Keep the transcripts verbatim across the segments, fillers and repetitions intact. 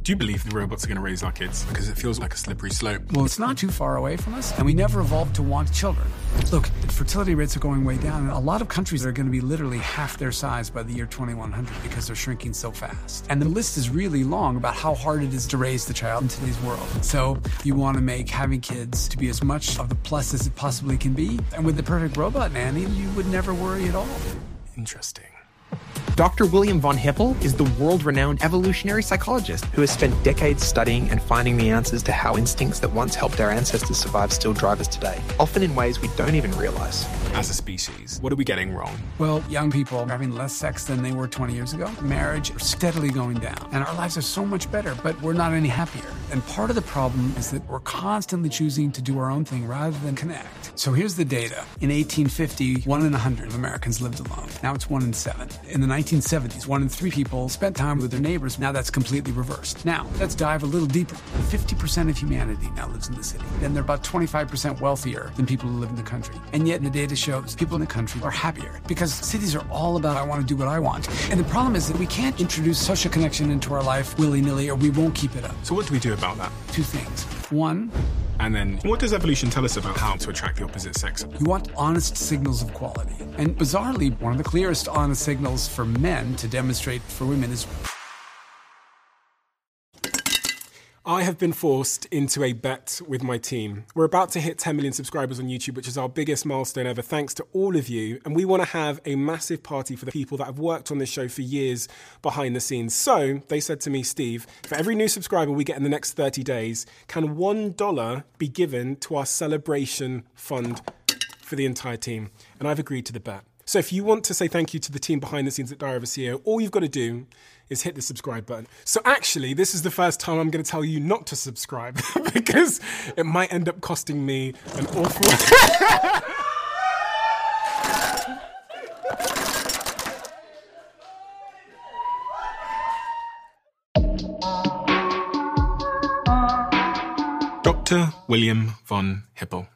Do you believe the robots are going to raise our kids? Because it feels like a slippery slope. Well, it's not too far away from us, and we never evolved to want children. Look, fertility rates are going way down, and a lot of countries are going to be literally half their size by the year twenty-one hundred because they're shrinking so fast. And the list is really long about how hard it is to raise the child in today's world. So you want to make having kids to be as much of the plus as it possibly can be. And with the perfect robot nanny, you would never worry at all. Interesting. Doctor William von Hippel is the world-renowned evolutionary psychologist who has spent decades studying and finding the answers to how instincts that once helped our ancestors survive still drive us today, often in ways we don't even realize. As a species, what are we getting wrong? Well, young people are having less sex than they were twenty years ago. Marriage is steadily going down, and our lives are so much better, but we're not any happier. And part of the problem is that we're constantly choosing to do our own thing rather than connect. So here's the data. In eighteen fifty, one in a hundred of Americans lived alone. Now it's one in seven. In the nineteen seventies, one in three people spent time with their neighbors. Now that's completely reversed. Now, let's dive a little deeper. fifty percent of humanity now lives in the city. Then they're about twenty-five percent wealthier than people who live in the country. And yet the data shows people in the country are happier because cities are all about I want to do what I want. And the problem is that we can't introduce social connection into our life willy-nilly or we won't keep it up. So what do we do about that? Two things. One, and then what does evolution tell us about how to attract the opposite sex? You want honest signals of quality. And bizarrely, one of the clearest honest signals for men to demonstrate for women is... I have been forced into a bet with my team. We're about to hit ten million subscribers on YouTube, which is our biggest milestone ever, thanks to all of you. And we want to have a massive party for the people that have worked on this show for years behind the scenes. So they said to me, Steve, for every new subscriber we get in the next thirty days, can one dollar be given to our celebration fund for the entire team? And I've agreed to the bet. So if you want to say thank you to the team behind the scenes at Diary of a C E O, all you've got to do is hit the subscribe button. So actually, this is the first time I'm going to tell you not to subscribe because it might end up costing me an awful... Doctor William von Hippel.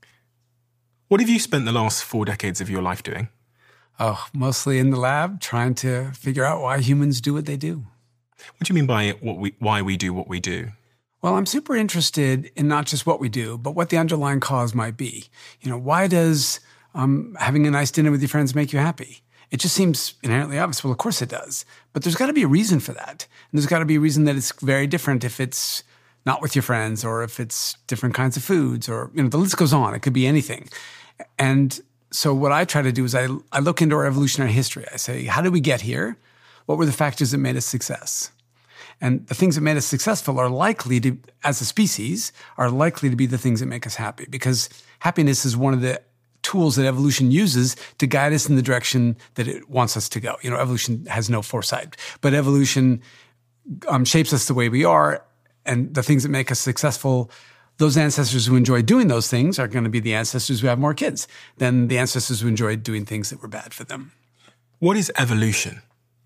What have you spent the last four decades of your life doing? Oh, mostly in the lab, trying to figure out why humans do what they do. What do you mean by what we, why we do what we do? Well, I'm super interested in not just what we do, but what the underlying cause might be. You know, why does um, having a nice dinner with your friends make you happy? It just seems inherently obvious. Well, of course it does. But there's got to be a reason for that. And there's got to be a reason that it's very different if it's not with your friends or if it's different kinds of foods or, you know, the list goes on. It could be anything. And so what I try to do is I, I look into our evolutionary history. I say, how did we get here? What were the factors that made us success? And the things that made us successful are likely to, as a species, are likely to be the things that make us happy because happiness is one of the tools that evolution uses to guide us in the direction that it wants us to go. You know, evolution has no foresight, but evolution um, shapes us the way we are, and the things that make us successful, those ancestors who enjoy doing those things are going to be the ancestors who have more kids than the ancestors who enjoyed doing things that were bad for them. What is evolution?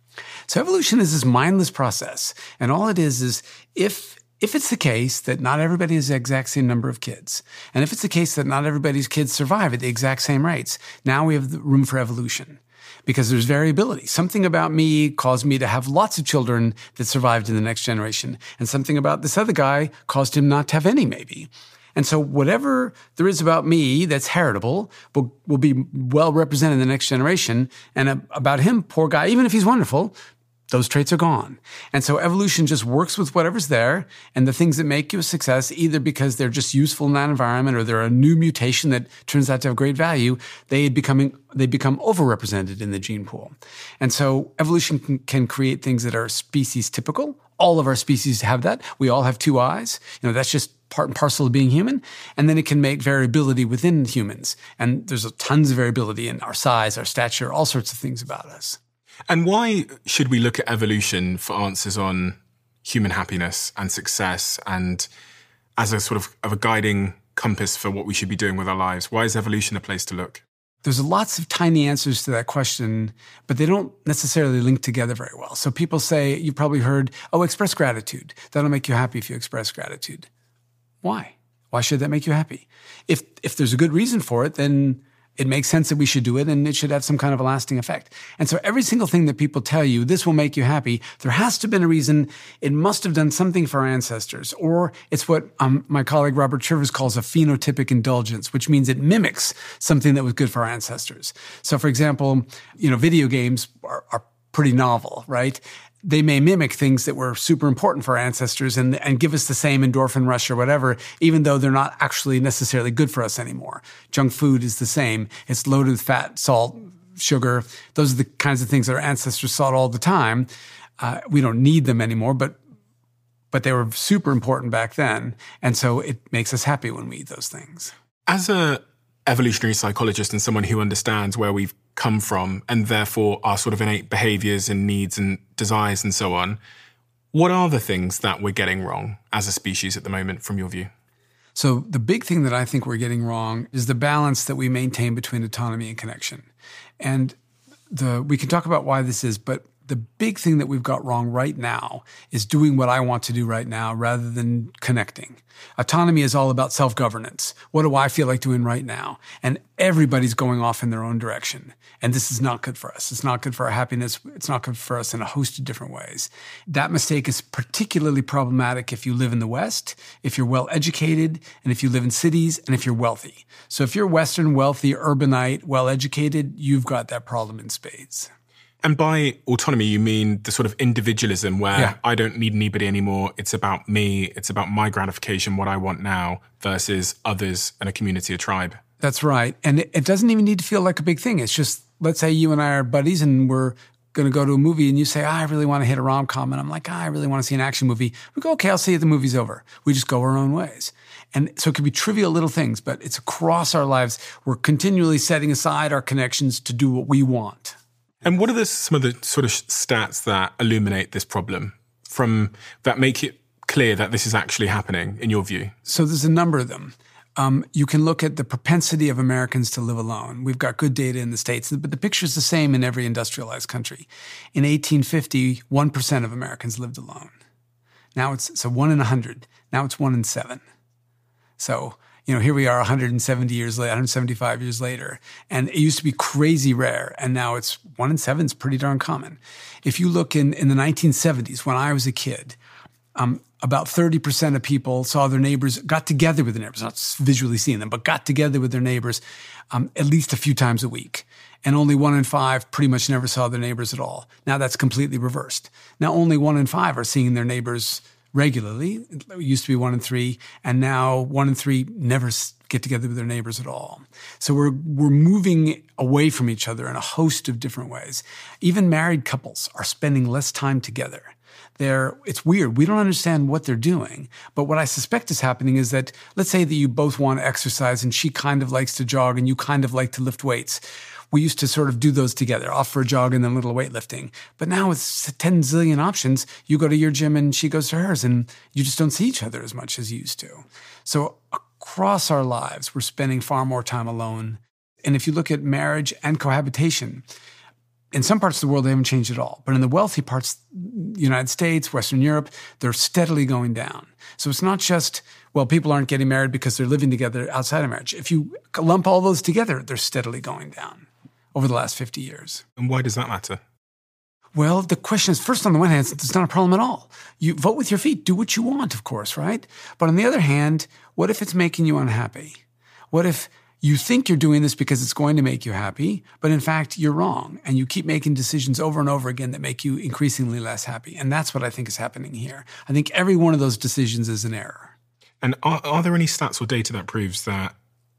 So evolution is this mindless process. And all it is is if if it's the case that not everybody has the exact same number of kids, and if it's the case that not everybody's kids survive at the exact same rates, now we have the room for evolution. Because there's variability. Something about me caused me to have lots of children that survived in the next generation. And something about this other guy caused him not to have any, maybe. And so whatever there is about me that's heritable will, will be well represented in the next generation. And about him, poor guy, even if he's wonderful, those traits are gone. And so evolution just works with whatever's there, and the things that make you a success, either because they're just useful in that environment or they're a new mutation that turns out to have great value, they becoming they become overrepresented in the gene pool. And so evolution can, can create things that are species typical. All of our species have that. We all have two eyes. You know, that's just part and parcel of being human. And then it can make variability within humans. And there's a tons of variability in our size, our stature, all sorts of things about us. And why should we look at evolution for answers on human happiness and success and as a sort of, of a guiding compass for what we should be doing with our lives? Why is evolution a place to look? There's lots of tiny answers to that question, but they don't necessarily link together very well. So people say, you've probably heard, oh, express gratitude. That'll make you happy if you express gratitude. Why? Why should that make you happy? If if there's a good reason for it, then It makes sense that we should do it, and it should have some kind of a lasting effect. And so every single thing that people tell you, this will make you happy, there has to have been a reason. It must have done something for our ancestors. Or it's what um, my colleague Robert Trivers calls a phenotypic indulgence, which means it mimics something that was good for our ancestors. So, for example, you know, video games are, are pretty novel, right? They may mimic things that were super important for our ancestors and, and give us the same endorphin rush or whatever, even though they're not actually necessarily good for us anymore. Junk food is the same. It's loaded with fat, salt, sugar. Those are the kinds of things that our ancestors sought all the time. Uh, we don't need them anymore, but but they were super important back then. And so it makes us happy when we eat those things. As a evolutionary psychologist and someone who understands where we've come from and therefore our sort of innate behaviors and needs and desires and so on, what are the things that we're getting wrong as a species at the moment from your view? So the big thing that I think we're getting wrong is the balance that we maintain between autonomy and connection. And the we can talk about why this is, but the big thing that we've got wrong right now is doing what I want to do right now rather than connecting. Autonomy is all about self-governance. What do I feel like doing right now? And everybody's going off in their own direction. And this is not good for us. It's not good for our happiness. It's not good for us in a host of different ways. That mistake is particularly problematic if you live in the West, if you're well-educated, and if you live in cities, and if you're wealthy. So if you're Western, wealthy, urbanite, well-educated, you've got that problem in spades. And by autonomy, you mean the sort of individualism where Yeah. I don't need anybody anymore. It's about me. It's about my gratification, what I want now, versus others and a community, a tribe. That's right. And it, it doesn't even need to feel like a big thing. It's just, let's say you and I are buddies and we're going to go to a movie and you say, oh, I really want to hit a rom-com. And I'm like, oh, I really want to see an action movie. We go, okay, I'll see you. The movie's over. We just go our own ways. And so it could be trivial little things, but it's across our lives. We're continually setting aside our connections to do what we want. And what are the, some of the sort of stats that illuminate this problem from that make it clear that this is actually happening in your view? So there's a number of them. Um, you can look at the propensity of Americans to live alone. We've got good data in the States, but the picture's the same in every industrialized country. In eighteen fifty, one percent of Americans lived alone. Now it's so one in one hundred. Now it's one in seven. So, you know, here we are one hundred seventy years later, one hundred seventy-five years later, and it used to be crazy rare, and now it's one in seven is pretty darn common. If you look in, in the nineteen seventies, when I was a kid, um, about thirty percent of people saw their neighbors, got together with their neighbors, not visually seeing them, but got together with their neighbors um, at least a few times a week. And only one in five pretty much never saw their neighbors at all. Now that's completely reversed. Now only one in five are seeing their neighbors regularly. It used to be one in three, and now one in three never get together with their neighbors at all. So we're we're moving away from each other in a host of different ways. Even married couples are spending less time together. They're, it's weird. We don't understand what they're doing. But what I suspect is happening is that, let's say that you both want to exercise and she kind of likes to jog and you kind of like to lift weights. We used to sort of do those together, off for a jog and then a little weightlifting. But now with ten zillion options, you go to your gym and she goes to hers and you just don't see each other as much as you used to. So across our lives, we're spending far more time alone. And if you look at marriage and cohabitation, in some parts of the world, they haven't changed at all. But in the wealthy parts, the United States, Western Europe, they're steadily going down. So it's not just, well, people aren't getting married because they're living together outside of marriage. If you lump all those together, they're steadily going down over the last fifty years. And why does that matter? Well, the question is, first, on the one hand, it's not a problem at all. You vote with your feet. Do what you want, of course, right? But on the other hand, what if it's making you unhappy? What if you think you're doing this because it's going to make you happy, but in fact, you're wrong, and you keep making decisions over and over again that make you increasingly less happy? And that's what I think is happening here. I think every one of those decisions is an error. And are, are there any stats or data that proves that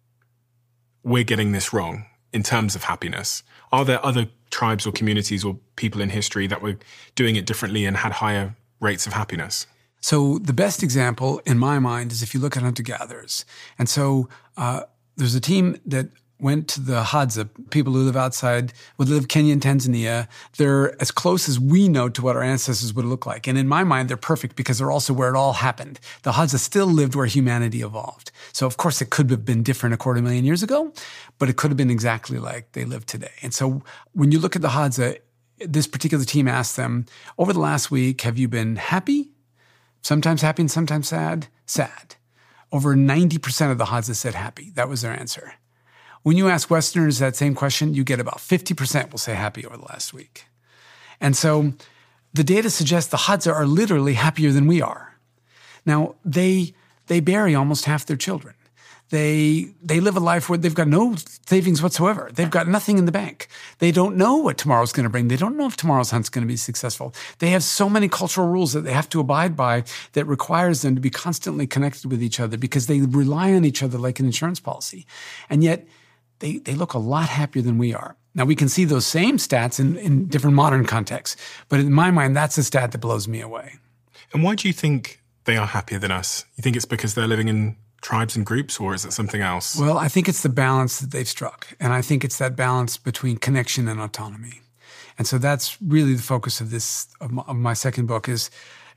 we're getting this wrong in terms of happiness? Are there other tribes or communities or people in history that were doing it differently and had higher rates of happiness? So the best example, in my mind, is if you look at hunter-gatherers. And so uh, there's a team that went to the Hadza, people who live outside, would live Kenya and Tanzania. They're as close as we know to what our ancestors would look like. And in my mind, they're perfect because they're also where it all happened. The Hadza still lived where humanity evolved. So of course it could have been different a quarter million years ago, but it could have been exactly like they live today. And so when you look at the Hadza, this particular team asked them, over the last week, have you been happy? Sometimes happy and sometimes sad? Sad. Over ninety percent of the Hadza said happy. That was their answer. When you ask Westerners that same question, you get about fifty percent will say happy over the last week. And so the data suggests the Hadza are literally happier than we are. Now, they they bury almost half their children. They they live a life where they've got no savings whatsoever. They've got nothing in the bank. They don't know what tomorrow's going to bring. They don't know if tomorrow's hunt's going to be successful. They have so many cultural rules that they have to abide by that requires them to be constantly connected with each other because they rely on each other like an insurance policy. And yet they, they look a lot happier than we are. Now, we can see those same stats in, in different modern contexts, but in my mind, that's the stat that blows me away. And why do you think they are happier than us? You think it's because they're living in tribes and groups, or is it something else? Well, I think it's the balance that they've struck. And I think it's that balance between connection and autonomy. And so that's really the focus of this, of my, of my second book is,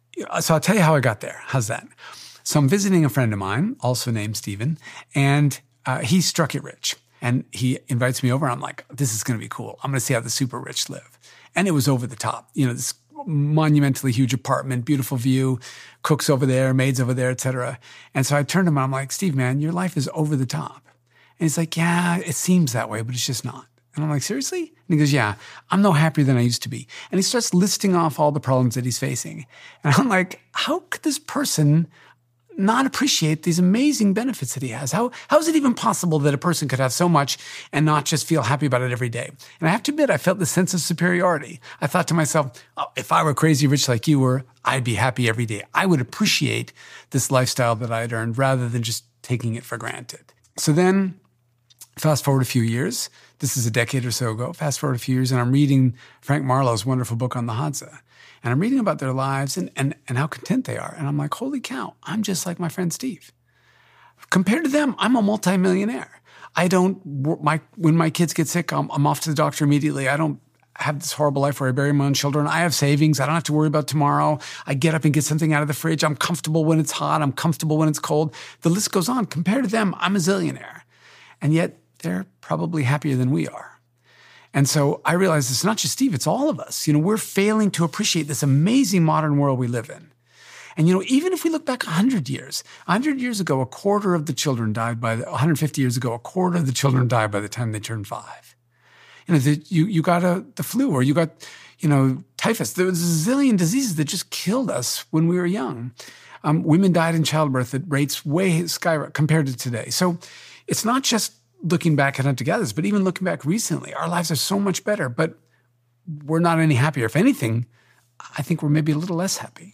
so I'll tell you how I got there. How's that? So I'm visiting a friend of mine, also named Stephen, and uh, he struck it rich. And he invites me over. And I'm like, this is going to be cool. I'm going to see how the super rich live. And it was over the top. You know, this monumentally huge apartment, beautiful view, cooks over there, maids over there, et cetera. And so I turned to him and I'm like, Steve, man, your life is over the top. And he's like, yeah, it seems that way, but it's just not. And I'm like, seriously? And he goes, yeah, I'm no happier than I used to be. And he starts listing off all the problems that he's facing. And I'm like, how could this person not appreciate these amazing benefits that he has? How how is it even possible that a person could have so much and not just feel happy about it every day? And I have to admit, I felt the sense of superiority. I thought to myself, oh, if I were crazy rich like you were, I'd be happy every day. I would appreciate this lifestyle that I'd earned rather than just taking it for granted. So then, fast forward a few years. This is a decade or so ago. Fast forward a few years, and I'm reading Frank Marlowe's wonderful book on the Hadza. And I'm reading about their lives and, and, and how content they are. And I'm like, holy cow, I'm just like my friend Steve. Compared to them, I'm a multimillionaire. I don't, my when my kids get sick, I'm, I'm off to the doctor immediately. I don't have this horrible life where I bury my own children. I have savings. I don't have to worry about tomorrow. I get up and get something out of the fridge. I'm comfortable when it's hot. I'm comfortable when it's cold. The list goes on. Compared to them, I'm a zillionaire. And yet they're probably happier than we are. And so I realized it's not just Steve, it's all of us. You know, we're failing to appreciate this amazing modern world we live in. And, you know, even if we look back one hundred years, one hundred years ago, a quarter of the children died by, the, one hundred fifty years ago, a quarter of the children died by the time they turned five. You know, the, you, you got a, the flu or you got, you know, typhus. There was a zillion diseases that just killed us when we were young. Um, women died in childbirth at rates way sky compared to today. So it's not just looking back at hunter-gatherers, but even looking back recently, our lives are so much better, but we're not any happier. If anything, I think we're maybe a little less happy.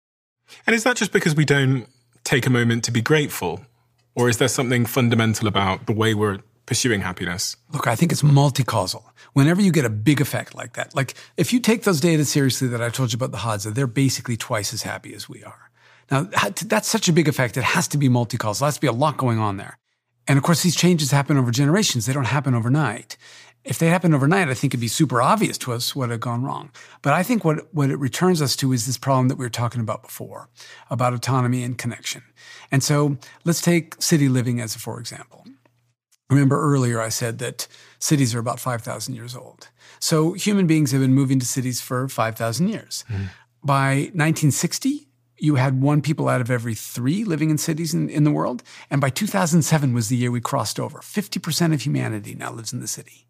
And is that just because we don't take a moment to be grateful? Or is there something fundamental about the way we're pursuing happiness? Look, I think it's multi-causal. Whenever you get a big effect like that, like if you take those data seriously that I told you about the Hadza, they're basically twice as happy as we are. Now, that's such a big effect. It has to be multi-causal. There has to be a lot going on there. And of course, these changes happen over generations. They don't happen overnight. If they happen overnight, I think it'd be super obvious to us what had gone wrong. But I think what, what it returns us to is this problem that we were talking about before, about autonomy and connection. And so let's take city living as a for example. Remember earlier I said that cities are about five thousand years old. So human beings have been moving to cities for five thousand years. Mm. By nineteen sixty, you had one people out of every three living in cities in, in the world. And by two thousand seven was the year we crossed over. fifty percent of humanity now lives in the city.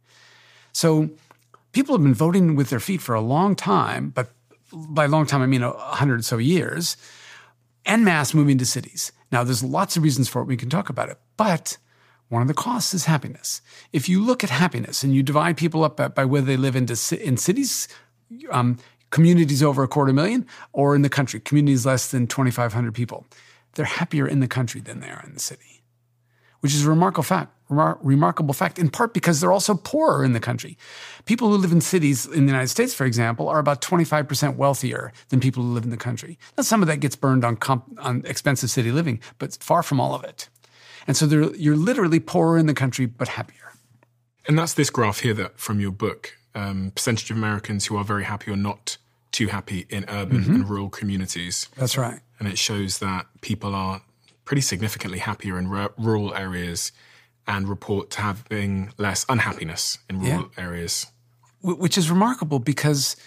So people have been voting with their feet for a long time, but by long time, I mean a hundred or so years, en masse moving to cities. Now, there's lots of reasons for it. We can talk about it. But one of the costs is happiness. If you look at happiness and you divide people up by, by whether they live into, in cities, um, communities over a quarter million, or in the country, communities less than twenty-five hundred people, they're happier in the country than they are in the city, which is a remarkable fact, remar- remarkable fact, in part because they're also poorer in the country. People who live in cities in the United States, for example, are about twenty-five percent wealthier than people who live in the country. Now, some of that gets burned on, comp- on expensive city living, but far from all of it. And so you're literally poorer in the country, but happier. And that's this graph here that from your book. Um, percentage of Americans who are very happy or not too happy in urban mm-hmm. and rural communities. That's right. And it shows that people are pretty significantly happier in r- rural areas and report having less unhappiness in rural yeah. areas. Which is remarkable because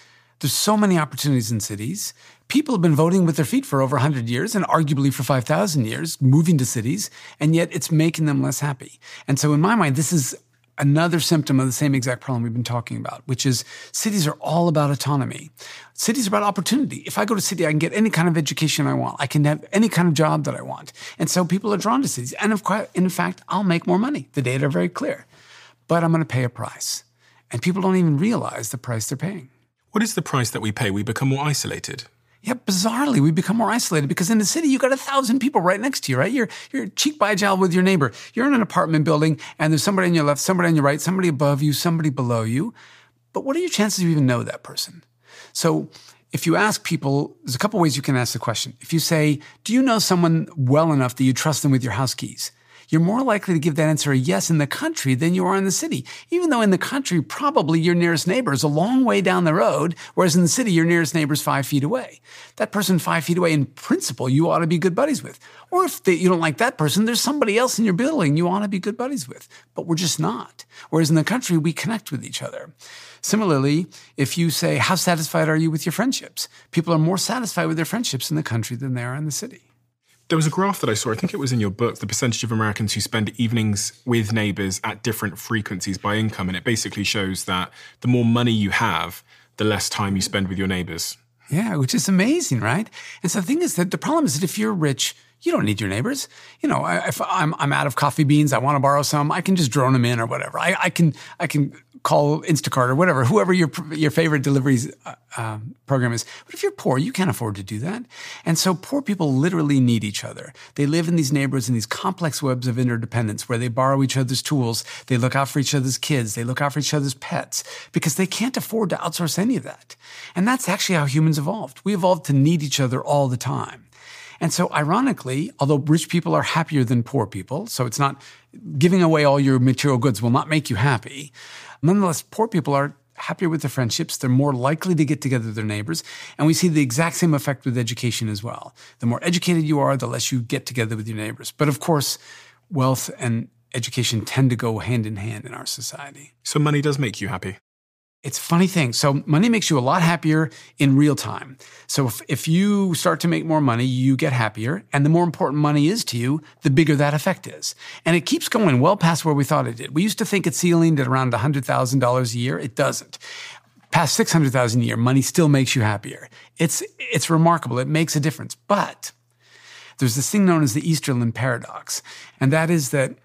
There's so many opportunities in cities. People have been voting with their feet for over one hundred years and arguably for five thousand years, moving to cities, and yet it's making them less happy. And so in my mind, this is another symptom of the same exact problem we've been talking about, which is cities are all about autonomy. Cities are about opportunity. If I go to a city, I can get any kind of education I want. I can have any kind of job that I want. And so people are drawn to cities. And of course, in fact, I'll make more money. The data are very clear. But I'm going to pay a price. And people don't even realize the price they're paying. What is the price that we pay? We become more isolated. Yeah, bizarrely, we become more isolated because in the city, you got a thousand people right next to you, right? You're you're cheek by jowl with your neighbor. You're in an apartment building, and there's somebody on your left, somebody on your right, somebody above you, somebody below you. But what are your chances you even know that person? So if you ask people, there's a couple ways you can ask the question. If you say, do you know someone well enough that you trust them with your house keys? You're more likely to give that answer a yes in the country than you are in the city. Even though in the country, probably your nearest neighbor is a long way down the road, whereas in the city, your nearest neighbor is five feet away. That person five feet away, in principle, you ought to be good buddies with. Or if they, you don't like that person, there's somebody else in your building you ought to be good buddies with. But we're just not. Whereas in the country, we connect with each other. Similarly, if you say, how satisfied are you with your friendships? People are more satisfied with their friendships in the country than they are in the city. There was a graph that I saw, I think it was in your book, the percentage of Americans who spend evenings with neighbors at different frequencies by income. And it basically shows that the more money you have, the less time you spend with your neighbors. Yeah, which is amazing, right? And so the thing is that the problem is that if you're rich, you don't need your neighbors. You know, if I'm I'm out of coffee beans, I want to borrow some, I can just drone them in or whatever. I, I can I can call Instacart or whatever, whoever your your favorite deliveries uh, uh, program is. But if you're poor, you can't afford to do that. And so poor people literally need each other. They live in these neighborhoods in these complex webs of interdependence where they borrow each other's tools, they look out for each other's kids, they look out for each other's pets because they can't afford to outsource any of that. And that's actually how humans evolved. We evolved to need each other all the time. And so ironically, although rich people are happier than poor people, so it's not giving away all your material goods will not make you happy. Nonetheless, poor people are happier with their friendships. They're more likely to get together with their neighbors. And we see the exact same effect with education as well. The more educated you are, the less you get together with your neighbors. But of course, wealth and education tend to go hand in hand in our society. So money does make you happy? It's a funny thing. So money makes you a lot happier in real time. So if, if you start to make more money, you get happier. And the more important money is to you, the bigger that effect is. And it keeps going well past where we thought it did. We used to think it ceilinged at around one hundred thousand dollars a year. It doesn't. Past six hundred thousand dollars a year, money still makes you happier. It's, it's remarkable. It makes a difference. But there's this thing known as the Easterlin paradox. And that is that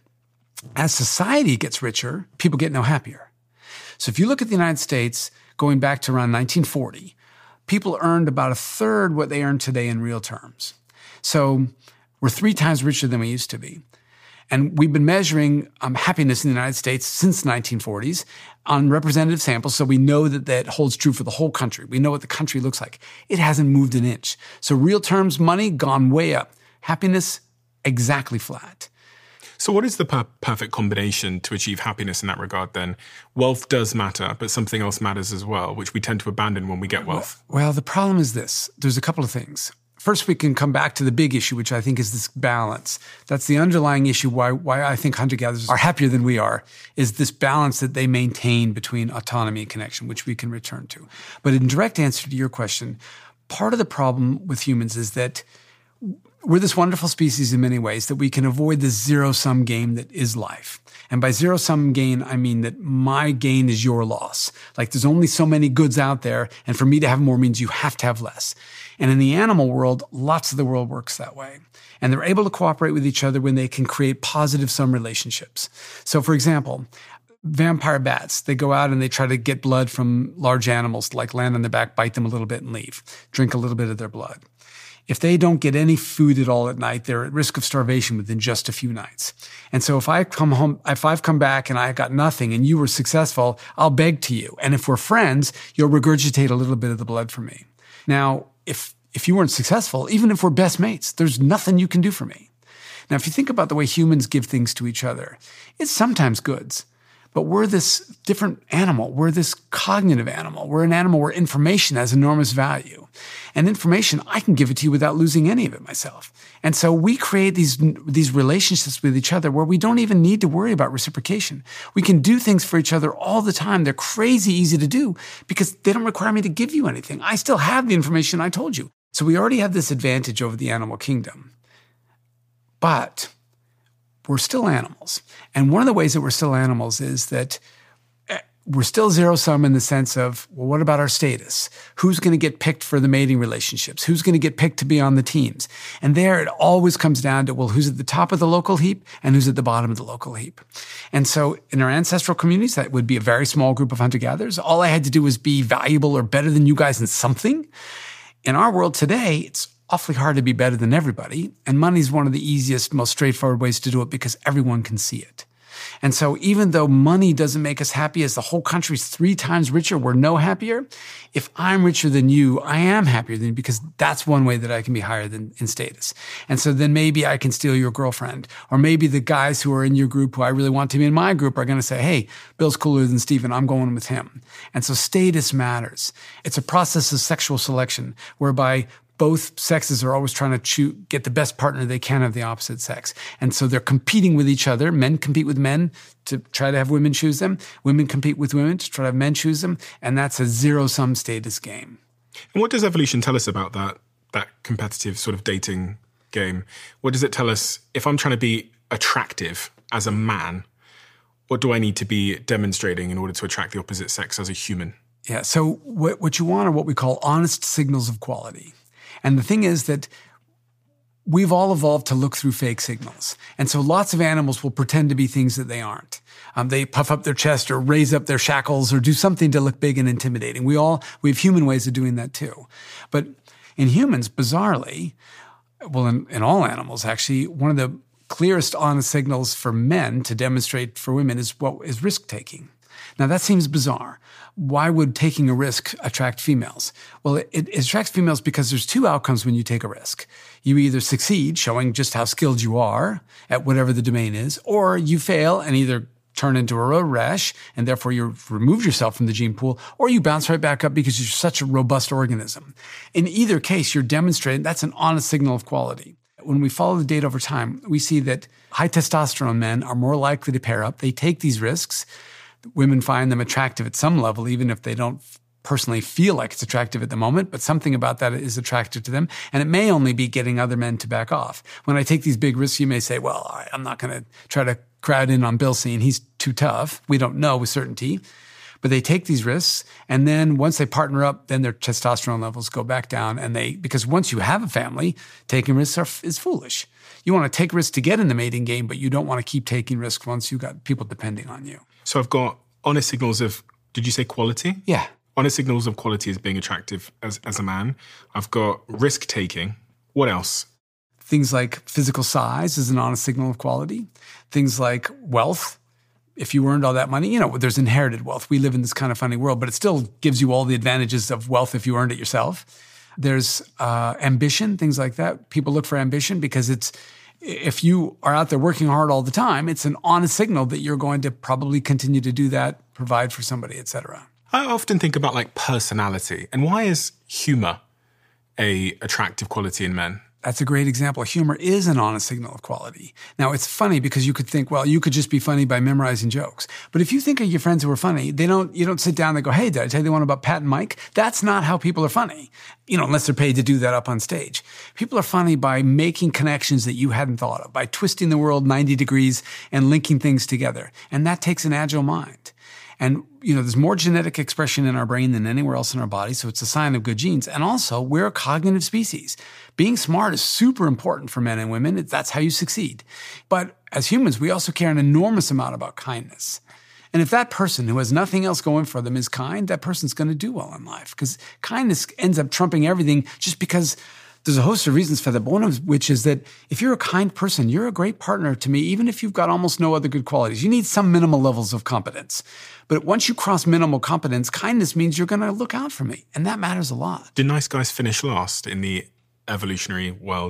as society gets richer, people get no happier. So if you look at the United States, going back to around nineteen forty, people earned about a third what they earn today in real terms. So we're three times richer than we used to be. And we've been measuring um, happiness in the United States since the nineteen forties on representative samples, so we know that that holds true for the whole country. We know what the country looks like. It hasn't moved an inch. So real terms, money gone way up. Happiness, exactly flat. So what is the per- perfect combination to achieve happiness in that regard then? Wealth does matter, but something else matters as well, which we tend to abandon when we get wealth. Well, well, the problem is this. There's a couple of things. First, we can come back to the big issue, which I think is this balance. That's the underlying issue why, why I think hunter-gatherers are happier than we are, is this balance that they maintain between autonomy and connection, which we can return to. But in direct answer to your question, part of the problem with humans is that we're this wonderful species in many ways that we can avoid the zero-sum game that is life. And by zero-sum gain, I mean that my gain is your loss. Like there's only so many goods out there, and for me to have more means you have to have less. And in the animal world, lots of the world works that way. And they're able to cooperate with each other when they can create positive sum relationships. So for example, vampire bats, they go out and they try to get blood from large animals, like land on their back, bite them a little bit and leave, drink a little bit of their blood. If they don't get any food at all at night, they're at risk of starvation within just a few nights. And so if I come home, if I've come back and I got nothing and you were successful, I'll beg to you. And if we're friends, you'll regurgitate a little bit of the blood from me. Now, if, if you weren't successful, even if we're best mates, there's nothing you can do for me. Now, if you think about the way humans give things to each other, it's sometimes goods. But we're this different animal. We're this cognitive animal. We're an animal where information has enormous value. And information, I can give it to you without losing any of it myself. And so we create these, these relationships with each other where we don't even need to worry about reciprocation. We can do things for each other all the time. They're crazy easy to do because they don't require me to give you anything. I still have the information I told you. So we already have this advantage over the animal kingdom. But we're still animals. And one of the ways that we're still animals is that we're still zero-sum in the sense of, well, what about our status? Who's going to get picked for the mating relationships? Who's going to get picked to be on the teams? And there it always comes down to, well, who's at the top of the local heap and who's at the bottom of the local heap? And so in our ancestral communities, that would be a very small group of hunter-gatherers. All I had to do was be valuable or better than you guys in something. In our world today, it's awfully hard to be better than everybody. And money is one of the easiest, most straightforward ways to do it because everyone can see it. And so even though money doesn't make us happy as the whole country's three times richer, we're no happier. If I'm richer than you, I am happier than you because that's one way that I can be higher than in status. And so then maybe I can steal your girlfriend. Or maybe the guys who are in your group who I really want to be in my group are going to say, hey, Bill's cooler than Stephen. I'm going with him. And so status matters. It's a process of sexual selection whereby both sexes are always trying to choose, get the best partner they can of the opposite sex. And so they're competing with each other. Men compete with men to try to have women choose them. Women compete with women to try to have men choose them. And that's a zero-sum status game. And what does evolution tell us about that, that competitive sort of dating game? What does it tell us? If I'm trying to be attractive as a man, what do I need to be demonstrating in order to attract the opposite sex as a human? Yeah, so what, what you want are what we call honest signals of quality. And the thing is that we've all evolved to look through fake signals. And so lots of animals will pretend to be things that they aren't. Um, they puff up their chest or raise up their shackles or do something to look big and intimidating. We all, we have human ways of doing that too. But in humans, bizarrely, well, in, in all animals actually, one of the clearest honest signals for men to demonstrate for women is what is risk-taking. Now, that seems bizarre. Why would taking a risk attract females? Well, it, it attracts females because there's two outcomes when you take a risk. You either succeed, showing just how skilled you are at whatever the domain is, or you fail and either turn into a road rash, and therefore you remove yourself from the gene pool, or you bounce right back up because you're such a robust organism. In either case, you're demonstrating that's an honest signal of quality. When we follow the data over time, we see that high testosterone men are more likely to pair up. They take these risks. Women find them attractive at some level, even if they don't personally feel like it's attractive at the moment, but something about that is attractive to them. And it may only be getting other men to back off. When I take these big risks, you may say, well, I'm not going to try to crowd in on Bill scene. He's too tough. We don't know with certainty. But they take these risks, and then once they partner up, then their testosterone levels go back down. And they, because once you have a family, taking risks are, is foolish. You want to take risks to get in the mating game, but you don't want to keep taking risks once you've got people depending on you. So I've got honest signals of, did you say quality? Yeah. Honest signals of quality as being attractive as, as a man. I've got risk-taking. What else? Things like physical size is an honest signal of quality. Things like wealth. If you earned all that money, you know, there's inherited wealth. We live in this kind of funny world, but it still gives you all the advantages of wealth if you earned it yourself. There's uh, ambition, things like that. People look for ambition because it's, if you are out there working hard all the time, it's an honest signal that you're going to probably continue to do that, provide for somebody, et cetera. I often think about like personality and why is humor a attractive quality in men? That's a great example. Humor is an honest signal of quality. Now, it's funny because you could think, well, you could just be funny by memorizing jokes. But if you think of your friends who are funny, they don't, you don't sit down and go, hey, did I tell you the one about Pat and Mike? That's not how people are funny, you know, unless they're paid to do that up on stage. People are funny by making connections that you hadn't thought of, by twisting the world ninety degrees and linking things together. And that takes an agile mind. And, you know, there's more genetic expression in our brain than anywhere else in our body, so it's a sign of good genes. And also, we're a cognitive species. Being smart is super important for men and women. That's how you succeed. But as humans, we also care an enormous amount about kindness. And if that person who has nothing else going for them is kind, that person's going to do well in life. Because kindness ends up trumping everything just because there's a host of reasons for that, but one of which is that if you're a kind person, you're a great partner to me, even if you've got almost no other good qualities. You need some minimal levels of competence. But once you cross minimal competence, kindness means you're going to look out for me. And that matters a lot. Do nice guys finish last in the evolutionary world?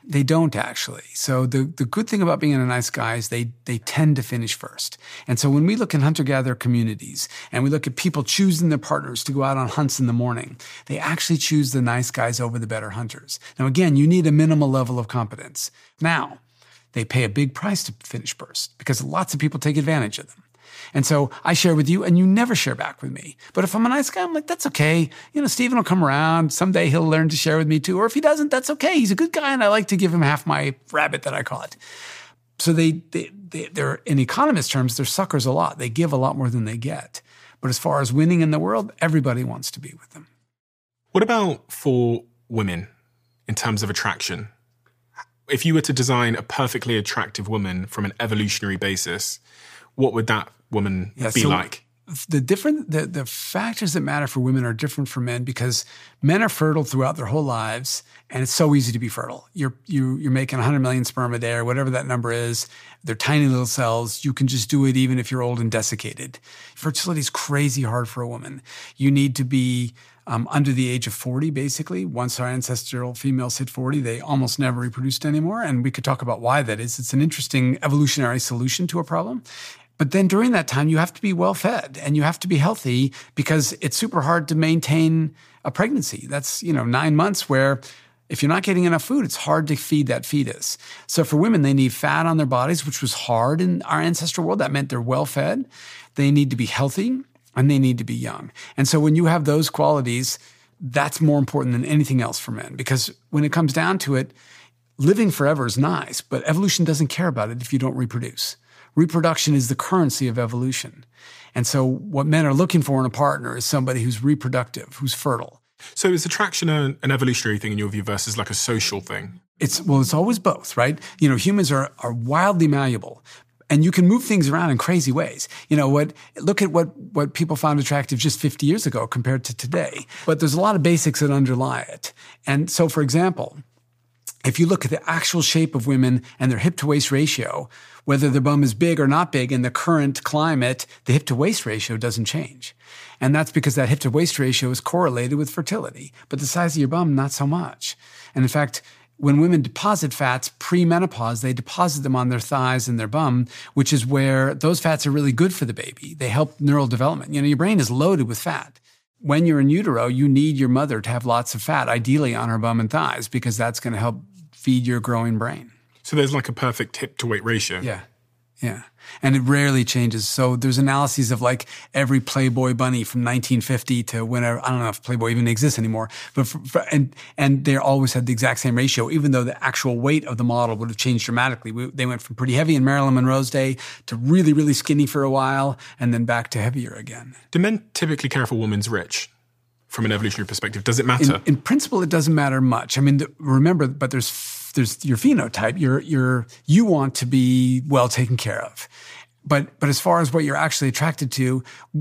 They don't actually. So the, the good thing about being a nice guy is they, they tend to finish first. And so when we look in hunter-gatherer communities and we look at people choosing their partners to go out on hunts in the morning, they actually choose the nice guys over the better hunters. Now, again, you need a minimal level of competence. Now, they pay a big price to finish first because lots of people take advantage of them. And so I share with you and you never share back with me. But if I'm a nice guy, I'm like, that's okay. You know, Stephen will come around. Someday he'll learn to share with me too. Or if he doesn't, that's okay. He's a good guy and I like to give him half my rabbit that I caught. So they, they, they, they're, in economist terms, they're suckers a lot. They give a lot more than they get. But as far as winning in the world, everybody wants to be with them. What about for women in terms of attraction? If you were to design a perfectly attractive woman from an evolutionary basis, what would that woman yeah, be so like? The different the, the factors that matter for women are different for men because men are fertile throughout their whole lives, and it's so easy to be fertile. You're you you're making one hundred million sperm a day or whatever that number is. They're tiny little cells. You can just do it even if you're old and desiccated. Fertility is crazy hard for a woman. You need to be um, under the age of forty, basically. Once our ancestral females hit forty, they almost never reproduced anymore, and we could talk about why that is. It's an interesting evolutionary solution to a problem. But then during that time, you have to be well-fed and you have to be healthy because it's super hard to maintain a pregnancy. That's, you know, nine months where if you're not getting enough food, it's hard to feed that fetus. So for women, they need fat on their bodies, which was hard in our ancestral world. That meant they're well-fed. They need to be healthy and they need to be young. And so when you have those qualities, that's more important than anything else for men because when it comes down to it, living forever is nice, but evolution doesn't care about it if you don't reproduce. Reproduction is the currency of evolution. And so what men are looking for in a partner is somebody who's reproductive, who's fertile. So is attraction a, an evolutionary thing in your view versus like a social thing? It's well, it's always both, right? You know, humans are are wildly malleable. And you can move things around in crazy ways. You know, what? Look at what, what people found attractive just fifty years ago compared to today. But there's a lot of basics that underlie it. And so, for example, if you look at the actual shape of women and their hip-to-waist ratio, whether their bum is big or not big in the current climate, the hip-to-waist ratio doesn't change. And that's because that hip-to-waist ratio is correlated with fertility. But the size of your bum, not so much. And in fact, when women deposit fats pre-menopause, they deposit them on their thighs and their bum, which is where those fats are really good for the baby. They help neural development. You know, your brain is loaded with fat. When you're in utero, you need your mother to have lots of fat, ideally on her bum and thighs, because that's going to help feed your growing brain. So there's like a perfect hip to weight ratio. Yeah. Yeah. And it rarely changes. So there's analyses of like every Playboy bunny from nineteen fifty to whenever, I don't know if Playboy even exists anymore, but for, for, and, and they always had the exact same ratio, even though the actual weight of the model would have changed dramatically. We, they went from pretty heavy in Marilyn Monroe's day to really, really skinny for a while and then back to heavier again. Do men typically care if a woman's rich? From an evolutionary perspective, does it matter? In, in principle, it doesn't matter much. I mean, the, remember, but there's there's your phenotype. You're you're you want to be well taken care of, but but as far as what you're actually attracted to,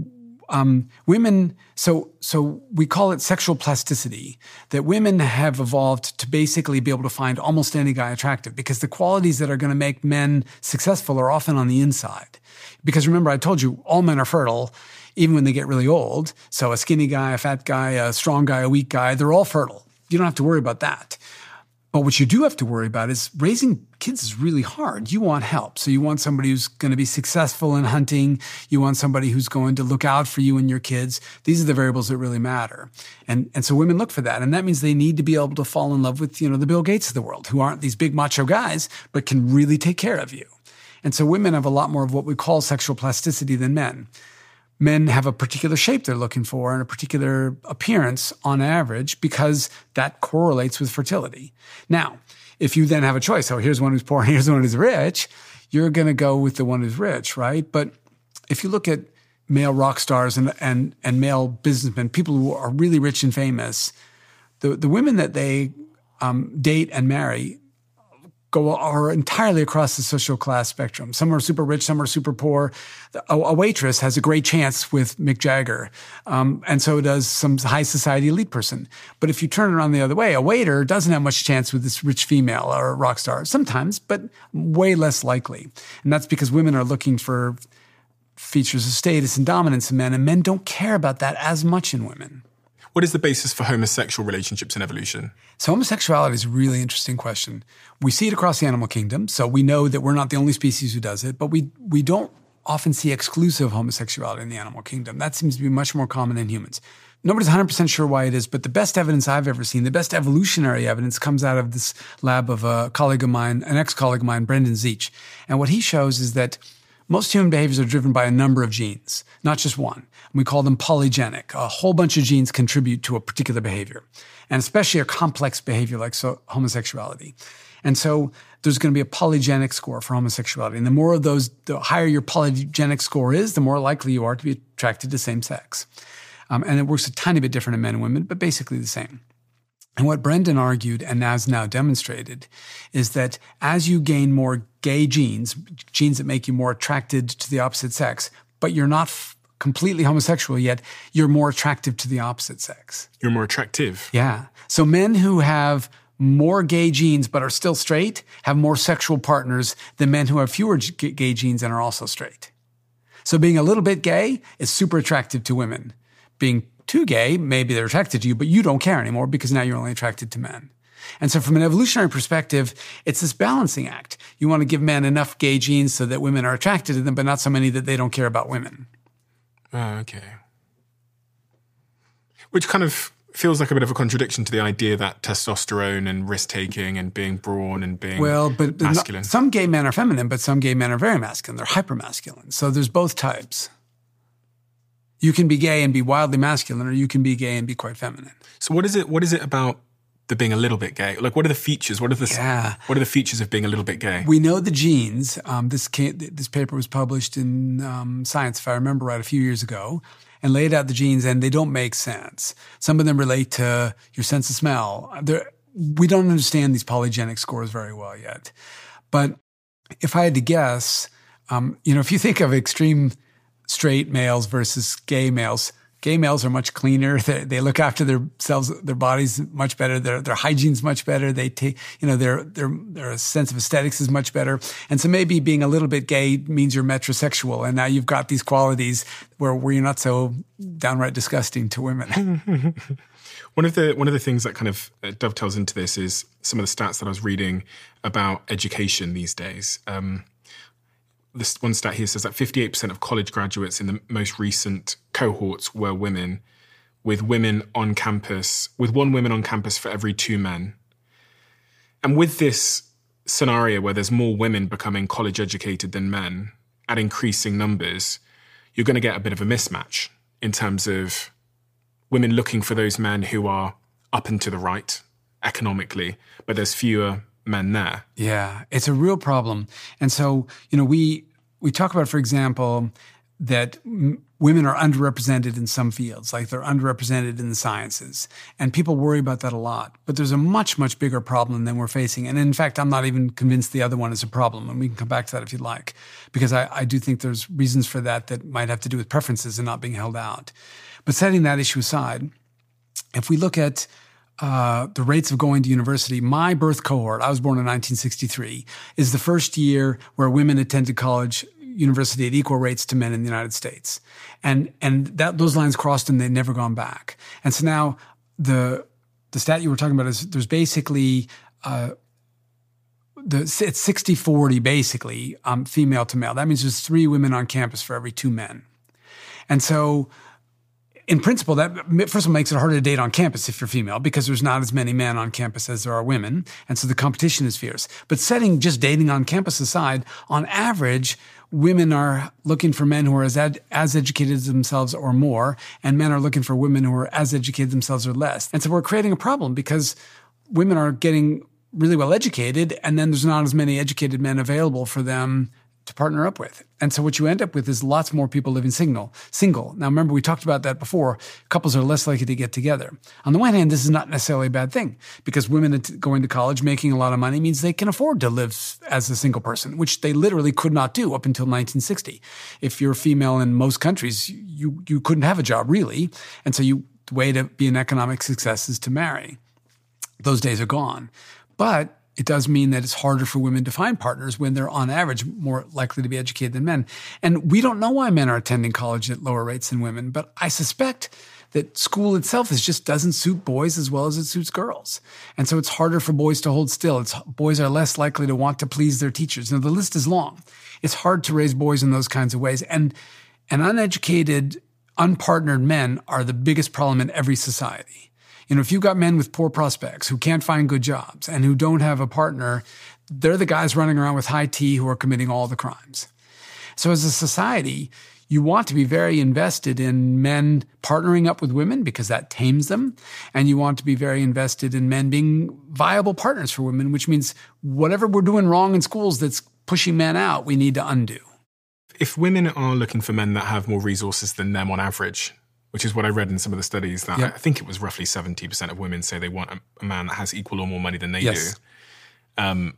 um, women. So so we call it sexual plasticity. That women have evolved to basically be able to find almost any guy attractive because the qualities that are going to make men successful are often on the inside. Because remember, I told you, all men are fertile. Even when they get really old. So a skinny guy, a fat guy, a strong guy, a weak guy, they're all fertile. You don't have to worry about that. But what you do have to worry about is raising kids is really hard. You want help. So you want somebody who's going to be successful in hunting. You want somebody who's going to look out for you and your kids. These are the variables that really matter. And, and so women look for that. And that means they need to be able to fall in love with, you know, the Bill Gates of the world, who aren't these big macho guys, but can really take care of you. And so women have a lot more of what we call sexual plasticity than men. Men have a particular shape they're looking for and a particular appearance on average because that correlates with fertility. Now, if you then have a choice, oh, here's one who's poor and here's one who's rich, you're going to go with the one who's rich, right? But if you look at male rock stars and and, and male businessmen, people who are really rich and famous, the, the women that they um, date and marry go are entirely across the social class spectrum. Some are super rich, some are super poor. A, a waitress has a great chance with Mick Jagger, um, and so does some high society elite person. But if you turn it around the other way, a waiter doesn't have much chance with this rich female or a rock star. Sometimes, but way less likely. And that's because women are looking for features of status and dominance in men, and men don't care about that as much in women. What is the basis for homosexual relationships in evolution? So homosexuality is a really interesting question. We see it across the animal kingdom, so we know that we're not the only species who does it, but we we don't often see exclusive homosexuality in the animal kingdom. That seems to be much more common in humans. Nobody's one hundred percent sure why it is, but the best evidence I've ever seen, the best evolutionary evidence comes out of this lab of a colleague of mine, an ex-colleague of mine, Brendan Zeech. And what he shows is that most human behaviors are driven by a number of genes, not just one. We call them polygenic. A whole bunch of genes contribute to a particular behavior, and especially a complex behavior like so homosexuality. And so there's going to be a polygenic score for homosexuality. And the more of those, the higher your polygenic score is, the more likely you are to be attracted to same sex. Um, and it works a tiny bit different in men and women, but basically the same. And what Brendan argued and has now demonstrated is that as you gain more gay genes, genes that make you more attracted to the opposite sex, but you're not f- completely homosexual yet, you're more attractive to the opposite sex. You're more attractive. Yeah. So men who have more gay genes but are still straight have more sexual partners than men who have fewer g- gay genes and are also straight. So being a little bit gay is super attractive to women. Being too gay, maybe they're attracted to you, but you don't care anymore because now you're only attracted to men. And so from an evolutionary perspective, it's this balancing act. You want to give men enough gay genes so that women are attracted to them, but not so many that they don't care about women. Oh, okay. Which kind of feels like a bit of a contradiction to the idea that testosterone and risk-taking and being brawn and being well, but masculine. Not, some gay men are feminine, but some gay men are very masculine. They're hyper-masculine. So there's both types. You can be gay and be wildly masculine, or you can be gay and be quite feminine. So what is it? What is it about the being a little bit gay? Like, what are the features? What are the yeah. What are the features of being a little bit gay? We know the genes. Um, this came, this paper was published in um, Science, if I remember right, a few years ago, and laid out the genes, and they don't make sense. Some of them relate to your sense of smell. They're, we don't understand these polygenic scores very well yet. But if I had to guess, um, you know, if you think of extreme straight males versus gay males. Gay males are much cleaner. They, they look after themselves, their bodies much better. Their their hygiene's much better. They take, you know, their their their sense of aesthetics is much better. And so maybe being a little bit gay means you're metrosexual, and now you've got these qualities where where you're not so downright disgusting to women. One of the one of the things that kind of dovetails into this is some of the stats that I was reading about education these days. Um, This one stat here says that fifty-eight percent of college graduates in the most recent cohorts were women, with women on campus, with one woman on campus for every two men. And with this scenario where there's more women becoming college educated than men at increasing numbers, you're going to get a bit of a mismatch in terms of women looking for those men who are up and to the right economically, but there's fewer men there. Yeah, it's a real problem. And so, you know, we we talk about, for example, that m- women are underrepresented in some fields, like they're underrepresented in the sciences. And people worry about that a lot. But there's a much, much bigger problem than we're facing. And in fact, I'm not even convinced the other one is a problem. And we can come back to that if you'd like, because I, I do think there's reasons for that that might have to do with preferences and not being held out. But setting that issue aside, if we look at Uh, the rates of going to university, my birth cohort, I was born in nineteen sixty-three, is the first year where women attended college, university at equal rates to men in the United States. And and that those lines crossed and they've never gone back. And so now the the stat you were talking about is there's basically, uh, the it's sixty forty basically, um, female to male. That means there's three women on campus for every two men. And so in principle, that first of all makes it harder to date on campus if you're female because there's not as many men on campus as there are women. And so the competition is fierce. But setting just dating on campus aside, on average, women are looking for men who are as ed- as educated as themselves or more, and men are looking for women who are as educated themselves or less. And so we're creating a problem because women are getting really well educated, and then there's not as many educated men available for them to partner up with. And so what you end up with is lots more people living single. Single. Now, remember, we talked about that before. Couples are less likely to get together. On the one hand, this is not necessarily a bad thing because women going to college, making a lot of money means they can afford to live as a single person, which they literally could not do up until nineteen sixty. If you're female in most countries, you, you couldn't have a job really. And so you, the way to be an economic success is to marry. Those days are gone. But it does mean that it's harder for women to find partners when they're on average more likely to be educated than men. And we don't know why men are attending college at lower rates than women, but I suspect that school itself is just doesn't suit boys as well as it suits girls. And so it's harder for boys to hold still. It's, boys are less likely to want to please their teachers. Now, the list is long. It's hard to raise boys in those kinds of ways. And, and uneducated, unpartnered men are the biggest problem in every society. You know, if you've got men with poor prospects who can't find good jobs and who don't have a partner, they're the guys running around with high tea who are committing all the crimes. So as a society, you want to be very invested in men partnering up with women because that tames them. And you want to be very invested in men being viable partners for women, which means whatever we're doing wrong in schools that's pushing men out, we need to undo. If women are looking for men that have more resources than them on average, which is what I read in some of the studies, that yeah. I think it was roughly seventy percent of women say they want a, a man that has equal or more money than they yes. do. Um,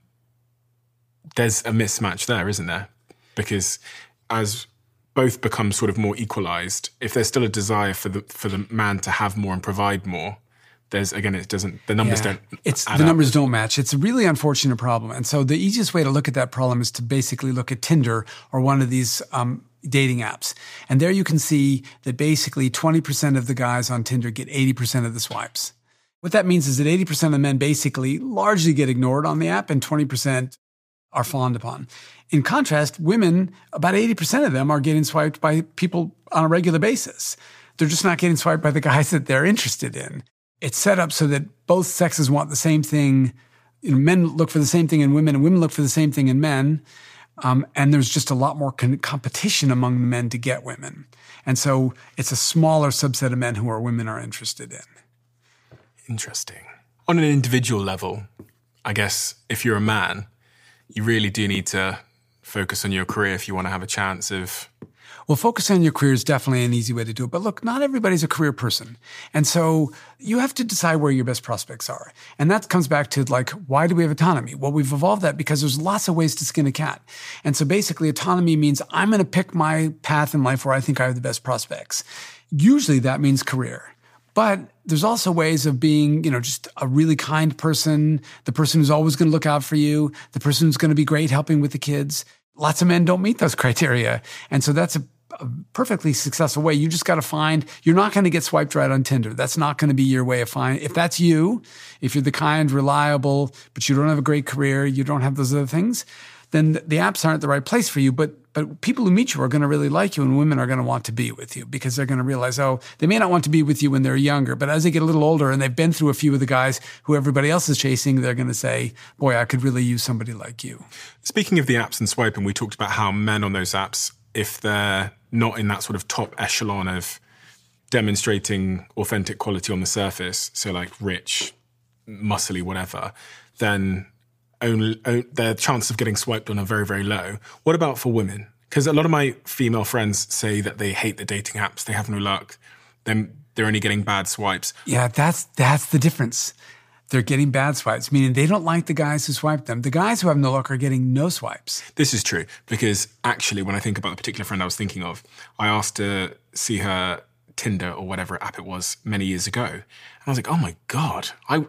there's a mismatch there, isn't there? Because as both become sort of more equalized, if there's still a desire for the for the man to have more and provide more, there's, again, it doesn't, the numbers yeah. don't It's add the numbers up. don't match. It's a really unfortunate problem. And so the easiest way to look at that problem is to basically look at Tinder or one of these um, dating apps. And there you can see that basically twenty percent of the guys on Tinder get eighty percent of the swipes. What that means is that eighty percent of the men basically largely get ignored on the app and twenty percent are fawned upon. In contrast, women, about eighty percent of them are getting swiped by people on a regular basis. They're just not getting swiped by the guys that they're interested in. It's set up so that both sexes want the same thing. You know, men look for the same thing in women, and women look for the same thing in men. Um, and there's just a lot more con- competition among the men to get women. And so it's a smaller subset of men who are women are interested in. Interesting. On an individual level, I guess if you're a man, you really do need to focus on your career if you want to have a chance of... Well, focus on your career is definitely an easy way to do it. But look, not everybody's a career person. And so you have to decide where your best prospects are. And that comes back to, like, why do we have autonomy? Well, we've evolved that because there's lots of ways to skin a cat. And so basically autonomy means I'm going to pick my path in life where I think I have the best prospects. Usually that means career. But there's also ways of being, you know, just a really kind person, the person who's always going to look out for you, the person who's going to be great helping with the kids. Lots of men don't meet those criteria. And so that's a, a perfectly successful way. You just got to find, you're not going to get swiped right on Tinder. That's not going to be your way of finding. If that's you, if you're the kind, reliable, but you don't have a great career, you don't have those other things, then the apps aren't the right place for you. But but people who meet you are going to really like you, and women are going to want to be with you because they're going to realize, oh, they may not want to be with you when they're younger, but as they get a little older and they've been through a few of the guys who everybody else is chasing, they're going to say, boy, I could really use somebody like you. Speaking of the apps and swiping, we talked about how men on those apps, if they're not in that sort of top echelon of demonstrating authentic quality on the surface, so like rich, muscly, whatever, then only, only, their chances of getting swiped on are very, very low. What about for women? Because a lot of my female friends say that they hate the dating apps. They have no luck. Then they're only getting bad swipes. Yeah, that's that's the difference. They're getting bad swipes, meaning they don't like the guys who swipe them. The guys who have no luck are getting no swipes. This is true because actually when I think about the particular friend I was thinking of, I asked to see her Tinder or whatever app it was many years ago. And I was like, oh my God, I...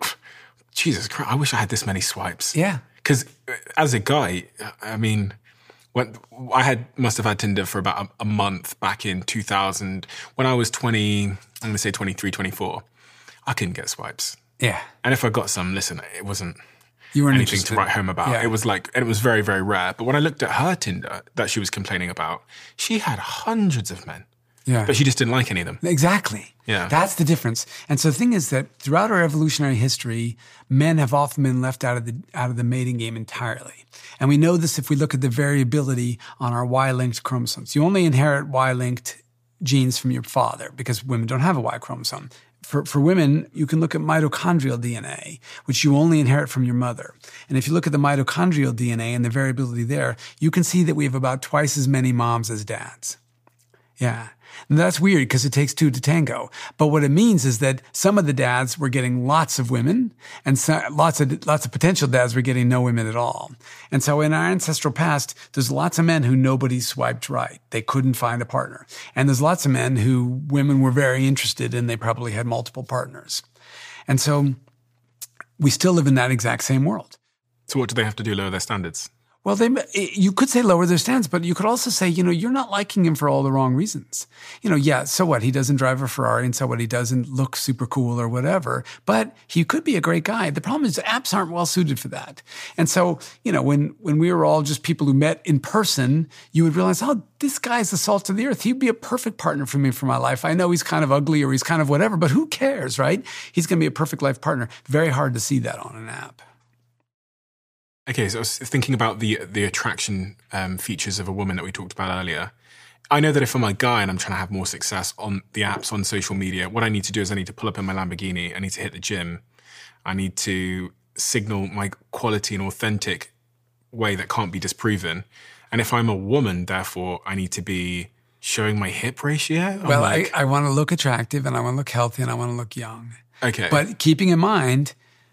Jesus Christ, I wish I had this many swipes. Yeah. Because as a guy, I mean, when I had must have had Tinder for about a, a month back in two thousand. When I was twenty, I'm going to say twenty-three, twenty-four, I couldn't get swipes. Yeah. And if I got some, listen, it wasn't you weren't anything interested. to write home about. Yeah. It was like, and it was very, very rare. But when I looked at her Tinder that she was complaining about, she had hundreds of men. Yeah. But she just didn't like any of them. Exactly. Yeah. That's the difference. And so the thing is that throughout our evolutionary history, men have often been left out of the out of the mating game entirely. And we know this if we look at the variability on our Y-linked chromosomes. You only inherit Y-linked genes from your father because women don't have a Y chromosome. For, for women, you can look at mitochondrial D N A, which you only inherit from your mother. And if you look at the mitochondrial D N A and the variability there, you can see that we have about twice as many moms as dads. Yeah. And that's weird because it takes two to tango. But what it means is that some of the dads were getting lots of women and so, lots of lots of potential dads were getting no women at all. And so in our ancestral past, there's lots of men who nobody swiped right. They couldn't find a partner. And there's lots of men who women were very interested in. They probably had multiple partners. And so we still live in that exact same world. So what do they have to do, lower their standards? Well, they, you could say lower their standards, but you could also say, you know, you're not liking him for all the wrong reasons. You know, yeah, so what? He doesn't drive a Ferrari, and so what? He doesn't look super cool or whatever, but he could be a great guy. The problem is apps aren't well suited for that. And so, you know, when, when we were all just people who met in person, you would realize, oh, this guy's the salt of the earth. He'd be a perfect partner for me for my life. I know he's kind of ugly or he's kind of whatever, but who cares, right? He's going to be a perfect life partner. Very hard to see that on an app. Okay, so I was thinking about the the attraction um, features of a woman that we talked about earlier. I know that if I'm a guy and I'm trying to have more success on the apps, on social media, what I need to do is I need to pull up in my Lamborghini, I need to hit the gym, I need to signal my quality in an authentic way that can't be disproven. And if I'm a woman, therefore, I need to be showing my hip ratio. Well, like, I, I want to look attractive and I want to look healthy and I want to look young. Okay. But keeping in mind,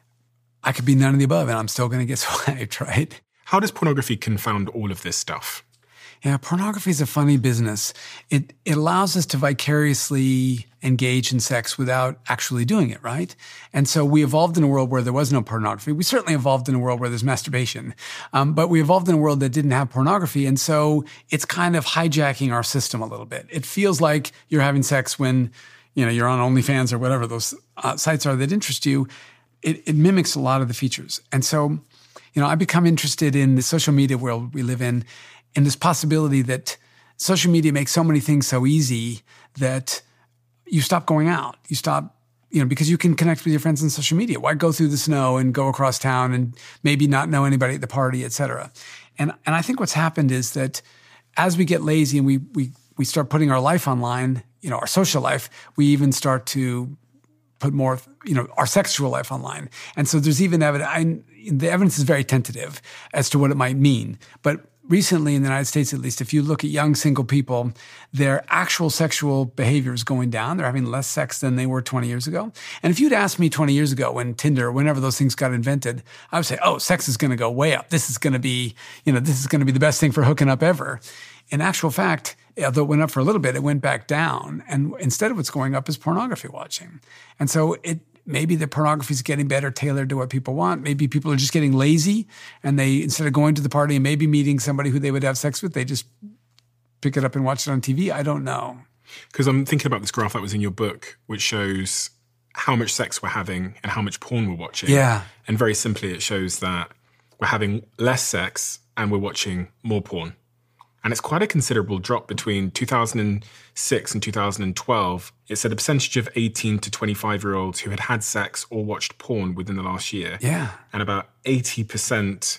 I could be none of the above and I'm still going to get swiped, right? How does pornography confound all of this stuff? Yeah, pornography is a funny business. It it allows us to vicariously engage in sex without actually doing it, right? And so we evolved in a world where there was no pornography. We certainly evolved in a world where there's masturbation, um, but we evolved in a world that didn't have pornography. And so it's kind of hijacking our system a little bit. It feels like you're having sex when, you know, you're on OnlyFans or whatever those uh, sites are that interest you. It, it mimics a lot of the features. And so, you know, I become interested in the social media world we live in, and this possibility that social media makes so many things so easy that you stop going out. You stop, you know, because you can connect with your friends on social media. Why go through the snow and go across town and maybe not know anybody at the party, et cetera? And and I think what's happened is that as we get lazy and we we we start putting our life online, you know, our social life, we even start to put more, you know, our sexual life online. And so there's even evidence, I, the evidence is very tentative as to what it might mean. But recently in the United States, at least, if you look at young single people, their actual sexual behavior is going down. They're having less sex than they were twenty years ago. And if you'd asked me twenty years ago when Tinder, whenever those things got invented, I would say, oh, sex is going to go way up. This is going to be, you know, this is going to be the best thing for hooking up ever. In actual fact, although it went up for a little bit, it went back down. And instead of what's going up is pornography watching. And so it maybe the pornography is getting better tailored to what people want. Maybe people are just getting lazy and they, instead of going to the party and maybe meeting somebody who they would have sex with, they just pick it up and watch it on T V. I don't know. Because I'm thinking about this graph that was in your book, which shows how much sex we're having and how much porn we're watching. Yeah. And very simply, it shows that we're having less sex and we're watching more porn. And it's quite a considerable drop between two thousand six and two thousand twelve. It said a percentage of eighteen to twenty-five-year-olds who had had sex or watched porn within the last year. Yeah. And about eighty percent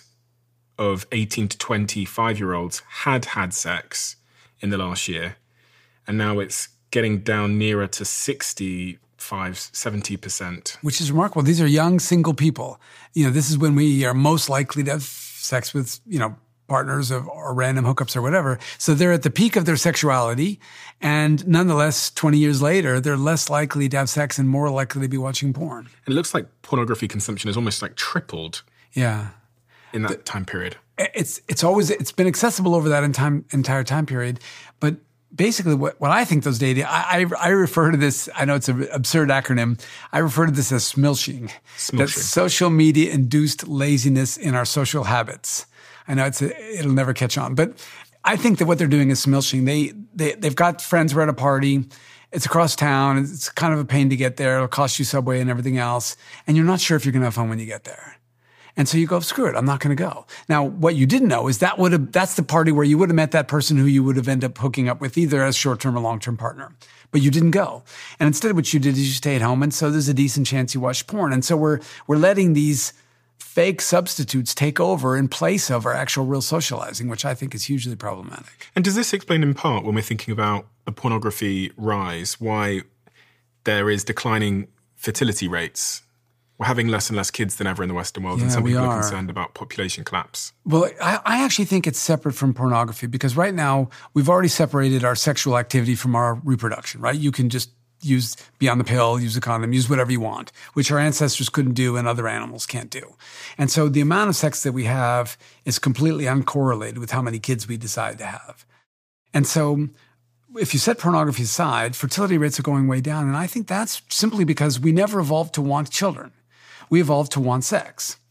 of eighteen to twenty-five-year-olds had had sex in the last year. And now it's getting down nearer to sixty-five, seventy percent. Which is remarkable. These are young single people. You know, this is when we are most likely to have sex with, you know, partners of or random hookups or whatever. So they're at the peak of their sexuality. And nonetheless, twenty years later, they're less likely to have sex and more likely to be watching porn. And it looks like pornography consumption has almost like tripled. Yeah. In that the, time period. It's it's always, it's been accessible over that time, entire time period. But basically what, what I think those data, I, I, I refer to this, I know it's an absurd acronym, I refer to this as smilching. Smilching. That's social media induced laziness in our social habits. I know it's a, it'll never catch on, but I think that what they're doing is smilching. They, they, they've got friends who are at a party. It's across town. It's kind of a pain to get there. It'll cost you subway and everything else. And you're not sure if you're going to have fun when you get there. And so you go, screw it, I'm not going to go. Now, what you didn't know is that would have, that's the party where you would have met that person who you would have ended up hooking up with either as short-term or long-term partner. But you didn't go. And instead what you did is you stayed home. And so there's a decent chance you watched porn. And so we're, we're letting these fake substitutes take over in place of our actual real socializing, which I think is hugely problematic. And does this explain in part, when we're thinking about the pornography rise, why there is declining fertility rates? We're having less and less kids than ever in the Western world, Yeah, and some we people are are. concerned about population collapse. Well, I, I actually think it's separate from pornography because right now we've already separated our sexual activity from our reproduction, right? You can just use, be on the pill, use a condom, use whatever you want, which our ancestors couldn't do and other animals can't do. And so the amount of sex that we have is completely uncorrelated with how many kids we decide to have. And so if you set pornography aside, fertility rates are going way down. And I think that's simply because we never evolved to want children. We evolved to want sex.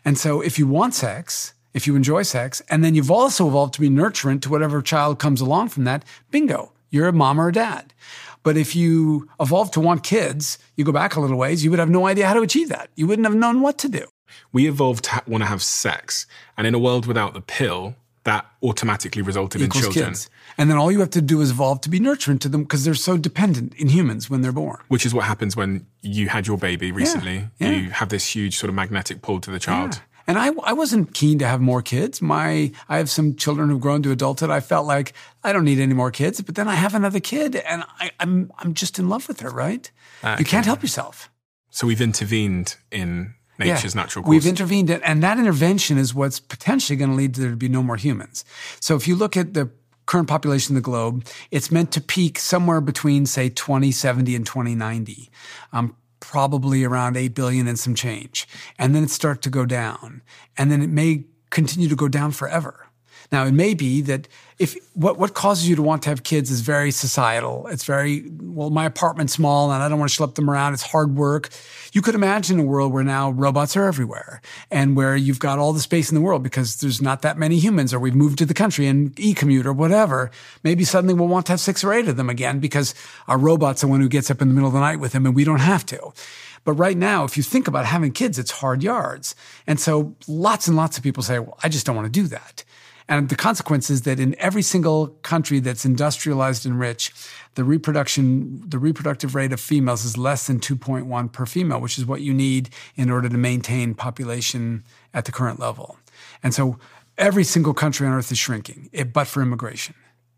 And so if you want sex, if you enjoy sex, and then you've also evolved to be nurturant to whatever child comes along from that, bingo, you're a mom or a dad. But if you evolved to want kids, you go back a little ways, you would have no idea how to achieve that. You wouldn't have known what to do. We evolved to ha- want to have sex. And in a world without the pill, that automatically resulted Equals in children. Kids. And then all you have to do is evolve to be nurturant to them because they're so dependent in humans when they're born. Which is what happens when you had your baby recently. Yeah, yeah. You have this huge sort of magnetic pull to the child. Yeah. And I, I wasn't keen to have more kids. My, I have some children who've grown to adulthood. I felt like I don't need any more kids. But then I have another kid, and I, I'm I'm just in love with her. Right? Uh, you can't help yourself. So we've intervened in nature's yeah. natural course. We've intervened, and that intervention is what's potentially going to lead to there to be no more humans. So if you look at the current population of the globe, it's meant to peak somewhere between, say, twenty seventy and twenty ninety. Um, probably around eight billion and some change. And then it starts to go down. And then it may continue to go down forever. Now, it may be that if what, what causes you to want to have kids is very societal. It's very, well, my apartment's small and I don't want to schlep them around. It's hard work. You could imagine a world where now robots are everywhere and where you've got all the space in the world because there's not that many humans, or we've moved to the country and e-commute or whatever. Maybe suddenly we'll want to have six or eight of them again because our robot's the one who gets up in the middle of the night with them and we don't have to. But right now, if you think about having kids, it's hard yards. And so lots and lots of people say, well, I just don't want to do that. And the consequence is that in every single country that's industrialized and rich, the reproduction, the reproductive rate of females is less than two point one per female, which is what you need in order to maintain population at the current level. And so every single country on earth is shrinking, but for immigration.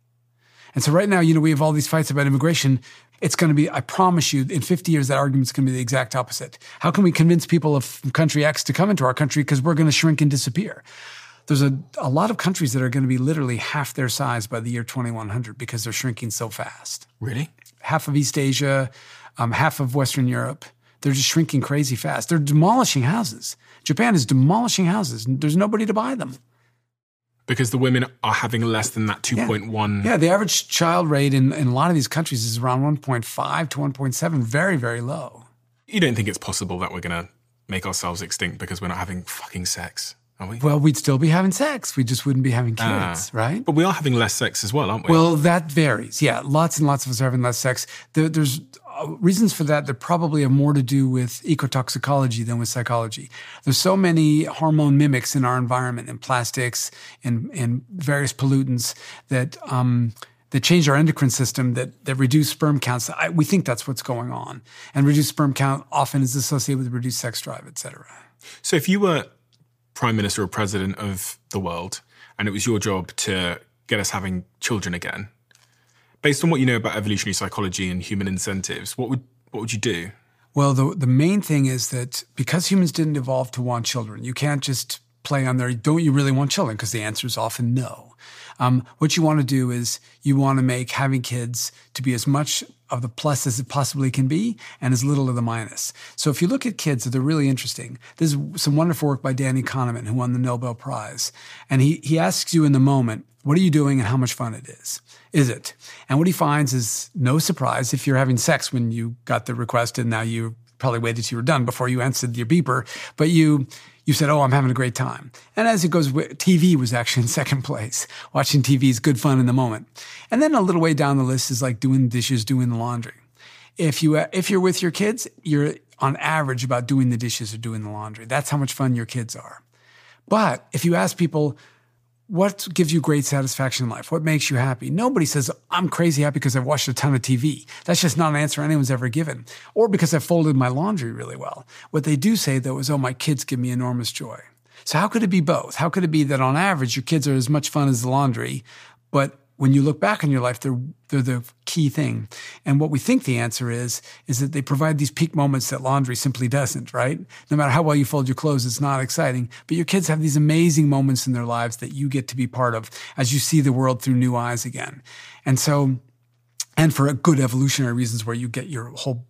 And so right now, you know, we have all these fights about immigration. It's going to be, I promise you, in fifty years, that argument's going to be the exact opposite. How can we convince people of country X to come into our country because we're going to shrink and disappear? There's a, a lot of countries that are going to be literally half their size by the year twenty-one hundred because they're shrinking so fast. Really? Half of East Asia, um, half of Western Europe. They're just shrinking crazy fast. They're demolishing houses. Japan is demolishing houses. There's nobody to buy them. Because the women are having less than that two point one. Yeah, yeah, the average child rate in, in a lot of these countries is around one point five to one point seven, very, very low. You don't think it's possible that we're going to make ourselves extinct because we're not having fucking sex? Are we? Well, we'd still be having sex. We just wouldn't be having kids, uh, right? But we are having less sex as well, aren't we? Well, that varies. Yeah, lots and lots of us are having less sex. There, there's uh, reasons for that that probably have more to do with ecotoxicology than with psychology. There's so many hormone mimics in our environment, in plastics, and in, in various pollutants that um, that change our endocrine system, that that reduce sperm counts. I, we think that's what's going on. And reduced sperm count often is associated with reduced sex drive, et cetera. So if you were prime minister or president of the world, and it was your job to get us having children again, based on what you know about evolutionary psychology and human incentives, what would what would you do? Well, the the main thing is that because humans didn't evolve to want children, you can't just play on their, don't you really want children? Because the answer is often no. Um, what you want to do is you want to make having kids to be as much of the plus as it possibly can be and as little of the minus. So if you look at kids, they're really interesting. There's some wonderful work by Danny Kahneman, who won the Nobel Prize. And he, he asks you in the moment, what are you doing and how much fun it is? Is it? And what he finds is no surprise if you're having sex when you got the request and now you probably waited till you were done before you answered your beeper, but you you said, oh, I'm having a great time. And as it goes, T V was actually in second place. Watching T V is good fun in the moment. And then a little way down the list is like doing the dishes, doing the laundry. If, you, if you're with your kids, you're on average about doing the dishes or doing the laundry. That's how much fun your kids are. But if you ask people, what gives you great satisfaction in life? What makes you happy? Nobody says, I'm crazy happy because I've watched a ton of T V. That's just not an answer anyone's ever given. Or because I folded my laundry really well. What they do say, though, is, oh, my kids give me enormous joy. So how could it be both? How could it be that on average your kids are as much fun as the laundry, but when you look back on your life, they're they're the key thing? And what we think the answer is, is that they provide these peak moments that laundry simply doesn't, right? No matter how well you fold your clothes, it's not exciting. But your kids have these amazing moments in their lives that you get to be part of as you see the world through new eyes again. And so, and for good evolutionary reasons where you get your whole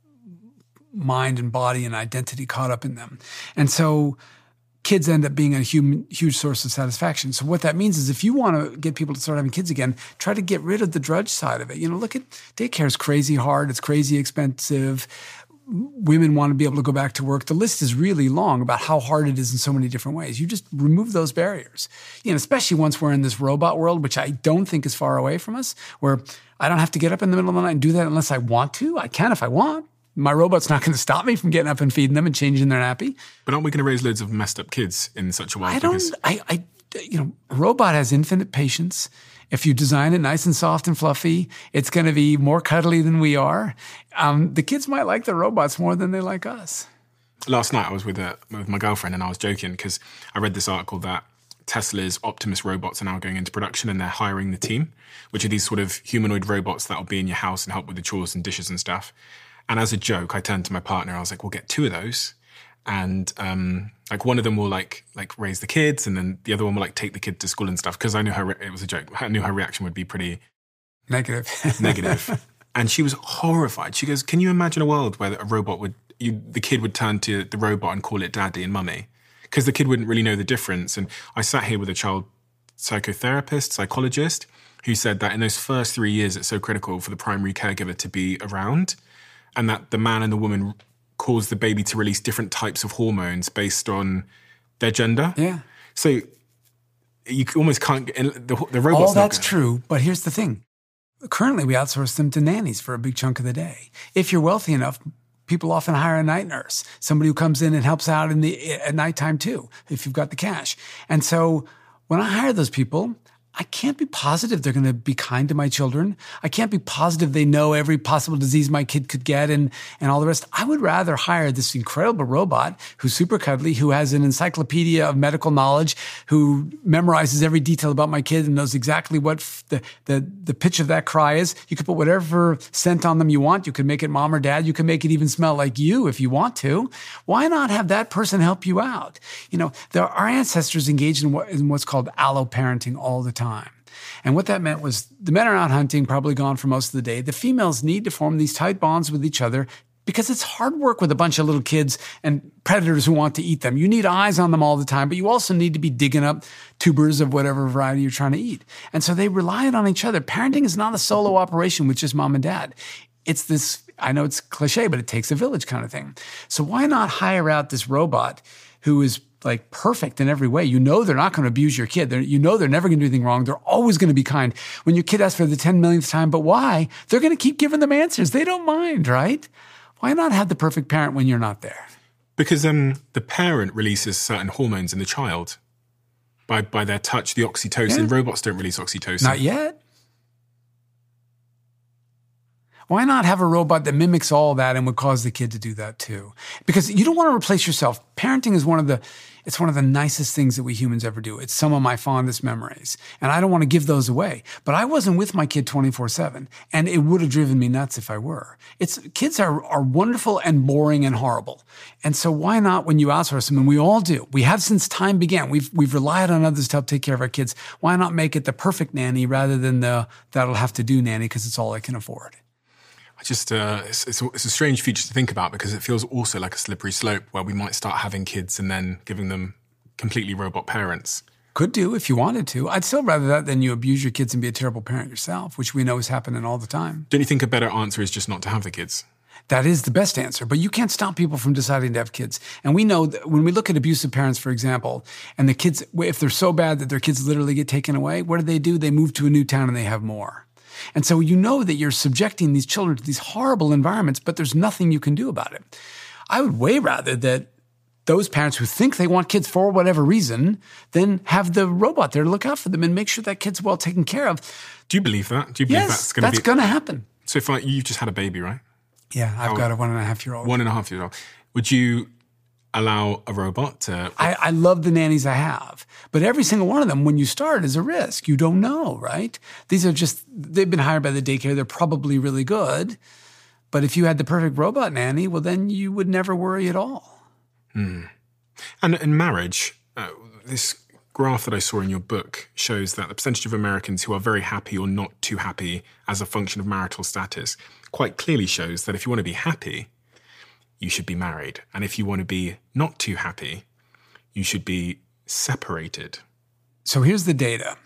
mind and body and identity caught up in them. And so kids end up being a huge, huge source of satisfaction. So what that means is if you want to get people to start having kids again, try to get rid of the drudge side of it. You know, look at daycare is crazy hard. It's crazy expensive. women want to be able to go back to work. The list is really long about how hard it is in so many different ways. You just remove those barriers. You know, especially once we're in this robot world, which I don't think is far away from us, where I don't have to get up in the middle of the night and do that unless I want to. I can if I want. My robot's not going to stop me from getting up and feeding them and changing their nappy. But aren't we going to raise loads of messed up kids in such a way? I don't, because... I, I, you know, a robot has infinite patience. If you design it nice and soft and fluffy, it's going to be more cuddly than we are. Um, the kids might like the robots more than they like us. Last night I was with, a, with my girlfriend and I was joking because I read this article that Tesla's Optimus robots are now going into production and they're hiring the team, which are these sort of humanoid robots that will be in your house and help with the chores and dishes and stuff. And as a joke, I turned to my partner. I was like, we'll get two of those. And um, like one of them will like like raise the kids and then the other one will like take the kid to school and stuff. Because I knew her, re- it was a joke. I knew her reaction would be pretty... Negative. negative. And she was horrified. She goes, can you imagine a world where a robot would... You, the kid would turn to the robot and call it daddy and mummy? Because the kid wouldn't really know the difference. And I sat here with a child psychotherapist, psychologist, who said that in those first three years, it's so critical for the primary caregiver to be around. And that the man and the woman cause the baby to release different types of hormones based on their gender. Yeah. So you almost can't... The, the robot's All that's not gonna... true, but here's the thing. Currently, we outsource them to nannies for a big chunk of the day. If you're wealthy enough, people often hire a night nurse, somebody who comes in and helps out in the at nighttime too, if you've got the cash. And so when I hire those people, I can't be positive they're going to be kind to my children. I can't be positive they know every possible disease my kid could get and, and all the rest. I would rather hire this incredible robot who's super cuddly, who has an encyclopedia of medical knowledge, who memorizes every detail about my kid and knows exactly what f- the, the, the pitch of that cry is. You could put whatever scent on them you want. You could make it mom or dad. You can make it even smell like you if you want to. Why not have that person help you out? You know, there, our ancestors engaged in, what, in what's called alloparenting all the time. And what that meant was the men are out hunting, probably gone for most of the day. The females need to form these tight bonds with each other because it's hard work with a bunch of little kids and predators who want to eat them. You need eyes on them all the time, but you also need to be digging up tubers of whatever variety you're trying to eat. And so they relied on each other. Parenting is not a solo operation with just mom and dad. It's this, I know it's cliche, but it takes a village kind of thing. So why not hire out this robot who is like perfect in every way? You know they're not going to abuse your kid. They're, you know they're never going to do anything wrong. They're always going to be kind. When your kid asks for the ten millionth time, but why? They're going to keep giving them answers. They don't mind, right? Why not have the perfect parent when you're not there? Because um, the parent releases certain hormones in the child by by their touch, the oxytocin. Yeah. Robots don't release oxytocin. Not yet. Why not have a robot that mimics all that and would cause the kid to do that too? Because you don't want to replace yourself. Parenting is one of the, it's one of the nicest things that we humans ever do. It's some of my fondest memories. And I don't want to give those away. But I wasn't with my kid twenty-four seven. And it would have driven me nuts if I were. It's, kids are, are wonderful and boring and horrible. And so why not when you outsource them? And we all do. We have since time began. We've, we've relied on others to help take care of our kids. Why not make it the perfect nanny rather than the, that'll have to do nanny because it's all I can afford? I just, uh, it's, it's, a, it's a strange feature to think about because it feels also like a slippery slope where we might start having kids and then giving them completely robot parents. Could do if you wanted to. I'd still rather that than you abuse your kids and be a terrible parent yourself, which we know is happening all the time. Don't you think a better answer is just not to have the kids? That is the best answer, but you can't stop people from deciding to have kids. And we know that when we look at abusive parents, for example, and the kids, if they're so bad that their kids literally get taken away, what do they do? They move to a new town and they have more. And so you know that you're subjecting these children to these horrible environments, but there's nothing you can do about it. I would way rather that those parents who think they want kids for whatever reason then have the robot there to look out for them and make sure that kid's well taken care of. Do you believe that? Do you believe yes, that's going to be... that's going to happen. So if I, you've just had a baby, right? Yeah, I've How, got a one and a half year old. One and a half year old. Would you allow a robot to... I, I love the nannies I have, but every single one of them, when you start, is a risk. You don't know, right? These are just, they've been hired by the daycare. They're probably really good. But if you had the perfect robot nanny, well, then you would never worry at all. Hmm. And in marriage, uh, this graph that I saw in your book shows that the percentage of Americans who are very happy or not too happy as a function of marital status quite clearly shows that if you want to be happy, you should be married. And if you want to be not too happy, you should be separated. So here's the data.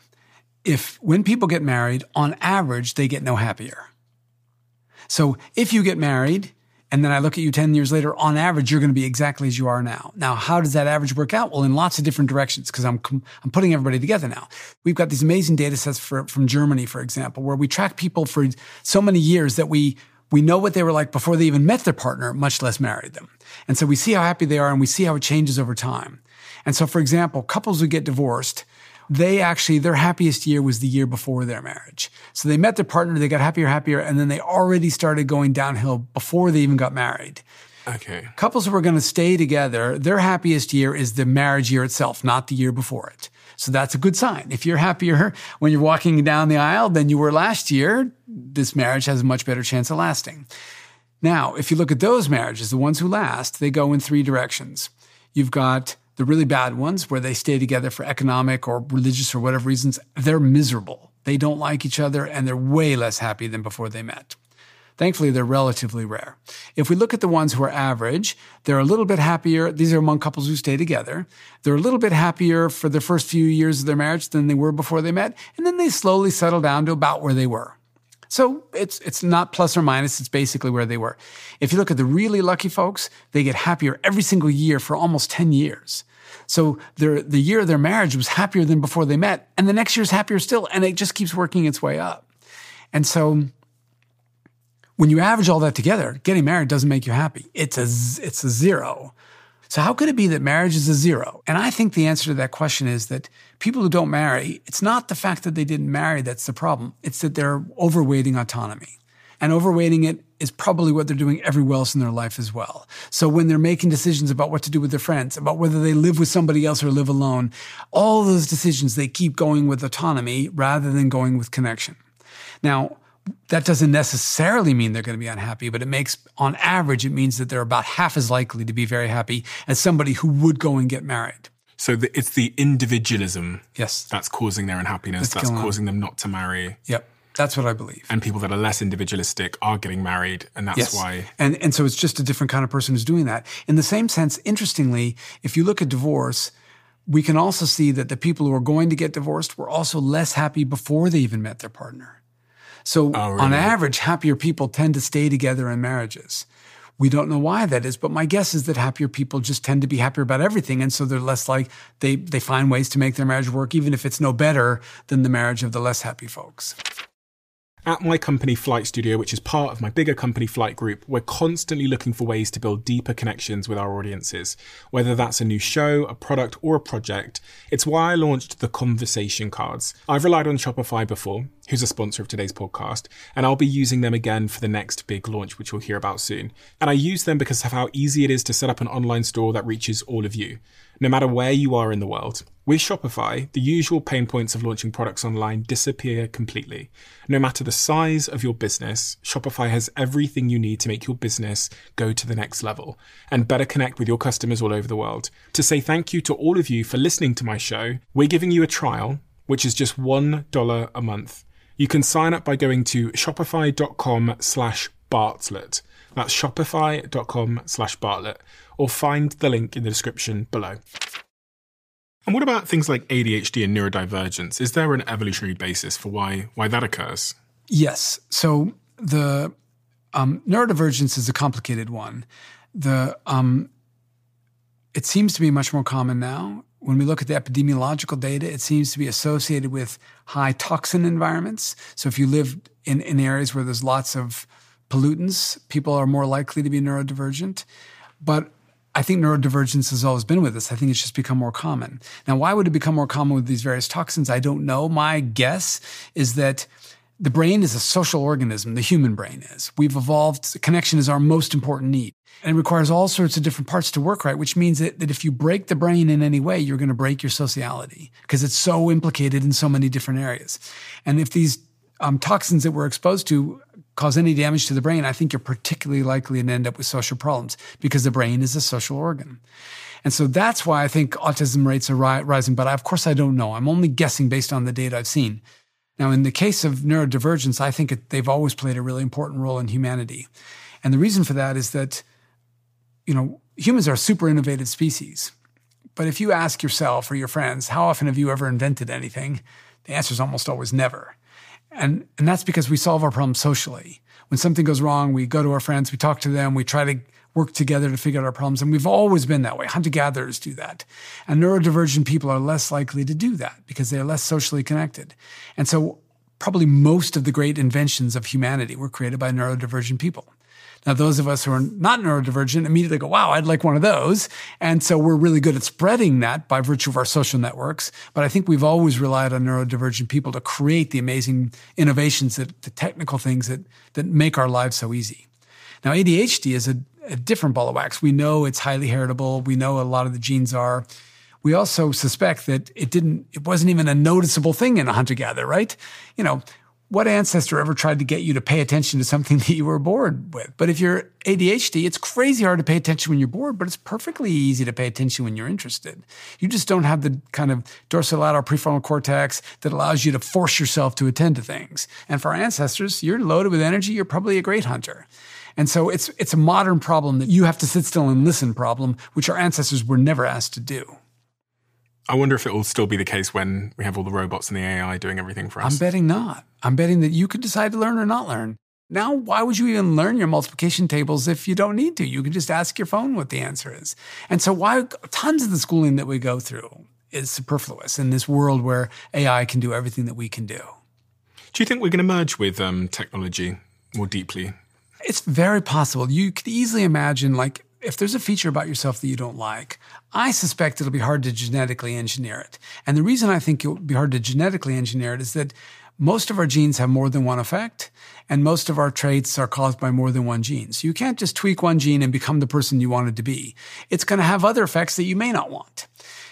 If when people get married, on average, they get no happier. So if you get married, and then I look at you ten years later, on average, you're going to be exactly as you are now. Now, how does that average work out? Well, in lots of different directions, because I'm I'm putting everybody together now. We've got these amazing data sets for, from Germany, for example, where we track people for so many years that we we know what they were like before they even met their partner, much less married them. And so we see how happy they are, and we see how it changes over time. And so, for example, couples who get divorced, they actually, their happiest year was the year before their marriage. So they met their partner, they got happier, happier, and then they already started going downhill before they even got married. Okay. Couples who are going to stay together, their happiest year is the marriage year itself, not the year before it. So that's a good sign. If you're happier when you're walking down the aisle than you were last year, this marriage has a much better chance of lasting. Now, if you look at those marriages, the ones who last, they go in three directions. You've got the really bad ones where they stay together for economic or religious or whatever reasons. They're miserable. They don't like each other, and they're way less happy than before they met. Thankfully, they're relatively rare. If we look at the ones who are average, they're a little bit happier. These are among couples who stay together. They're a little bit happier for the first few years of their marriage than they were before they met, and then they slowly settle down to about where they were. So it's it's not plus or minus, it's basically where they were. If you look at the really lucky folks, they get happier every single year for almost ten years. So their, the year of their marriage was happier than before they met, and the next year's happier still, and it just keeps working its way up. And so when you average all that together, getting married doesn't make you happy. It's a, it's a zero. So how could it be that marriage is a zero? And I think the answer to that question is that people who don't marry, it's not the fact that they didn't marry that's the problem. It's that they're overweighting autonomy. And overweighting it is probably what they're doing everywhere else in their life as well. So when they're making decisions about what to do with their friends, about whether they live with somebody else or live alone, all those decisions, they keep going with autonomy rather than going with connection. Now, that doesn't necessarily mean they're going to be unhappy, but it makes, on average, it means that they're about half as likely to be very happy as somebody who would go and get married. So the, it's the individualism yes. that's causing their unhappiness, that's, that's causing them not to marry. Yep. That's what I believe. And people that are less individualistic are getting married, and that's yes. why. And and so it's just a different kind of person who's doing that. In the same sense, interestingly, if you look at divorce, we can also see that the people who are going to get divorced were also less happy before they even met their partner. So oh, really? On average, happier people tend to stay together in marriages. We don't know why that is, but my guess is that happier people just tend to be happier about everything, and so they're less like, they, they find ways to make their marriage work, even if it's no better than the marriage of the less happy folks. At my company, Flight Studio, which is part of my bigger company, Flight Group, we're constantly looking for ways to build deeper connections with our audiences. Whether that's a new show, a product, or a project, it's why I launched the Conversation Cards. I've relied on Shopify before, who's a sponsor of today's podcast, and I'll be using them again for the next big launch, which we'll hear about soon. And I use them because of how easy it is to set up an online store that reaches all of you, no matter where you are in the world. With Shopify, the usual pain points of launching products online disappear completely. No matter the size of your business, Shopify has everything you need to make your business go to the next level and better connect with your customers all over the world. To say thank you to all of you for listening to my show, we're giving you a trial, which is just one dollar a month. You can sign up by going to shopify.com slash Bartlett. That's shopify.com slash Bartlett, or find the link in the description below. And what about things like A D H D and neurodivergence? Is there an evolutionary basis for why why that occurs? Yes. So the um, neurodivergence is a complicated one. The um, it seems to be much more common now. When we look at the epidemiological data, it seems to be associated with high toxin environments. So if you live in, in areas where there's lots of pollutants, people are more likely to be neurodivergent. But I think neurodivergence has always been with us. I think it's just become more common. Now, why would it become more common with these various toxins? I don't know. My guess is that the brain is a social organism, the human brain is. We've evolved, connection is our most important need. And it requires all sorts of different parts to work right, which means that, that if you break the brain in any way, you're going to break your sociality because it's so implicated in so many different areas. And if these um, toxins that we're exposed to cause any damage to the brain, I think you're particularly likely to end up with social problems because the brain is a social organ. And so that's why I think autism rates are ri- rising. But I, of course, I don't know. I'm only guessing based on the data I've seen. Now, in the case of neurodivergence, I think it, they've always played a really important role in humanity. And the reason for that is that, you know, humans are a super innovative species. But if you ask yourself or your friends, how often have you ever invented anything? The answer is almost always never. And, and that's because we solve our problems socially. When something goes wrong, we go to our friends, we talk to them, we try to work together to figure out our problems. And we've always been that way. Hunter-gatherers do that. And neurodivergent people are less likely to do that because they're less socially connected. And so probably most of the great inventions of humanity were created by neurodivergent people. Now, those of us who are not neurodivergent immediately go, wow, I'd like one of those. And so we're really good at spreading that by virtue of our social networks. But I think we've always relied on neurodivergent people to create the amazing innovations, that, the technical things that, that make our lives so easy. Now, A D H D is a, a different ball of wax. We know it's highly heritable. We know a lot of the genes are. We also suspect that it didn't, it wasn't even a noticeable thing in a hunter-gatherer, right? You know, what ancestor ever tried to get you to pay attention to something that you were bored with? But if you're A D H D, it's crazy hard to pay attention when you're bored, but it's perfectly easy to pay attention when you're interested. You just don't have the kind of dorsolateral prefrontal cortex that allows you to force yourself to attend to things. And for our ancestors, you're loaded with energy, you're probably a great hunter. And so it's it's a modern problem that you have to sit still and listen problem, which our ancestors were never asked to do. I wonder if it will still be the case when we have all the robots and the A I doing everything for us. I'm betting not. I'm betting that you could decide to learn or not learn. Now, why would you even learn your multiplication tables if you don't need to? You can just ask your phone what the answer is. And so why tons of the schooling that we go through is superfluous in this world where A I can do everything that we can do. Do you think we're going to merge with um, technology more deeply? It's very possible. You could easily imagine, like, if there's a feature about yourself that you don't like, I suspect it'll be hard to genetically engineer it. And the reason I think it'll be hard to genetically engineer it is that most of our genes have more than one effect, and most of our traits are caused by more than one gene. So you can't just tweak one gene and become the person you wanted to be. It's going to have other effects that you may not want.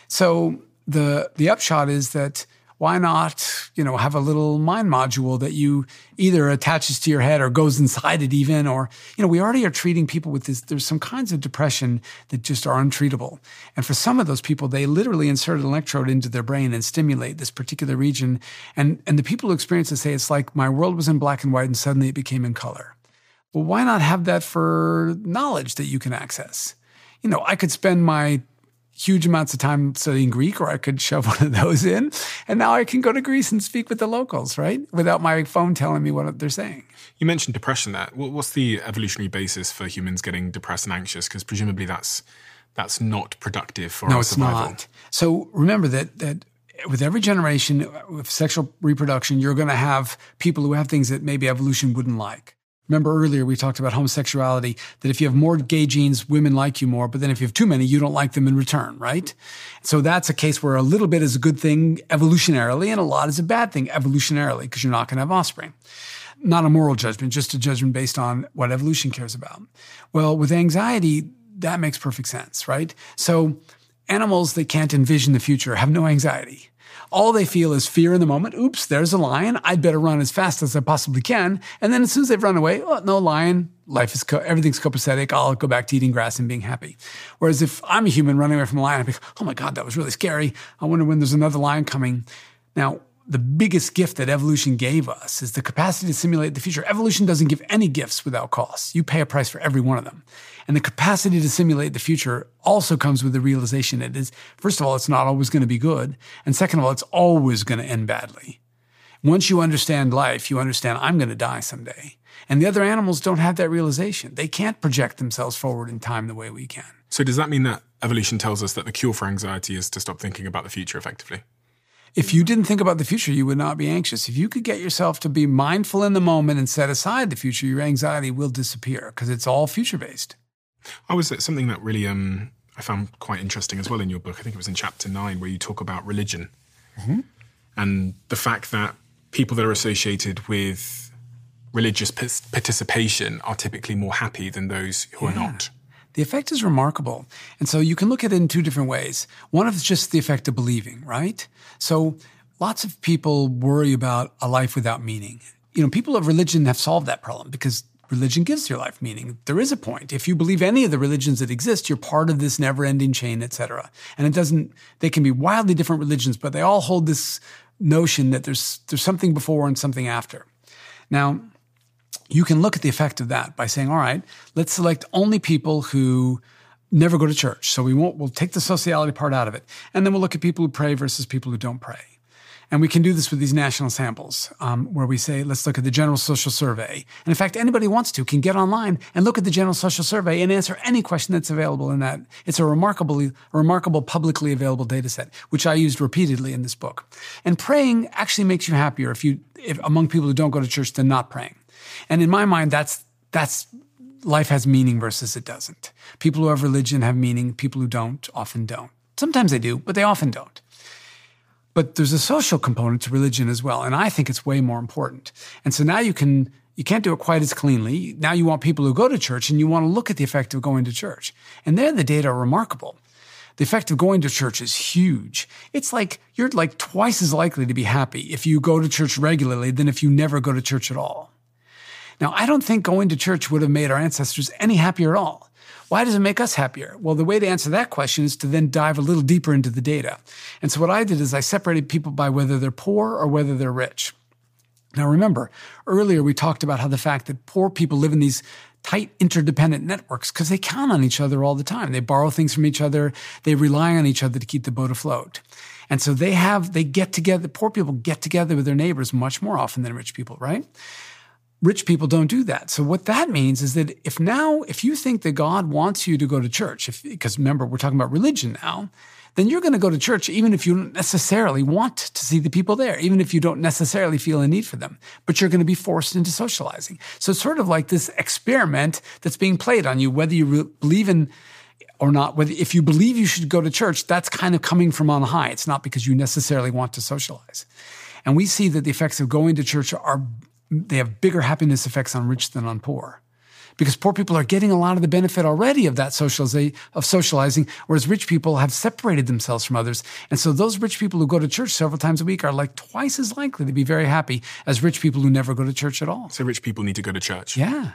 So the the upshot is that why not, you know, have a little mind module that you either attaches to your head or goes inside it even, or, you know, we already are treating people with this. There's some kinds of depression that just are untreatable. And for some of those people, they literally insert an electrode into their brain and stimulate this particular region. And, and the people who experience it say it's like my world was in black and white and suddenly it became in color. Well, why not have that for knowledge that you can access? You know, I could spend my huge amounts of time studying Greek, or I could shove one of those in, and now I can go to Greece and speak with the locals, right? Without my phone telling me what they're saying. You mentioned depression there. What's the evolutionary basis for humans getting depressed and anxious? Because presumably that's that's not productive for no, our survival. No, it's not. So remember that that with every generation with sexual reproduction, you're going to have people who have things that maybe evolution wouldn't like. Remember earlier we talked about homosexuality, that if you have more gay genes, women like you more, but then if you have too many, you don't like them in return, right? So that's a case where a little bit is a good thing evolutionarily and a lot is a bad thing evolutionarily because you're not going to have offspring. Not a moral judgment, just a judgment based on what evolution cares about. Well, with anxiety, that makes perfect sense, right? So animals that can't envision the future have no anxiety. All they feel is fear in the moment. Oops, there's a lion. I'd better run as fast as I possibly can. And then as soon as they've run away, oh, no lion. Life is, co- everything's copacetic. I'll go back to eating grass and being happy. Whereas if I'm a human running away from a lion, I'd be, oh my God, that was really scary. I wonder when there's another lion coming. Now, the biggest gift that evolution gave us is the capacity to simulate the future. Evolution doesn't give any gifts without costs. You pay a price for every one of them. And the capacity to simulate the future also comes with the realization it is, first of all, it's not always going to be good. And second of all, it's always going to end badly. Once you understand life, you understand I'm going to die someday. And the other animals don't have that realization. They can't project themselves forward in time the way we can. So does that mean that evolution tells us that the cure for anxiety is to stop thinking about the future effectively? If you didn't think about the future, you would not be anxious. If you could get yourself to be mindful in the moment and set aside the future, your anxiety will disappear because it's all future-based. I was at something that really um, I found quite interesting as well in your book. I think it was in chapter nine where you talk about religion mm-hmm. and the fact that people that are associated with religious p- participation are typically more happy than those who yeah. are not. The effect is remarkable. And so you can look at it in two different ways. One is just the effect of believing, right? So lots of people worry about a life without meaning. You know, people of religion have solved that problem because religion gives your life meaning. There is a point. If you believe any of the religions that exist, you're part of this never-ending chain, et cetera. And it doesn't, they can be wildly different religions, but they all hold this notion that there's there's something before and something after. Now, you can look at the effect of that by saying, all right, let's select only people who never go to church. So we won't, we'll take the sociality part out of it. And then we'll look at people who pray versus people who don't pray. And we can do this with these national samples, um, where we say, let's look at the General Social Survey. And in fact, anybody who wants to can get online and look at the General Social Survey and answer any question that's available in that. It's a remarkably, remarkable publicly available data set, which I used repeatedly in this book. And praying actually makes you happier if you, if, among people who don't go to church, than not praying. And in my mind, that's, that's, life has meaning versus it doesn't. People who have religion have meaning. People who don't often don't. Sometimes they do, but they often don't. But there's a social component to religion as well, and I think it's way more important. And so now you can, you can't do it quite as cleanly. Now you want people who go to church, and you want to look at the effect of going to church. And there the data are remarkable. The effect of going to church is huge. It's like you're like twice as likely to be happy if you go to church regularly than if you never go to church at all. Now, I don't think going to church would have made our ancestors any happier at all. Why does it make us happier? Well, the way to answer that question is to then dive a little deeper into the data. And so what I did is I separated people by whether they're poor or whether they're rich. Now, remember, earlier we talked about how the fact that poor people live in these tight interdependent networks because they count on each other all the time. They borrow things from each other. They rely on each other to keep the boat afloat. And so they have, they get together, poor people get together with their neighbors much more often than rich people, right? Rich people don't do that. So what that means is that if now, if you think that God wants you to go to church, if, because remember, we're talking about religion now, then you're going to go to church even if you don't necessarily want to see the people there, even if you don't necessarily feel a need for them, but you're going to be forced into socializing. So it's sort of like this experiment that's being played on you, whether you re- believe in or not, whether if you believe you should go to church, that's kind of coming from on high. It's not because you necessarily want to socialize. And we see that the effects of going to church are they have bigger happiness effects on rich than on poor. Because poor people are getting a lot of the benefit already of that socializa- of socializing, whereas rich people have separated themselves from others. And so those rich people who go to church several times a week are like twice as likely to be very happy as rich people who never go to church at all. So rich people need to go to church. Yeah.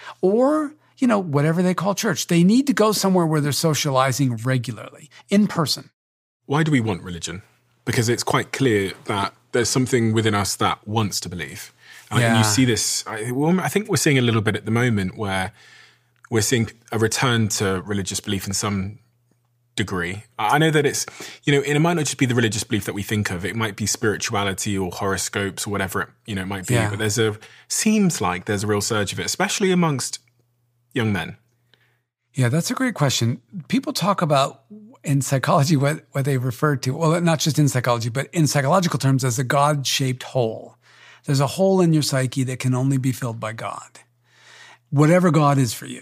Or, you know, whatever they call church. They need to go somewhere where they're socializing regularly, in person. Why do we want religion? Because it's quite clear that there's something within us that wants to believe. And yeah. you see this, I, well, I think we're seeing a little bit at the moment where we're seeing a return to religious belief in some degree. I know that it's, you know, it might not just be the religious belief that we think of. It might be spirituality or horoscopes or whatever it, you know, it might be. Yeah. But there's a, seems like there's a real surge of it, especially amongst young men. Yeah, that's a great question. People talk about in psychology what, what they refer to, well, not just in psychology, but in psychological terms as a God-shaped hole. There's a hole in your psyche that can only be filled by God, whatever God is for you.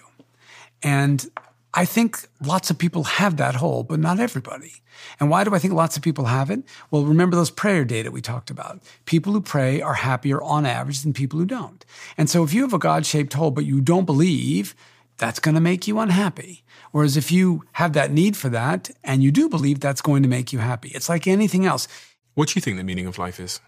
And I think lots of people have that hole, but not everybody. And why do I think lots of people have it? Well, remember those prayer data we talked about. People who pray are happier on average than people who don't. And so if you have a God-shaped hole, but you don't believe, that's going to make you unhappy. Whereas if you have that need for that and you do believe, that's going to make you happy. It's like anything else. What do you think the meaning of life is?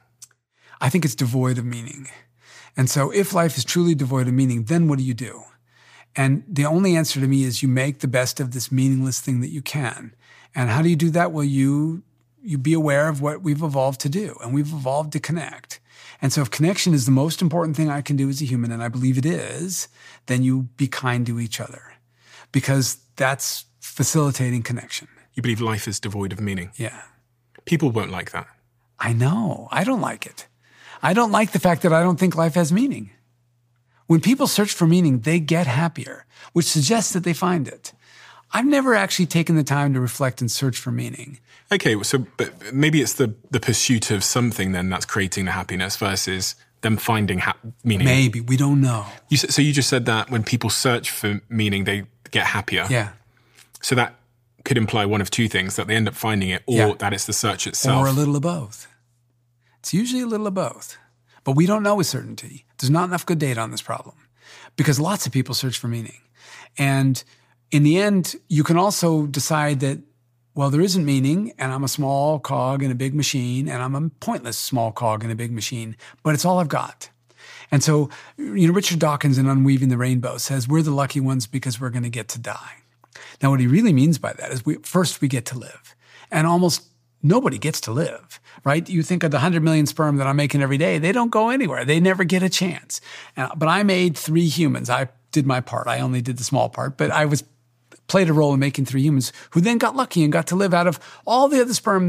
I think it's devoid of meaning. And so if life is truly devoid of meaning, then what do you do? And the only answer to me is you make the best of this meaningless thing that you can. And how do you do that? Well, you, you be aware of what we've evolved to do, and we've evolved to connect. And so if connection is the most important thing I can do as a human, and I believe it is, then you be kind to each other because that's facilitating connection. You believe life is devoid of meaning? Yeah. People won't like that. I know. I don't like it. I don't like the fact that I don't think life has meaning. When people search for meaning, they get happier, which suggests that they find it. I've never actually taken the time to reflect and search for meaning. Okay, so but maybe it's the, the pursuit of something then that's creating the happiness versus them finding ha- meaning. Maybe. We don't know. You, so you just said that when people search for meaning, they get happier. Yeah. So that could imply one of two things, that they end up finding it or Yeah. that it's the search itself. Or a little of both. It's usually a little of both. But we don't know with certainty. There's not enough good data on this problem because lots of people search for meaning. And in the end, you can also decide that, well, there isn't meaning and I'm a small cog in a big machine and I'm a pointless small cog in a big machine, but it's all I've got. And so, you know, Richard Dawkins in Unweaving the Rainbow says, we're the lucky ones because we're going to get to die. Now, what he really means by that is we, first we get to live. And almost nobody gets to live, right? You think of the one hundred million sperm that I'm making every day, they don't go anywhere. They never get a chance. Uh, but I made three humans. I did my part. I only did the small part, but I was played a role in making three humans who then got lucky and got to live out of all the other sperm that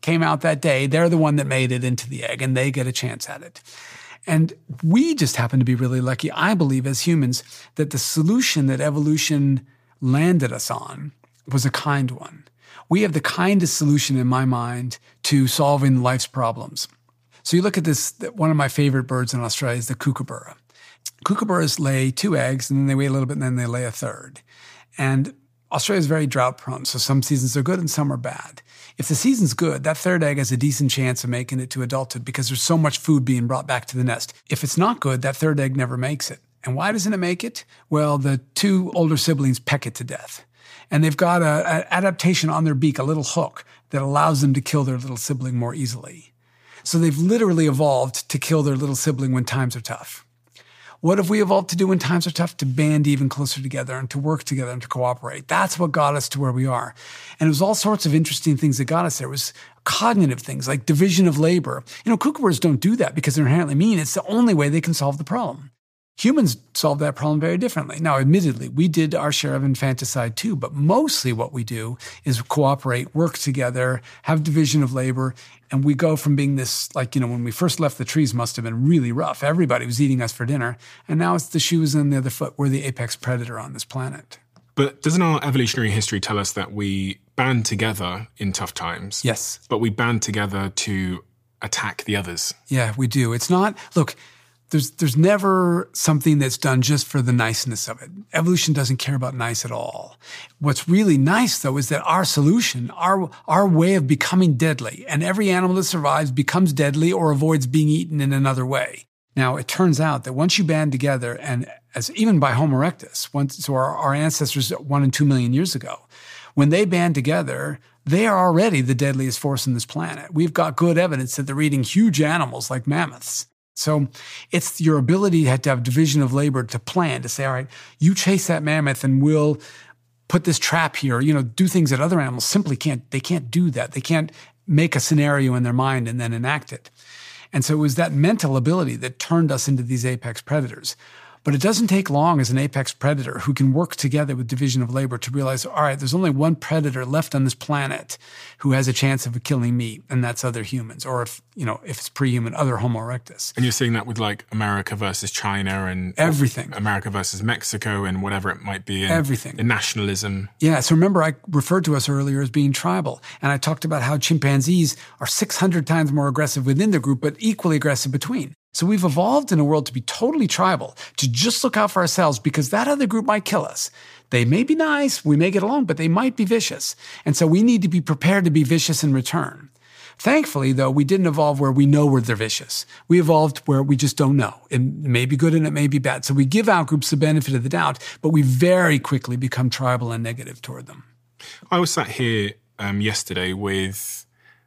came out that day, they're the one that made it into the egg, and they get a chance at it. And we just happen to be really lucky, I believe, as humans, that the solution that evolution landed us on was a kind one. We have the kindest solution, in my mind, to solving life's problems. So you look at this, one of my favorite birds in Australia is the kookaburra. Kookaburras lay two eggs, and then they wait a little bit, and then they lay a third. And Australia is very drought prone, so some seasons are good and some are bad. If the season's good, that third egg has a decent chance of making it to adulthood because there's so much food being brought back to the nest. If it's not good, that third egg never makes it. And why doesn't it make it? Well, the two older siblings peck it to death. And they've got an adaptation on their beak, a little hook, that allows them to kill their little sibling more easily. So they've literally evolved to kill their little sibling when times are tough. What have we evolved to do when times are tough? To band even closer together and to work together and to cooperate. That's what got us to where we are. And it was all sorts of interesting things that got us there. It was cognitive things like division of labor. You know, kookaburras don't do that because they're inherently mean. It's the only way they can solve the problem. Humans solve that problem very differently. Now, admittedly, we did our share of infanticide too, but mostly what we do is cooperate, work together, have division of labor, and we go from being this, like, you know, when we first left, the trees must have been really rough. Everybody was eating us for dinner, and now it's the shoes on the other foot. We're the apex predator on this planet. But doesn't our evolutionary history tell us that we band together in tough times? Yes. But we band together to attack the others. Yeah, we do. It's not, look, There's there's never something that's done just for the niceness of it. Evolution doesn't care about nice at all. What's really nice, though, is that our solution, our our way of becoming deadly, and every animal that survives becomes deadly or avoids being eaten in another way. Now, it turns out that once you band together, and as even by Homo erectus, once, so our, our ancestors one and two million years ago, when they band together, they are already the deadliest force on this planet. We've got good evidence that they're eating huge animals like mammoths. So it's your ability to have, to have division of labor, to plan, to say, all right, you chase that mammoth and we'll put this trap here, you know, do things that other animals simply can't, they can't do that. They can't make a scenario in their mind and then enact it. And so it was that mental ability that turned us into these apex predators. But it doesn't take long as an apex predator who can work together with division of labor to realize, all right, there's only one predator left on this planet who has a chance of killing me, and that's other humans. Or if, you know, if it's pre-human, other Homo erectus. And you're seeing that with like America versus China and everything. America versus Mexico and whatever it might be. And, everything. And nationalism. Yeah. So remember, I referred to us earlier as being tribal. And I talked about how chimpanzees are six hundred times more aggressive within the group, but equally aggressive between. So we've evolved in a world to be totally tribal, to just look out for ourselves because that other group might kill us. They may be nice, we may get along, but they might be vicious. And so we need to be prepared to be vicious in return. Thankfully, though, we didn't evolve where we know where they're vicious. We evolved where we just don't know. It may be good and it may be bad. So we give out groups the benefit of the doubt, but we very quickly become tribal and negative toward them. I was sat here um, yesterday with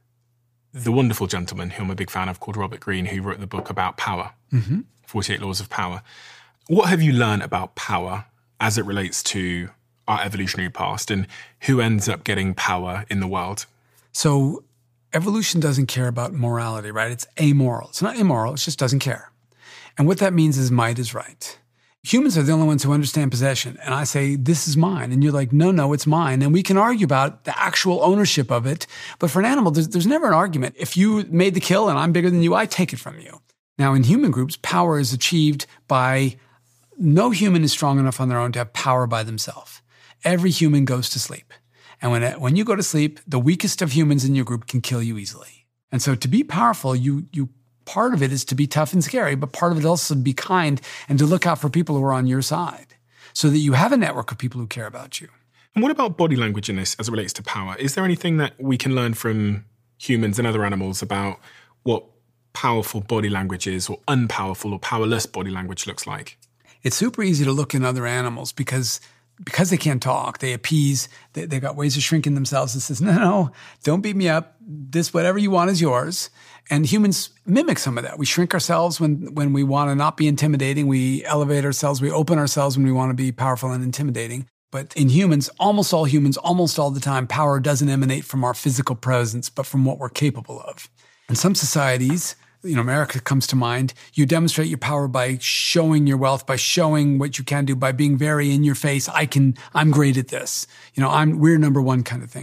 the wonderful gentleman who I'm a big fan of called Robert Greene, who wrote the book about power, mm-hmm. forty-eight Laws of Power. What have you learned about power as it relates to our evolutionary past and who ends up getting power in the world? So evolution doesn't care about morality, right? It's amoral. It's not immoral. It just doesn't care. And what that means is might is right. Humans are the only ones who understand possession. And I say, this is mine. And you're like, no, no, it's mine. And we can argue about the actual ownership of it. But for an animal, there's, there's never an argument. If you made the kill and I'm bigger than you, I take it from you. Now, in human groups, power is achieved by no human is strong enough on their own to have power by themselves. Every human goes to sleep. And when, when you go to sleep, the weakest of humans in your group can kill you easily. And so to be powerful, you, you, part of it is to be tough and scary, but part of it also to be kind and to look out for people who are on your side so that you have a network of people who care about you. And what about body language in this as it relates to power? Is there anything that we can learn from humans and other animals about what powerful body language is or unpowerful or powerless body language looks like? It's super easy to look in other animals because because they can't talk, they appease, they, they got ways of shrinking themselves that says, no, no, don't beat me up. This, whatever you want is yours. And humans mimic some of that. We shrink ourselves when, when we want to not be intimidating. We elevate ourselves. We open ourselves when we want to be powerful and intimidating. But in humans, almost all humans, almost all the time, power doesn't emanate from our physical presence, but from what we're capable of. In some societies, you know, America comes to mind, you demonstrate your power by showing your wealth, by showing what you can do, by being very in your face. I can, I'm great at this. You know, I'm, we're number one kind of thing.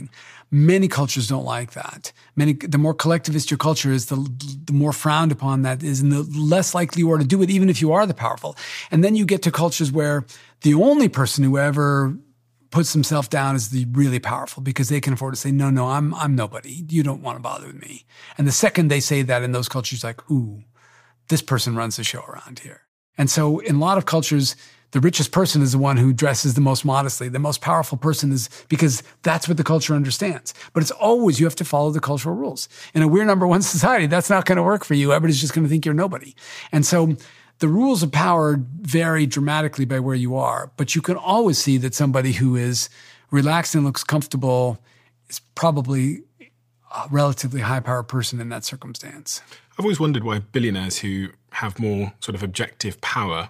Many cultures don't like that. Many, the more collectivist your culture is, the, the more frowned upon that is, and the less likely you are to do it, even if you are the powerful. And then you get to cultures where the only person who ever puts himself down is the really powerful, because they can afford to say, no, no, I'm I'm nobody. You don't want to bother with me. And the second they say that in those cultures, like, ooh, this person runs the show around here. And so in a lot of cultures, the richest person is the one who dresses the most modestly. The most powerful person is, because that's what the culture understands. But it's always, you have to follow the cultural rules. In a we're number one society, that's not going to work for you. Everybody's just going to think you're nobody. And so the rules of power vary dramatically by where you are. But you can always see that somebody who is relaxed and looks comfortable is probably a relatively high-powered person in that circumstance. I've always wondered why billionaires who have more sort of objective power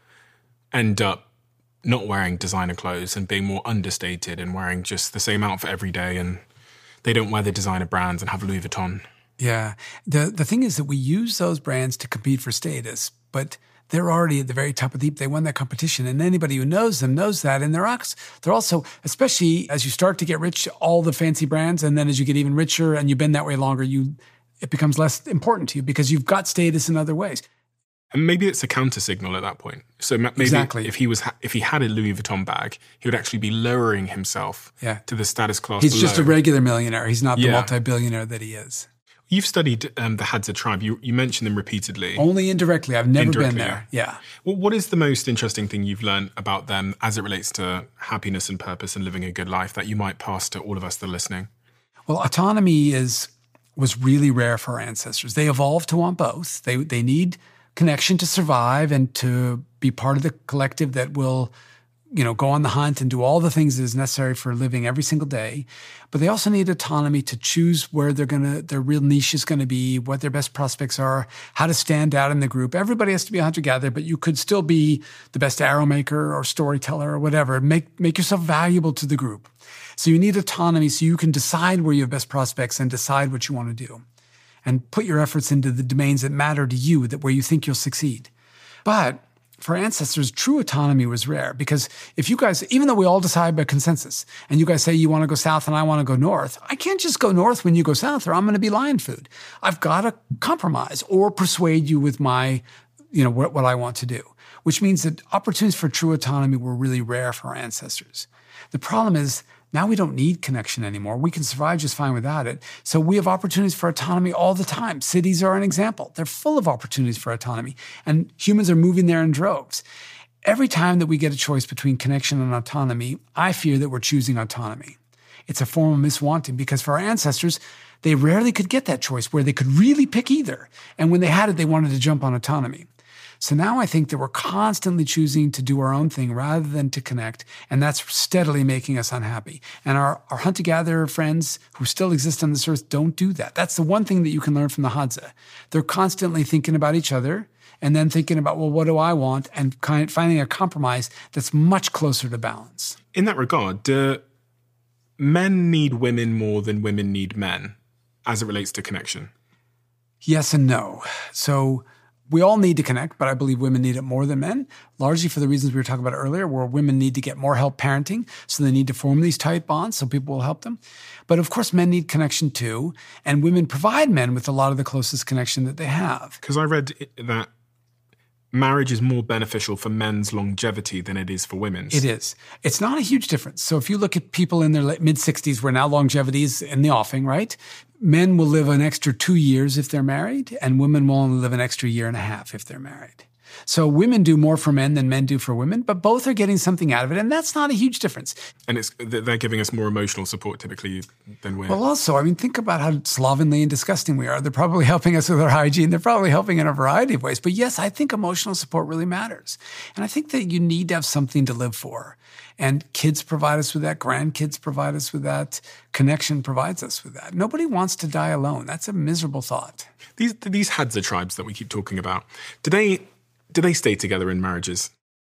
end up not wearing designer clothes and being more understated and wearing just the same outfit every day, and they don't wear the designer brands and have Louis Vuitton. Yeah. The the thing is that we use those brands to compete for status, but they're already at the very top of the heap. They won that competition, and anybody who knows them knows that. And they're they're also, especially as you start to get rich, all the fancy brands, and then as you get even richer and you've been that way longer, you it becomes less important to you because you've got status in other ways. And maybe it's a counter signal at that point. So maybe exactly. if he was if he had a Louis Vuitton bag, he would actually be lowering himself yeah. to the status class He's below. Just a regular millionaire. He's not the yeah. multi-billionaire that he is. You've studied um, the Hadza tribe. You, you mentioned them repeatedly. Only indirectly. I've never indirectly, been there. Yeah. yeah. Well, what is the most interesting thing you've learned about them as it relates to happiness and purpose and living a good life that you might pass to all of us that are listening? Well, autonomy is was really rare for our ancestors. They evolved to want both. They they need connection to survive and to be part of the collective that will, you know, go on the hunt and do all the things that is necessary for living every single day. But they also need autonomy to choose where they're going to, their real niche is going to be, what their best prospects are, how to stand out in the group. Everybody has to be a hunter-gatherer, but you could still be the best arrow maker or storyteller or whatever. Make, make yourself valuable to the group. So you need autonomy so you can decide where you have best prospects and decide what you want to do. And put your efforts into the domains that matter to you, that where you think you'll succeed. But for ancestors, true autonomy was rare because if you guys, even though we all decide by consensus, and you guys say you want to go south and I want to go north, I can't just go north when you go south or I'm going to be lion food. I've got to compromise or persuade you with my, you know, what, what I want to do, which means that opportunities for true autonomy were really rare for our ancestors. The problem is, now we don't need connection anymore. We can survive just fine without it. So we have opportunities for autonomy all the time. Cities are an example. They're full of opportunities for autonomy, and humans are moving there in droves. Every time that we get a choice between connection and autonomy, I fear that we're choosing autonomy. It's a form of miswanting because for our ancestors, they rarely could get that choice where they could really pick either. And when they had it, they wanted to jump on autonomy. So now I think that we're constantly choosing to do our own thing rather than to connect, and that's steadily making us unhappy. And our, our hunter-gatherer friends who still exist on this earth don't do that. That's the one thing that you can learn from the Hadza. They're constantly thinking about each other and then thinking about, well, what do I want? And kind of finding a compromise that's much closer to balance. In that regard, do men need women more than women need men as it relates to connection? Yes and no. So we all need to connect, but I believe women need it more than men, largely for the reasons we were talking about earlier, where women need to get more help parenting, so they need to form these tight bonds so people will help them. But of course, men need connection too, and women provide men with a lot of the closest connection that they have. Because I read that marriage is more beneficial for men's longevity than it is for women's. It is. It's not a huge difference. So if you look at people in their mid-sixties where now longevity is in the offing, right? Men will live an extra two years if they're married, and women will only live an extra year and a half if they're married. So women do more for men than men do for women, but both are getting something out of it, and that's not a huge difference. And it's they're giving us more emotional support typically than we're... Well, also, I mean, think about how slovenly and disgusting we are. They're probably helping us with our hygiene. They're probably helping in a variety of ways. But yes, I think emotional support really matters. And I think that you need to have something to live for. And kids provide us with that. Grandkids provide us with that. Connection provides us with that. Nobody wants to die alone. That's a miserable thought. These these Hadza tribes that we keep talking about, do they do they stay together in marriages?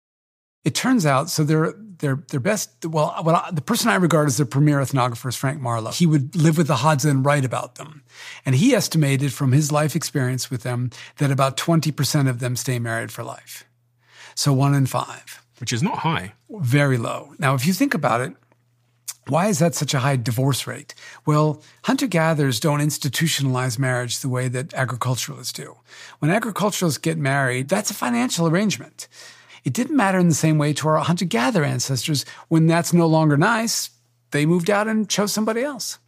It turns out, so they're they're they're best. Well, well, I, the person I regard as their premier ethnographer is Frank Marlowe. He would live with the Hadza and write about them, and he estimated from his life experience with them that about twenty percent of them stay married for life. So one in five. Which is not high. Very low. Now, if you think about it, Why is that such a high divorce rate? Well, hunter-gatherers don't institutionalize marriage the way that agriculturalists do. When agriculturalists get married, that's a financial arrangement. It didn't matter in the same way to our hunter-gatherer ancestors. When that's no longer nice, they moved out and chose somebody else.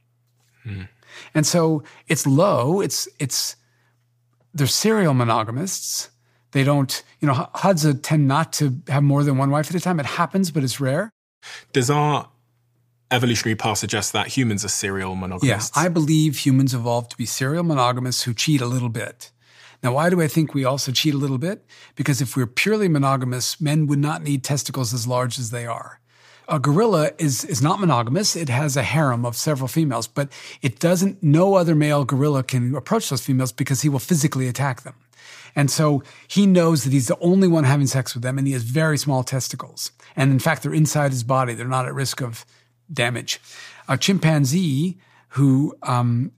Hmm. And so it's low. It's it's they're serial monogamists. They don't, you know, Hadza tend not to have more than one wife at a time. It happens, but it's rare. Does our evolutionary path suggest that humans are serial monogamists? Yeah, I believe humans evolved to be serial monogamists who cheat a little bit. Now, why do I think we also cheat a little bit? Because if we're purely monogamous, men would not need testicles as large as they are. A gorilla is, is not monogamous. It has a harem of several females, but it doesn't, no other male gorilla can approach those females because he will physically attack them. And so he knows that he's the only one having sex with them, and he has very small testicles. And in fact, they're inside his body. They're not at risk of damage. A chimpanzee who, um,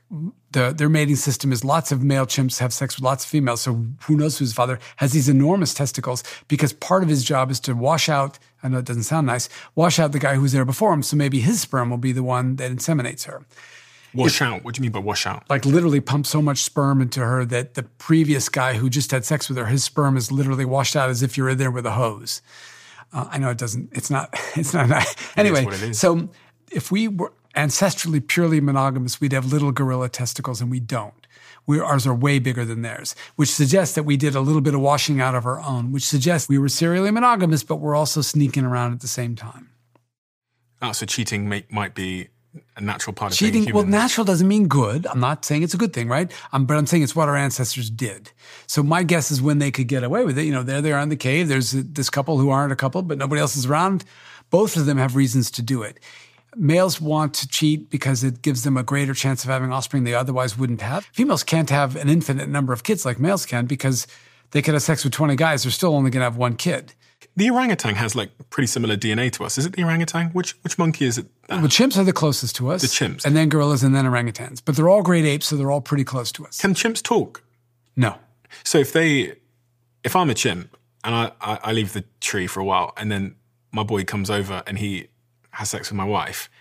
the, their mating system is lots of male chimps have sex with lots of females. So who knows who's father, has these enormous testicles because part of his job is to wash out, I know it doesn't sound nice, wash out the guy who was there before him. So maybe his sperm will be the one that inseminates her. Wash if, out? What do you mean by wash out? Like literally pump so much sperm into her that the previous guy who just had sex with her, his sperm is literally washed out as if you were in there with a hose. Uh, I know it doesn't, it's not, it's not, anyway, what it is. So if we were ancestrally purely monogamous, we'd have little gorilla testicles, and we don't. We, ours are way bigger than theirs, which suggests that we did a little bit of washing out of our own, which suggests we were serially monogamous, but we're also sneaking around at the same time. Oh, so cheating may, might be a natural part of cheating. being human. Well, natural doesn't mean good. I'm not saying it's a good thing, right? Um, but I'm saying it's what our ancestors did. So my guess is when they could get away with it, you know, there they are in the cave. There's this couple who aren't a couple, but nobody else is around. Both of them have reasons to do it. Males want to cheat because it gives them a greater chance of having offspring they otherwise wouldn't have. Females can't have an infinite number of kids like males can because they could have sex with twenty guys. They're still only going to have one kid. The orangutan has like pretty similar D N A to us. Is it the orangutan? Which which monkey is it? Well, chimps are the closest to us. The chimps. And then gorillas and then orangutans. But they're all great apes, so they're all pretty close to us. Can chimps talk? No. So if they, if I'm a chimp and I, I, I leave the tree for a while and then my boy comes over and he has sex with my wife,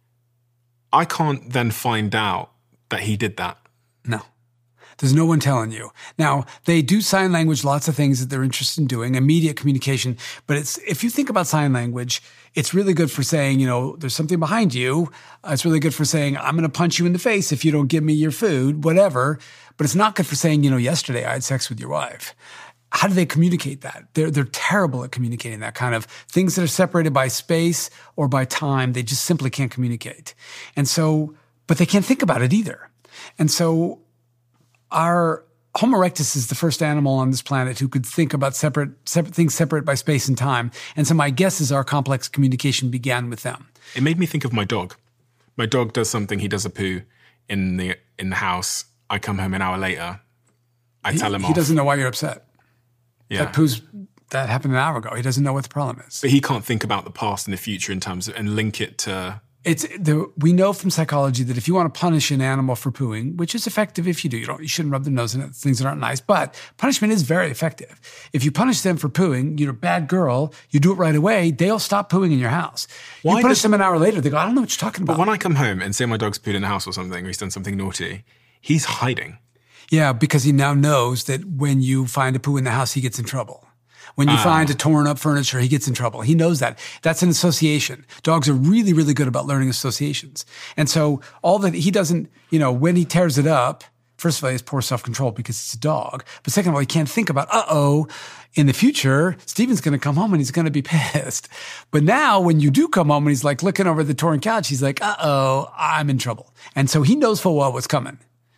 I can't then find out that he did that. No. There's no one telling you. Now, they do sign language, lots of things that they're interested in doing, immediate communication. But it's if you think about sign language, it's really good for saying, you know, there's something behind you. Uh, it's really good for saying, I'm going to punch you in the face if you don't give me your food, whatever. But it's not good for saying, you know, yesterday I had sex with your wife. How do they communicate that? They're they're terrible at communicating that kind of things that are separated by space or by time. They just simply can't communicate. And so, but they can't think about it either. And so our Homo erectus is the first animal on this planet who could think about separate, separate things separate by space and time. And so my guess is our complex communication began with them. It made me think of my dog. My dog does something. He does a poo in the in the house. I come home an hour later. I he, tell him he off. doesn't know why you're upset. Yeah. That poo's that happened an hour ago. He doesn't know what the problem is. But he can't think about the past and the future in terms of and link it to. It's the, we know from psychology that if you want to punish an animal for pooing, which is effective if you do, you don't, you shouldn't rub their nose in it, things that aren't nice, but punishment is very effective. If you punish them for pooing, you're a bad girl, you do it right away, they'll stop pooing in your house. Why you punish does, them an hour later, they go, I don't know what you're talking about. But when I come home and say my dog's pooed in the house or something, or he's done something naughty, he's hiding. Yeah, because he now knows that when you find a poo in the house, he gets in trouble. When you uh, find a torn up furniture, he gets in trouble. He knows that. That's an association. Dogs are really, really good about learning associations. And so all that he doesn't, you know, when he tears it up, first of all, he has poor self-control because it's a dog. But second of all, he can't think about, uh-oh, in the future, Steven's going to come home and he's going to be pissed. But now when you do come home and he's like looking over the torn couch, he's like, uh-oh, I'm in trouble. And so he knows full well what's coming.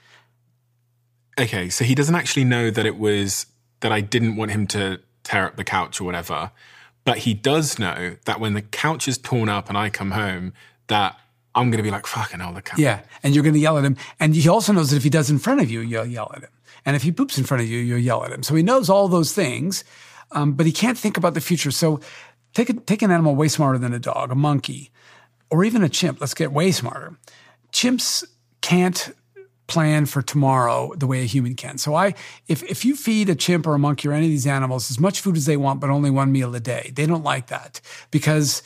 Okay, so he doesn't actually know that it was, that I didn't want him to tear up the couch or whatever, but he does know that when the couch is torn up and I come home, that I'm going to be like, fucking hell, the couch. Yeah, and you're going to yell at him. And he also knows that if he does in front of you, you'll yell at him. And if he poops in front of you, you'll yell at him. So he knows all those things, um, but he can't think about the future. So take a, take an animal way smarter than a dog, a monkey, or even a chimp. Let's get way smarter. Chimps can't plan for tomorrow the way a human can. So I, if if you feed a chimp or a monkey or any of these animals as much food as they want, but only one meal a day, they don't like that because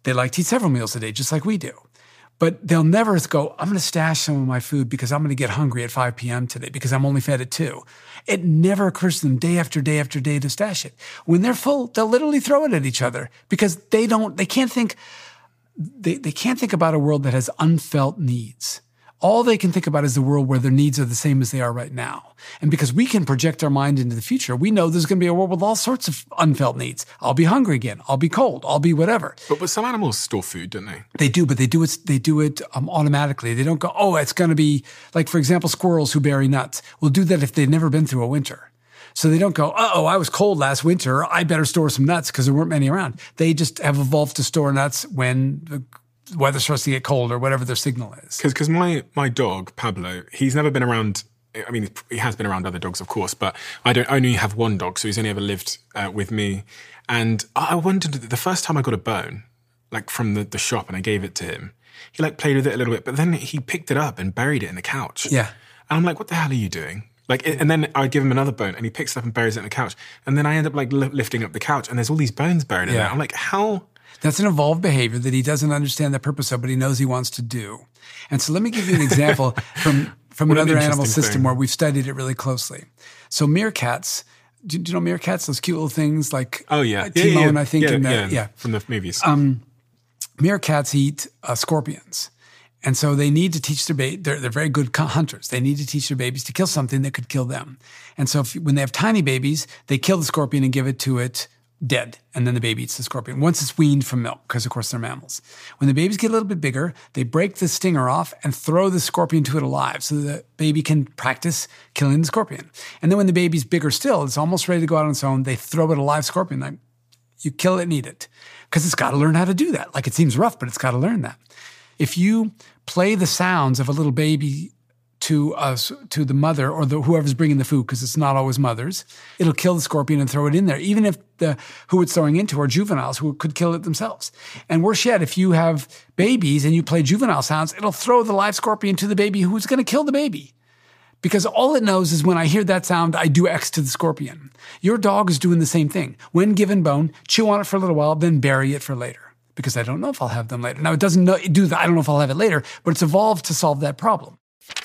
They like to eat several meals a day, just like we do. But they'll never go, I'm going to stash some of my food because I'm going to get hungry at five p.m. today because I'm only fed at two. It never occurs to them day after day after day to stash it. When they're full, they'll literally throw it at each other because they don't, they can't think, they, they can't think about a world that has unfelt needs. All they can think about is the world where their needs are the same as they are right now. And because we can project our mind into the future, we know there's going to be a world with all sorts of unfelt needs. I'll be hungry again. I'll be cold. I'll be whatever. But, but some animals store food, don't they? They do, but they do it, they do it um, automatically. They don't go, oh, it's going to be, like, for example, squirrels who bury nuts will do that if they've never been through a winter. So they don't go, uh-oh, I was cold last winter. I better store some nuts because there weren't many around. They just have evolved to store nuts when the weather starts to get cold or whatever their signal is. Because because my, my dog, Pablo, he's never been around, I mean, he has been around other dogs, of course, but I don't I only have one dog, so he's only ever lived uh, with me. And I wondered, the first time I got a bone, like from the, the shop, and I gave it to him, he like played with it a little bit, but then he picked it up and buried it in the couch. Yeah. And I'm like, what the hell are you doing? Like, and then I give him another bone and he picks it up and buries it in the couch. And then I end up like li- lifting up the couch and there's all these bones buried in Yeah. there. I'm like, how... That's an evolved behavior that he doesn't understand the purpose of, but he knows he wants to do. And so let me give you an example from, from What an another animal interesting system thing. where we've studied it really closely. So meerkats, do, do you know meerkats, those cute little things like Oh, yeah. uh, yeah, Timon, yeah, I think. yeah, in the, yeah, yeah. from the movies. Um, meerkats eat uh, scorpions. And so they need to teach their babies, they're, they're very good hunters. They need to teach their babies to kill something that could kill them. And so if, when they have tiny babies, they kill the scorpion and give it to it dead. And then the baby eats the scorpion once it's weaned from milk, because of course they're mammals. When the babies get a little bit bigger, they break the stinger off and throw the scorpion to it alive so the baby can practice killing the scorpion. And then when the baby's bigger still, it's almost ready to go out on its own, they throw it a live scorpion. Like, you kill it and eat it. Because it's got to learn how to do that. Like, it seems rough, but it's got to learn that. If you play the sounds of a little baby to us, to the mother or the, whoever's bringing the food, because it's not always mothers, it'll kill the scorpion and throw it in there, even if the who it's throwing into are juveniles who could kill it themselves. And worse yet, if you have babies and you play juvenile sounds, it'll throw the live scorpion to the baby who's going to kill the baby. Because all it knows is when I hear that sound, I do X to the scorpion. Your dog is doing the same thing. When given bone, chew on it for a little while, then bury it for later. Because I don't know if I'll have them later. Now, it doesn't know, do that. I don't know if I'll have it later, but it's evolved to solve that problem.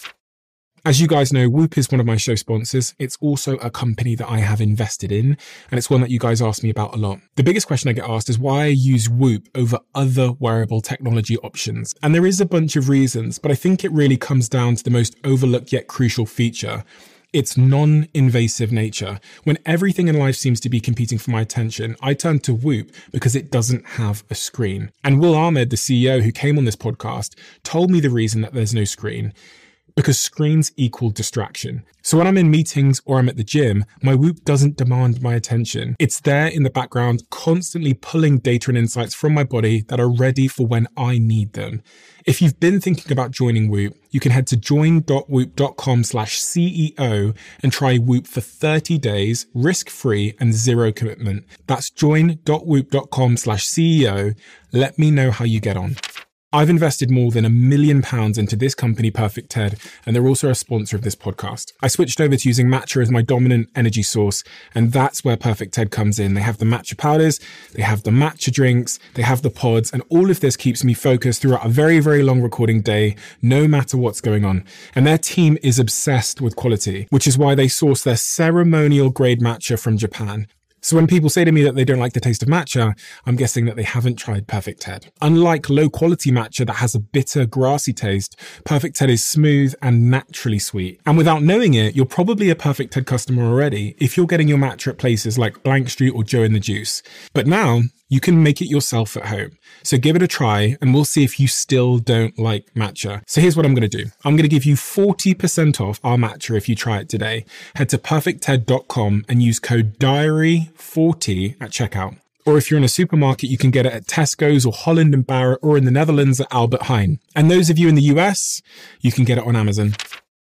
As you guys know, Whoop is one of my show sponsors. It's also a company that I have invested in, and it's one that you guys ask me about a lot. The biggest question I get asked is why I use Whoop over other wearable technology options. And there is a bunch of reasons, but I think it really comes down to the most overlooked yet crucial feature. Its non-invasive nature. When everything in life seems to be competing for my attention, I turn to Whoop because it doesn't have a screen. And Will Ahmed, the C E O who came on this podcast, told me the reason that there's no screen. Because screens equal distraction. So when I'm in meetings or I'm at the gym, my Whoop doesn't demand my attention. It's there in the background, constantly pulling data and insights from my body that are ready for when I need them. If you've been thinking about joining Whoop, you can head to join.whoop.com slash CEO and try Whoop for thirty days, risk-free and zero commitment. That's join.whoop.com slash CEO. Let me know how you get on. I've invested more than a million pounds into this company, Perfect Ted, and they're also a sponsor of this podcast. I switched over to using matcha as my dominant energy source, and that's where Perfect Ted comes in. They have the matcha powders, they have the matcha drinks, they have the pods, and all of this keeps me focused throughout a very, very long recording day, no matter what's going on. And their team is obsessed with quality, which is why they source their ceremonial grade matcha from Japan. So when people say to me that they don't like the taste of matcha, I'm guessing that they haven't tried Perfect Ted. Unlike low-quality matcha that has a bitter, grassy taste, Perfect Ted is smooth and naturally sweet. And without knowing it, you're probably a Perfect Ted customer already if you're getting your matcha at places like Blank Street or Joe in the Juice. But now, you can make it yourself at home. So give it a try and we'll see if you still don't like matcha. So here's what I'm going to do. I'm going to give you forty percent off our matcha if you try it today. Head to perfect ted dot com and use code diary forty at checkout. Or if you're in a supermarket, you can get it at Tesco's or Holland and Barrett or in the Netherlands at Albert Heijn. And those of you in the U S, you can get it on Amazon.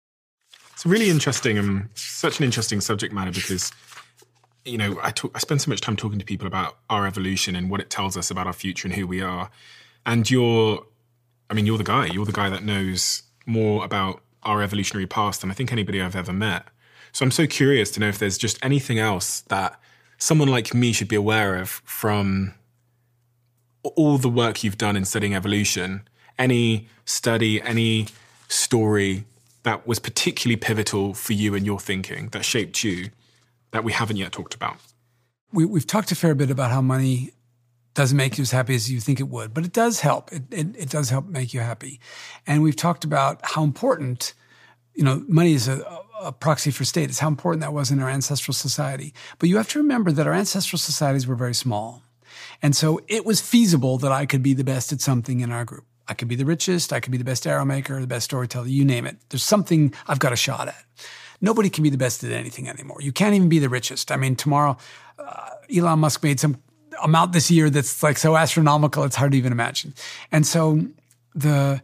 It's really interesting and um, such an interesting subject matter because you know, I talk, I spend so much time talking to people about our evolution and what it tells us about our future and who we are. And you're, I mean, you're the guy. You're the guy that knows more about our evolutionary past than I think anybody I've ever met. So I'm so curious to know if there's just anything else that someone like me should be aware of from all the work you've done in studying evolution, any study, any story that was particularly pivotal for you and your thinking, that shaped you, that we haven't yet talked about? We, we've talked a fair bit about how money doesn't make you as happy as you think it would, but it does help. It, it, it does help make you happy. And we've talked about how important, you know, money is a, a proxy for status, how important that was in our ancestral society. But you have to remember that our ancestral societies were very small. And so it was feasible that I could be the best at something in our group. I could be the richest, I could be the best arrow maker, the best storyteller, you name it. There's something I've got a shot at. Nobody can be the best at anything anymore. You can't even be the richest. I mean, tomorrow, uh, Elon Musk made some amount this year that's like so astronomical, it's hard to even imagine. And so the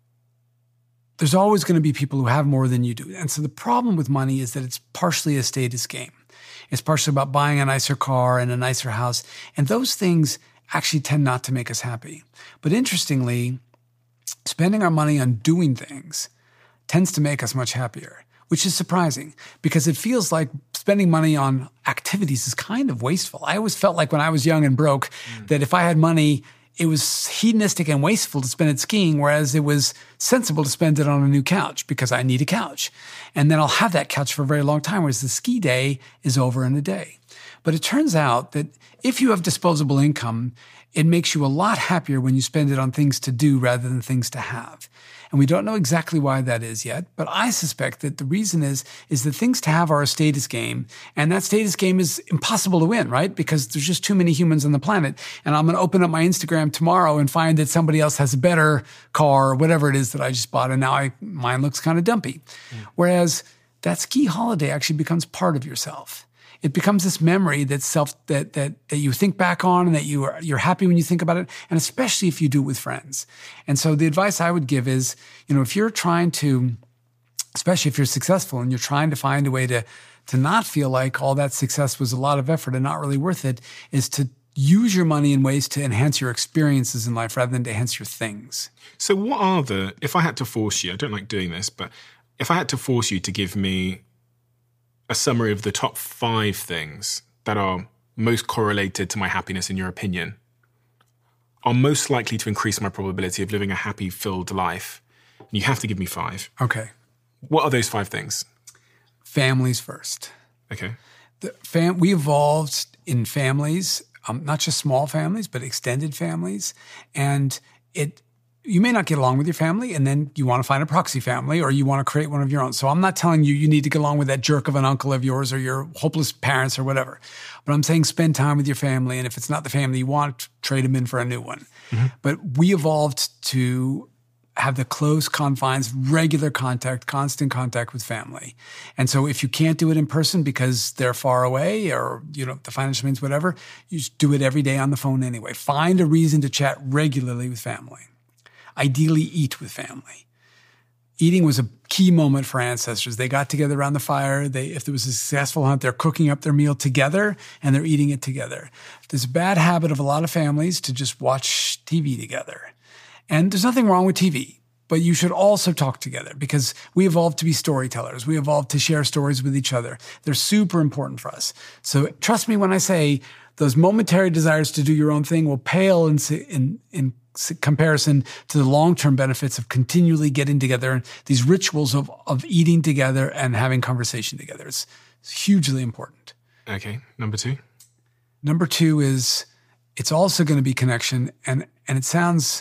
there's always going to be people who have more than you do. And so the problem with money is that it's partially a status game. It's partially about buying a nicer car and a nicer house. And those things actually tend not to make us happy. But interestingly, spending our money on doing things tends to make us much happier, which is surprising because it feels like spending money on activities is kind of wasteful. I always felt like when I was young and broke mm. that if I had money, it was hedonistic and wasteful to spend it skiing, whereas it was sensible to spend it on a new couch because I need a couch. And then I'll have that couch for a very long time, whereas the ski day is over in a day. But it turns out that if you have disposable income, it makes you a lot happier when you spend it on things to do rather than things to have. And we don't know exactly why that is yet, but I suspect that the reason is, is that things to have are a status game, and that status game is impossible to win, right? Because there's just too many humans on the planet, and I'm going to open up my Instagram tomorrow and find that somebody else has a better car or whatever it is that I just bought, and now I, mine looks kind of dumpy. Mm. Whereas that ski holiday actually becomes part of yourself. It becomes this memory that's self that that that you think back on and that you are you're happy when you think about it, and especially if you do it with friends. And so the advice I would give is, you know, if you're trying to, especially if you're successful and you're trying to find a way to to not feel like all that success was a lot of effort and not really worth it, is to use your money in ways to enhance your experiences in life rather than to enhance your things. So what are the, if I had to force you, I don't like doing this, but if I had to force you to give me a summary of the top five things that are most correlated to my happiness, in your opinion, are most likely to increase my probability of living a happy, filled life. You have to give me five. Okay. What are those five things? Families first. Okay. The fam- we evolved in families, um, not just small families, but extended families. And it you may not get along with your family, and then you want to find a proxy family, or you want to create one of your own. So I'm not telling you you need to get along with that jerk of an uncle of yours or your hopeless parents or whatever. But I'm saying spend time with your family, and if it's not the family you want, trade them in for a new one. Mm-hmm. But we evolved to have the close confines, regular contact, constant contact with family. And so if you can't do it in person because they're far away or, you know, the financial means, whatever, you just do it every day on the phone anyway. Find a reason to chat regularly with family. Ideally, eat with family. Eating was a key moment for ancestors. They got together around the fire. They, if there was a successful hunt, they're cooking up their meal together and they're eating it together. There's a bad habit of a lot of families to just watch T V together. And there's nothing wrong with T V, but you should also talk together because we evolved to be storytellers. We evolved to share stories with each other. They're super important for us. So trust me when I say those momentary desires to do your own thing will pale in, in, in comparison to the long-term benefits of continually getting together and these rituals of, of eating together and having conversation together. It's, it's hugely important. Okay. Number two? Number two is it's also going to be connection. And, and it sounds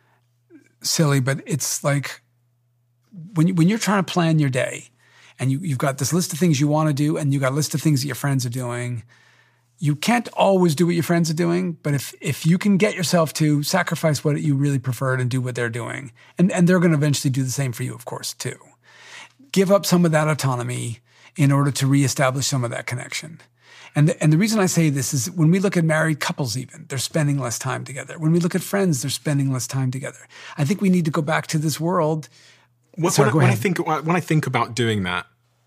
silly, but it's like when, you, when you're trying to plan your day and you, you've got this list of things you want to do and you've got a list of things that your friends are doing, you can't always do what your friends are doing, but if if you can get yourself to sacrifice what you really preferred and do what they're doing, and, and they're going to eventually do the same for you, of course, too. Give up some of that autonomy in order to reestablish some of that connection. And the, and the reason I say this is when we look at married couples even, they're spending less time together. When we look at friends, they're spending less time together. I think we need to go back to this world. What, Sorry, when, go when ahead. I think when I think about doing that,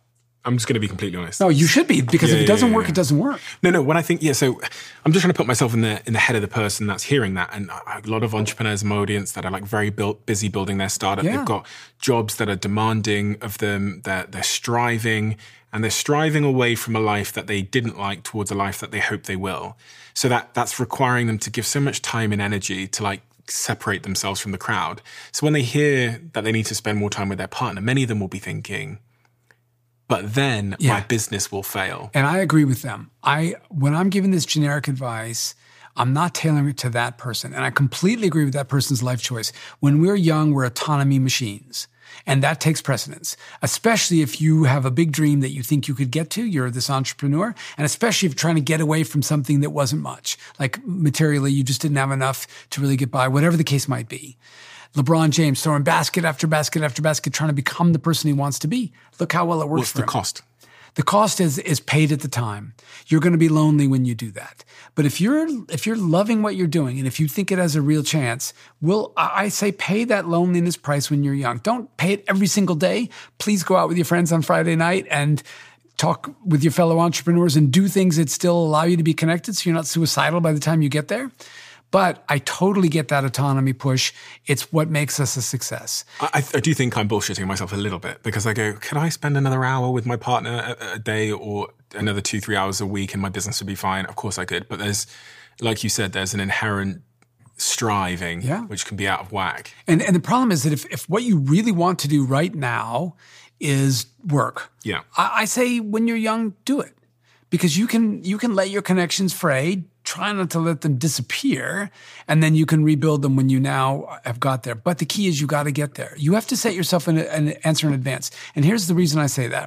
I'm just going to be completely honest. No, you should be, because Yeah, if it doesn't yeah, work, yeah. it doesn't work. No, no. When I think, yeah, so I'm just trying to put myself in the in the head of the person that's hearing that, and a lot of entrepreneurs in my audience that are like very built, busy building their startup. Yeah. They've got jobs that are demanding of them. They're they're striving, and they're striving away from a life that they didn't like towards a life that they hope they will. So that that's requiring them to give so much time and energy to like separate themselves from the crowd. So when they hear that they need to spend more time with their partner, many of them will be thinking, but then Yeah. my business will fail. And I agree with them. I when I'm giving this generic advice, I'm not tailoring it to that person. And I completely agree with that person's life choice. When we're young, we're autonomy machines. And that takes precedence, especially if you have a big dream that you think you could get to. You're this entrepreneur. And especially if you're trying to get away from something that wasn't much. Like materially, you just didn't have enough to really get by, whatever the case might be. LeBron James throwing basket after basket after basket, trying to become the person he wants to be. Look how well it works What's for the him. cost? The cost is is paid at the time. You're going to be lonely when you do that. But if you're if you're loving what you're doing, and if you think it has a real chance, will I say pay that loneliness price when you're young. Don't pay it every single day. Please go out with your friends on Friday night and talk with your fellow entrepreneurs and do things that still allow you to be connected, so you're not suicidal by the time you get there. But I totally get that autonomy push. It's what makes us a success. I, I do think I'm bullshitting myself a little bit, because I go, could I spend another hour with my partner a, a day or another two, three hours a week and my business would be fine? Of course I could. But there's, like you said, there's an inherent striving, Yeah. which can be out of whack. And and the problem is that if, if what you really want to do right now is work, Yeah. I, I say when you're young, do it. Because you can you can let your connections fray, try not to let them disappear, and then you can rebuild them when you now have got there. But the key is you got to get there. You have to set yourself an, an answer in advance. And here's the reason I say that.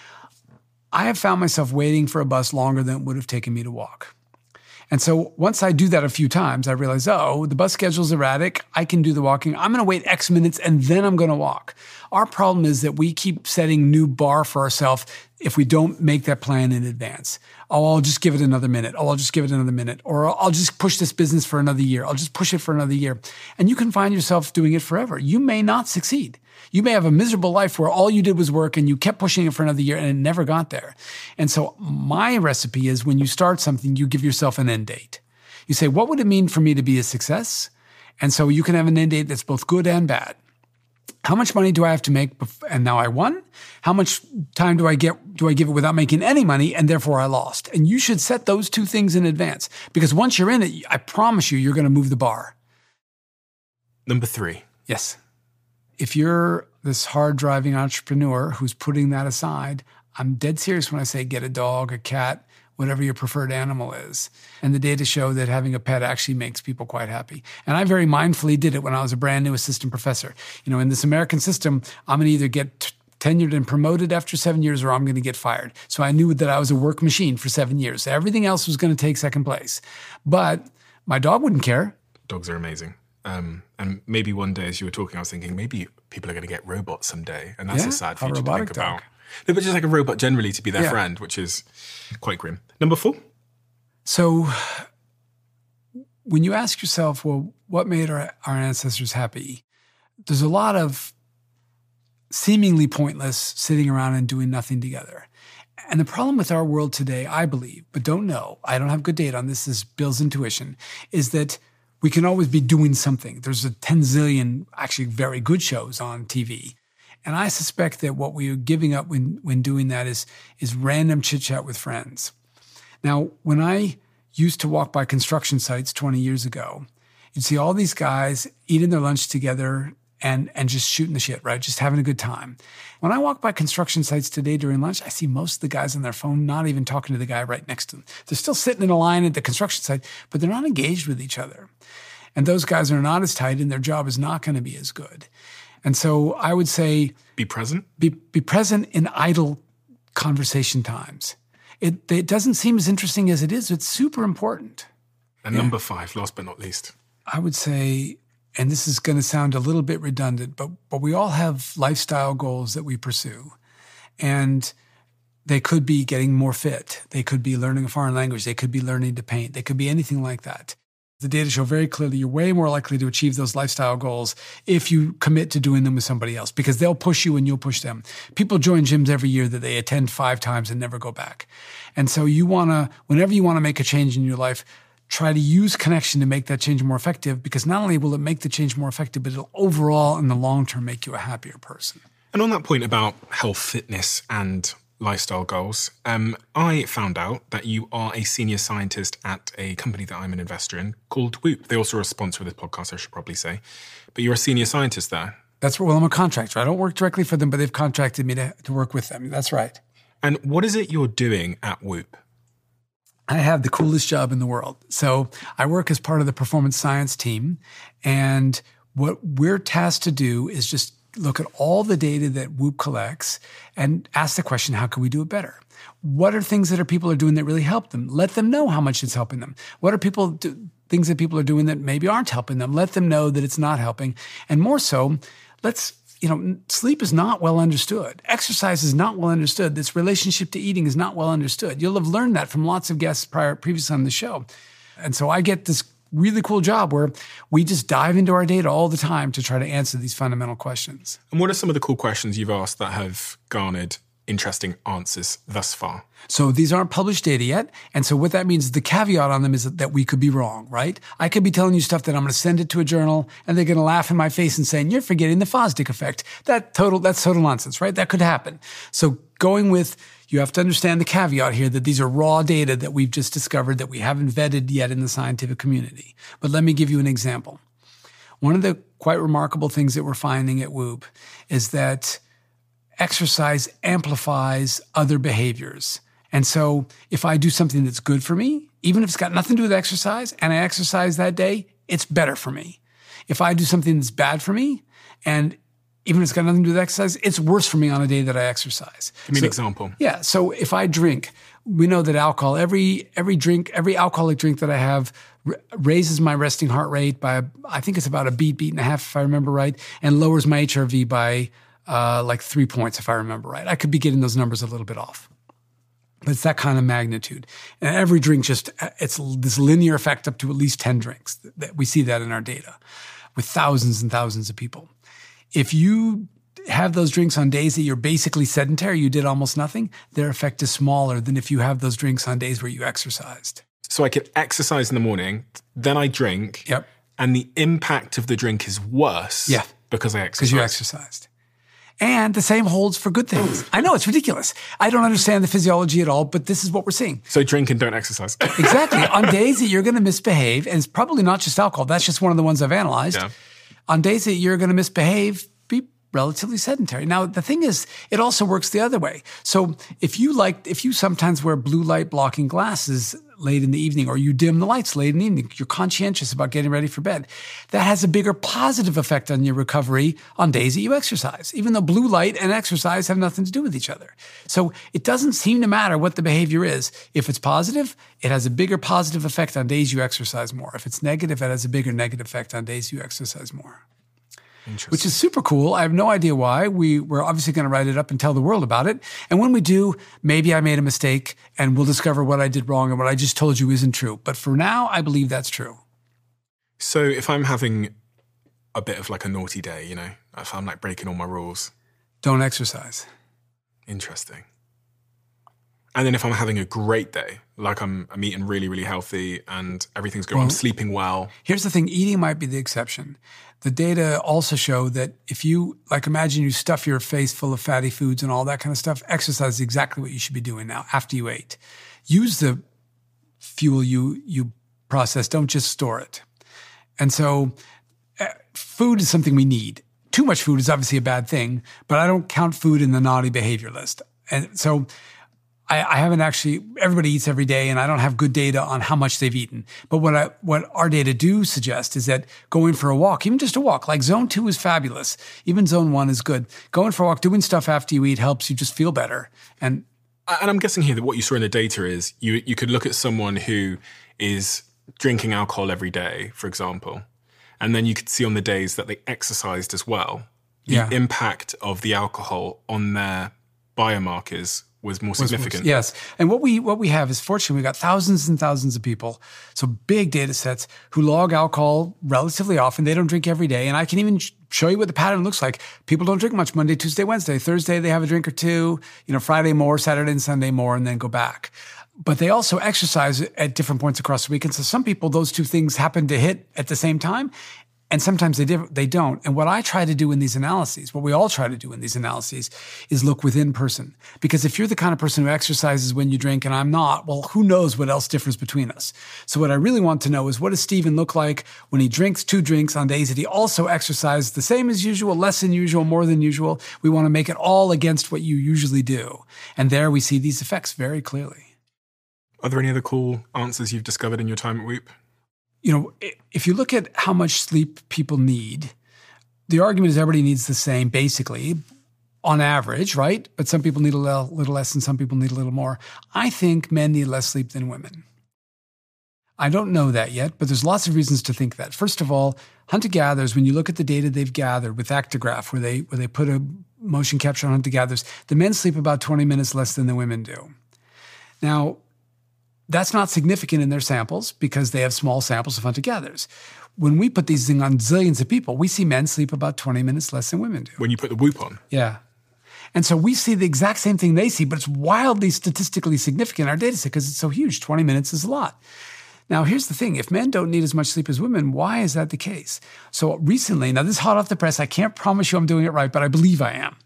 I have found myself waiting for a bus longer than it would have taken me to walk. And so once I do that a few times, I realize, oh, the bus schedule's erratic. I can do the walking. I'm going to wait X minutes and then I'm going to walk. Our problem is that we keep setting new bar for ourselves if we don't make that plan in advance. Oh, I'll just give it another minute. Oh, I'll just give it another minute. Or I'll just push this business for another year. I'll just push it for another year. And you can find yourself doing it forever. You may not succeed. You may have a miserable life where all you did was work and you kept pushing it for another year and it never got there. And so my recipe is when you start something, you give yourself an end date. You say, what would it mean for me to be a success? And so you can have an end date that's both good and bad. How much money do I have to make? Bef- and now I won. How much time do I get? Do I give it without making any money? And therefore I lost. And you should set those two things in advance, because once you're in it, I promise you, you're going to move the bar. Number three. Yes. If you're this hard driving entrepreneur who's putting that aside, I'm dead serious when I say get a dog, a cat, whatever your preferred animal is. And the data show that having a pet actually makes people quite happy. And I very mindfully did it when I was a brand new assistant professor. You know, in this American system, I'm going to either get t- tenured and promoted after seven years or I'm going to get fired. So I knew that I was a work machine for seven years. Everything else was going to take second place. But my dog wouldn't care. Dogs are amazing. Um, and maybe one day, as you were talking, I was thinking maybe people are going to get robots someday. And that's Yeah, a sad a future to robotic think dog. about. No, but just like a robot generally to be their Yeah. friend, which is quite grim. Number four. So when you ask yourself, well, what made our, our ancestors happy? There's a lot of seemingly pointless sitting around and doing nothing together. And the problem with our world today, I believe, but don't know, I don't have good data on this, this is Bill's intuition, is that we can always be doing something. There's a ten zillion actually very good shows on T V. And I suspect that what we are giving up when, when doing that is, is random chit-chat with friends. Now, when I used to walk by construction sites twenty years ago, you'd see all these guys eating their lunch together and, and just shooting the shit, right? Just having a good time. When I walk by construction sites today during lunch, I see most of the guys on their phone not even talking to the guy right next to them. They're still sitting in a line at the construction site, but they're not engaged with each other. And those guys are not as tight and their job is not going to be as good. And so I would say Be present. be, be present in idle conversation times. It, it doesn't seem as interesting as it is. It's super important. And Yeah. number five, last but not least. I would say, and this is going to sound a little bit redundant, but but we all have lifestyle goals that we pursue. And they could be getting more fit. They could be learning a foreign language. They could be learning to paint. They could be anything like that. The data show very clearly you're way more likely to achieve those lifestyle goals if you commit to doing them with somebody else, because they'll push you and you'll push them. People join gyms every year that they attend five times and never go back. And so you want to, whenever you want to make a change in your life, try to use connection to make that change more effective, because not only will it make the change more effective, but it'll overall in the long term make you a happier person. And on that point about health, fitness and lifestyle goals, um, I found out that you are a senior scientist at a company that I'm an investor in called Whoop. They also are a sponsor of this podcast, I should probably say. But you're a senior scientist there. That's right. Well, I'm a contractor. I don't work directly for them, but they've contracted me to, to work with them. That's right. And what is it you're doing at Whoop? I have the coolest job in the world. So I work as part of the performance science team. And what we're tasked to do is just look at all the data that Whoop collects and ask the question, how can we do it better? What are things that are people are doing that really help them? Let them know how much it's helping them. What are people do, things that people are doing that maybe aren't helping them? Let them know that it's not helping. And more so, let's, you know, sleep is not well understood. Exercise is not well understood. This relationship to eating is not well understood. You'll have learned that from lots of guests prior, previously on the show. And so I get this really cool job where we just dive into our data all the time to try to answer these fundamental questions. And what are some of the cool questions you've asked that have garnered interesting answers thus far? So these aren't published data yet. And so what that means, the caveat on them is that we could be wrong, right? I could be telling you stuff that I'm going to send it to a journal and they're going to laugh in my face and saying, you're forgetting the Fosdick effect. That total, that's total nonsense, right? That could happen. So going with, you have to understand the caveat here that these are raw data that we've just discovered that we haven't vetted yet in the scientific community. But let me give you an example. One of the quite remarkable things that we're finding at Whoop is that exercise amplifies other behaviors. And so if I do something that's good for me, even if it's got nothing to do with exercise, and I exercise that day, it's better for me. If I do something that's bad for me, and even if it's got nothing to do with exercise, it's worse for me on a day that I exercise. Give me so, an example. Yeah. So if I drink, we know that alcohol, every every drink, every alcoholic drink that I have r- raises my resting heart rate by, I think it's about a beat, beat and a half, if I remember right, and lowers my H R V by uh, like three points, if I remember right. I could be getting those numbers a little bit off. But it's that kind of magnitude. And every drink just, it's this linear effect up to at least ten drinks. We see that in our data with thousands and thousands of people. If you have those drinks on days that you're basically sedentary, you did almost nothing, their effect is smaller than if you have those drinks on days where you exercised. So I could exercise in the morning, then I drink, Yep. and the impact of the drink is worse Yeah. because I exercised. Because you exercised. And the same holds for good things. I know, it's ridiculous. I don't understand the physiology at all, but this is what we're seeing. So drink and don't exercise. Exactly. On days that you're going to misbehave, and it's probably not just alcohol, that's just one of the ones I've analyzed. Yeah. On days that you're going to misbehave, be relatively sedentary. Now, the thing is, it also works the other way. So if you like, if you sometimes wear blue light blocking glasses late in the evening, or you dim the lights late in the evening, you're conscientious about getting ready for bed, that has a bigger positive effect on your recovery on days that you exercise, even though blue light and exercise have nothing to do with each other. So it doesn't seem to matter what the behavior is. If it's positive, it has a bigger positive effect on days you exercise more. If it's negative, it has a bigger negative effect on days you exercise more. Which is super cool. I have no idea why. We, we're obviously going to write it up and tell the world about it. And when we do, maybe I made a mistake and we'll discover what I did wrong and what I just told you isn't true. But for now, I believe that's true. So if I'm having a bit of like a naughty day, you know, if I'm like breaking all my rules. Don't exercise. Interesting. And then if I'm having a great day, like I'm, I'm eating really, really healthy and everything's good, well, I'm sleeping well. Here's the thing, eating might be the exception. The data also show that if you, like imagine you stuff your face full of fatty foods and all that kind of stuff, exercise is exactly what you should be doing now after you ate. Use the fuel you, you process, don't just store it. And so uh, food is something we need. Too much food is obviously a bad thing, but I don't count food in the naughty behavior list. And so I, I haven't actually, everybody eats every day and I don't have good data on how much they've eaten. But what I, what our data do suggest is that going for a walk, even just a walk, like zone two is fabulous. Even zone one is good. Going for a walk, doing stuff after you eat helps you just feel better. And and I'm guessing here that what you saw in the data is you, you could look at someone who is drinking alcohol every day, for example, and then you could see on the days that they exercised as well, the yeah. impact of the alcohol on their biomarkers was more was significant. Worse. Yes. And what we what we have is, fortunately, we've got thousands and thousands of people, so big data sets, who log alcohol relatively often. They don't drink every day. And I can even show you what the pattern looks like. People don't drink much Monday, Tuesday, Wednesday. Thursday, they have a drink or two. You know, Friday more, Saturday and Sunday more, and then go back. But they also exercise at different points across the week. And so some people, those two things happen to hit at the same time. And sometimes they diff- they don't. And what I try to do in these analyses, what we all try to do in these analyses, is look within person. Because if you're the kind of person who exercises when you drink and I'm not, well, who knows what else differs between us? So what I really want to know is, what does Stephen look like when he drinks two drinks on days that he also exercises the same as usual, less than usual, more than usual? We want to make it all against what you usually do. And there we see these effects very clearly. Are there any other cool answers you've discovered in your time at Whoop? You know, if you look at how much sleep people need, the argument is everybody needs the same, basically, on average, right? But some people need a little, little less and some people need a little more. I think men need less sleep than women. I don't know that yet, but there's lots of reasons to think that. First of all, hunter-gatherers, when you look at the data they've gathered with Actigraph, where they where they put a motion capture on hunter-gatherers, the men sleep about twenty minutes less than the women do. Now, that's not significant in their samples because they have small samples of hunter-gatherers. When we put these things on zillions of people, we see men sleep about twenty minutes less than women do. When you put the Whoop on? Yeah. And so we see the exact same thing they see, but it's wildly statistically significant in our data set because it's so huge. twenty minutes is a lot. Now, here's the thing. If men don't need as much sleep as women, why is that the case? So recently, now this is hot off the press. I can't promise you I'm doing it right, but I believe I am.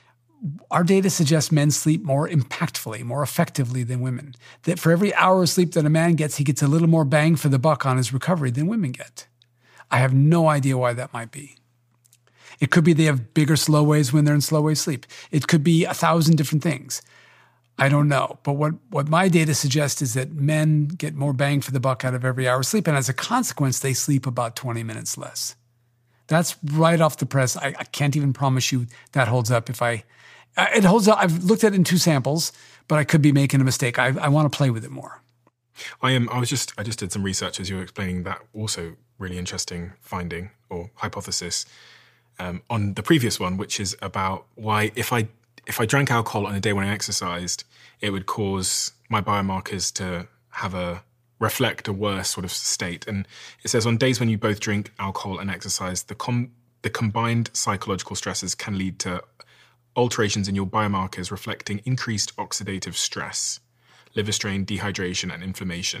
Our data suggests men sleep more impactfully, more effectively than women. That for every hour of sleep that a man gets, he gets a little more bang for the buck on his recovery than women get. I have no idea why that might be. It could be they have bigger slow waves when they're in slow wave sleep. It could be a thousand different things. I don't know. But what, what my data suggests is that men get more bang for the buck out of every hour of sleep. And as a consequence, they sleep about twenty minutes less. That's right off the press. I, I can't even promise you that holds up if I... It holds up. I've looked at it in two samples, but I could be making a mistake. I, I want to play with it more. I am. I was just. I just did some research as you were explaining that. Also, really interesting finding or hypothesis um, on the previous one, which is about why if I if I drank alcohol on a day when I exercised, it would cause my biomarkers to have a reflect a worse sort of state. And it says on days when you both drink alcohol and exercise, the com- the combined psychological stresses can lead to alterations in your biomarkers reflecting increased oxidative stress, liver strain, dehydration, and inflammation.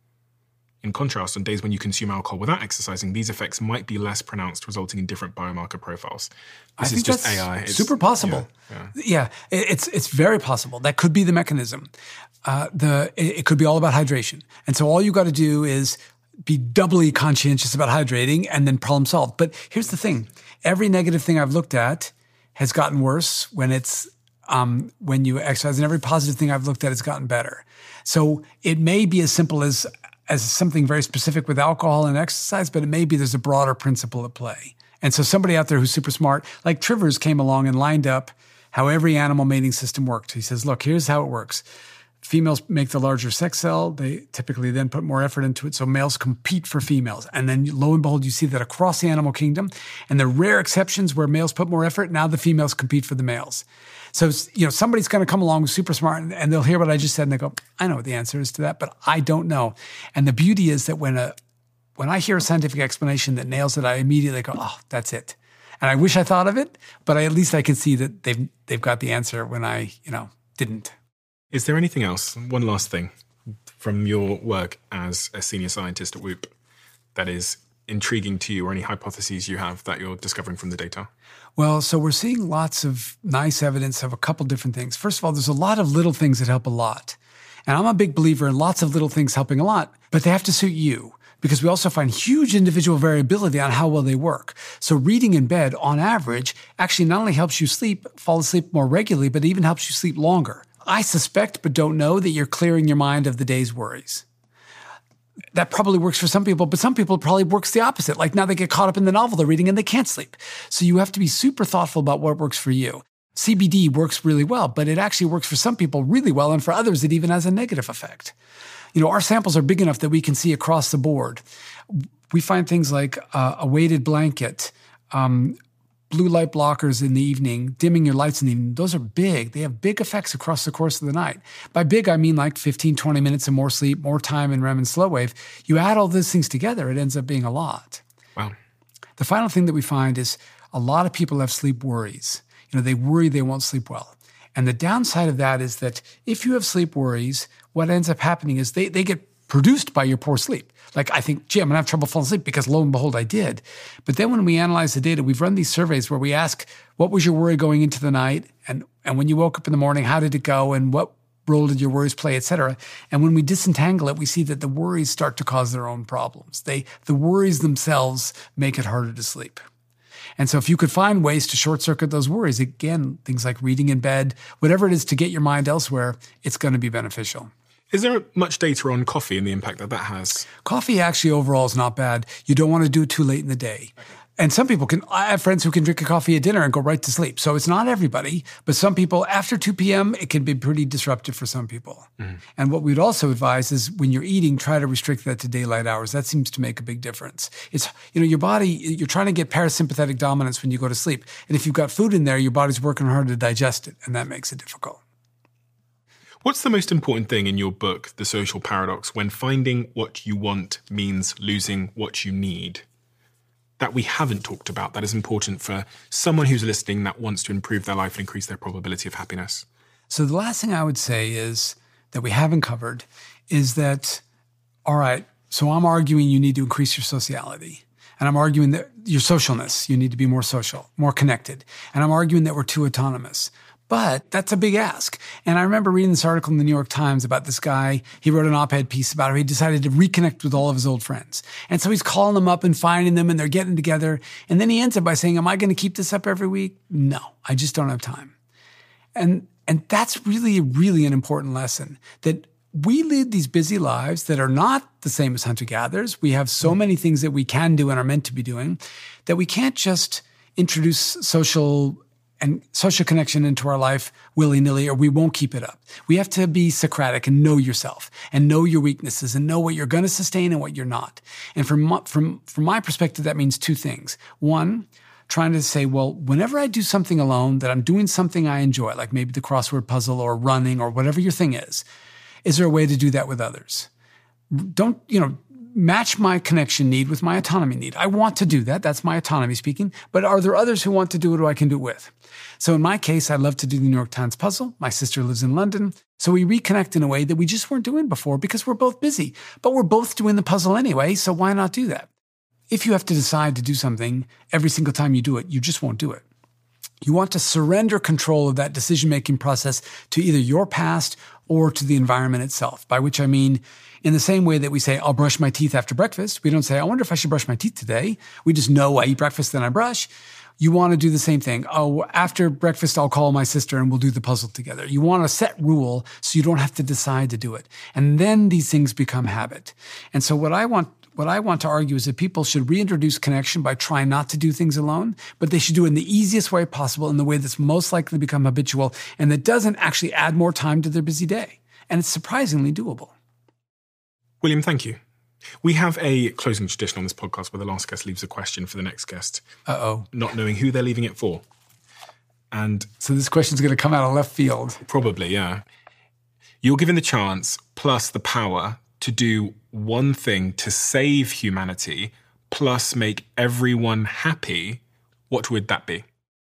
In contrast, on days when you consume alcohol without exercising, these effects might be less pronounced, resulting in different biomarker profiles. This I is think just that's A I. It's, super possible. Yeah, yeah. yeah, it's it's very possible. That could be the mechanism. Uh, the it, it could be all about hydration. And so all you got to do is be doubly conscientious about hydrating and then problem solved. But here's the thing. Every negative thing I've looked at has gotten worse when it's um, when you exercise, and every positive thing I've looked at has gotten better. So it may be as simple as as something very specific with alcohol and exercise, but it may be there's a broader principle at play. And so somebody out there who's super smart, like Trivers, came along and lined up how every animal mating system worked. He says, look, here's how it works. Females make the larger sex cell. They typically then put more effort into it. So males compete for females. And then lo and behold, you see that across the animal kingdom. And the rare exceptions where males put more effort, now the females compete for the males. So, you know, somebody's going to come along who's super smart and, and they'll hear what I just said and they go, I know what the answer is to that, but I don't know. And the beauty is that when a when I hear a scientific explanation that nails it, I immediately go, oh, that's it. And I wish I thought of it, but I, at least I can see that they've they've got the answer when I, you know, didn't. Is there anything else, one last thing, from your work as a senior scientist at Whoop that is intriguing to you, or any hypotheses you have that you're discovering from the data? Well, so we're seeing lots of nice evidence of a couple different things. First of all, there's a lot of little things that help a lot. And I'm a big believer in lots of little things helping a lot, but they have to suit you, because we also find huge individual variability on how well they work. So reading in bed, on average, actually not only helps you sleep, fall asleep more regularly, but it even helps you sleep longer. I suspect, but don't know, that you're clearing your mind of the day's worries. That probably works for some people, but some people it probably works the opposite. Like now they get caught up in the novel they're reading and they can't sleep. So you have to be super thoughtful about what works for you. C B D works really well, but it actually works for some people really well, and for others it even has a negative effect. You know, our samples are big enough that we can see across the board. We find things like uh, a weighted blanket, um, blue light blockers in the evening, dimming your lights in the evening, those are big. They have big effects across the course of the night. By big, I mean like fifteen, twenty minutes of more sleep, more time in R E M and slow wave. You add all those things together, it ends up being a lot. Wow. The final thing that we find is a lot of people have sleep worries. You know, they worry they won't sleep well. And the downside of that is that if you have sleep worries, what ends up happening is they, they get produced by your poor sleep. Like, I think, gee, I'm going to have trouble falling asleep because lo and behold, I did. But then when we analyze the data, we've run these surveys where we ask, what was your worry going into the night? And, and when you woke up in the morning, how did it go? And what role did your worries play, et cetera? And when we disentangle it, we see that the worries start to cause their own problems. They, the worries themselves make it harder to sleep. And so if you could find ways to short circuit those worries, again, things like reading in bed, whatever it is to get your mind elsewhere, it's going to be beneficial. Is there much data on coffee and the impact that that has? Coffee actually overall is not bad. You don't want to do it too late in the day. Okay. And some people can, I have friends who can drink a coffee at dinner and go right to sleep. So it's not everybody, but some people after two p.m., it can be pretty disruptive for some people. Mm-hmm. And what we'd also advise is when you're eating, try to restrict that to daylight hours. That seems to make a big difference. It's, you know, your body, you're trying to get parasympathetic dominance when you go to sleep. And if you've got food in there, your body's working hard to digest it, and that makes it difficult. What's the most important thing in your book, The Social Paradox, when finding what you want means losing what you need, that we haven't talked about, that is important for someone who's listening that wants to improve their life and increase their probability of happiness? So the last thing I would say is that we haven't covered is that, all right, so I'm arguing you need to increase your sociality. And I'm arguing that your socialness, you need to be more social, more connected. And I'm arguing that we're too autonomous. But that's a big ask. And I remember reading this article in the New York Times about this guy. He wrote an op-ed piece about how he decided to reconnect with all of his old friends. And so he's calling them up and finding them and they're getting together. And then he ends up by saying, am I going to keep this up every week? No, I just don't have time. And, and that's really, really an important lesson, that we lead these busy lives that are not the same as hunter-gatherers. We have so many things that we can do and are meant to be doing that we can't just introduce social and social connection into our life willy-nilly, or we won't keep it up. We have to be Socratic and know yourself and know your weaknesses and know what you're going to sustain and what you're not. And from my, from, from my perspective, that means two things. One, trying to say, well, whenever I do something alone, that I'm doing something I enjoy, like maybe the crossword puzzle or running or whatever your thing is, is there a way to do that with others? Don't, you know, match my connection need with my autonomy need. I want to do that. That's my autonomy speaking. But are there others who want to do it who I can do it with? So in my case, I love to do the New York Times puzzle. My sister lives in London. So we reconnect in a way that we just weren't doing before because we're both busy. But we're both doing the puzzle anyway, so why not do that? If you have to decide to do something every single time you do it, you just won't do it. You want to surrender control of that decision-making process to either your past or to the environment itself, by which I mean in the same way that we say, I'll brush my teeth after breakfast. We don't say, I wonder if I should brush my teeth today. We just know I eat breakfast, then I brush. You want to do the same thing. Oh, after breakfast, I'll call my sister and we'll do the puzzle together. You want a set rule so you don't have to decide to do it. And then these things become habit. And so what I want What I want to argue is that people should reintroduce connection by trying not to do things alone, but they should do it in the easiest way possible, in the way that's most likely to become habitual and that doesn't actually add more time to their busy day. And it's surprisingly doable. William, thank you. We have a closing tradition on this podcast where the last guest leaves a question for the next guest. Uh-oh. Not knowing who they're leaving it for. And so this question's going to come out of left field. Probably, yeah. You're given the chance plus the power to do one thing to save humanity plus make everyone happy. What would that be?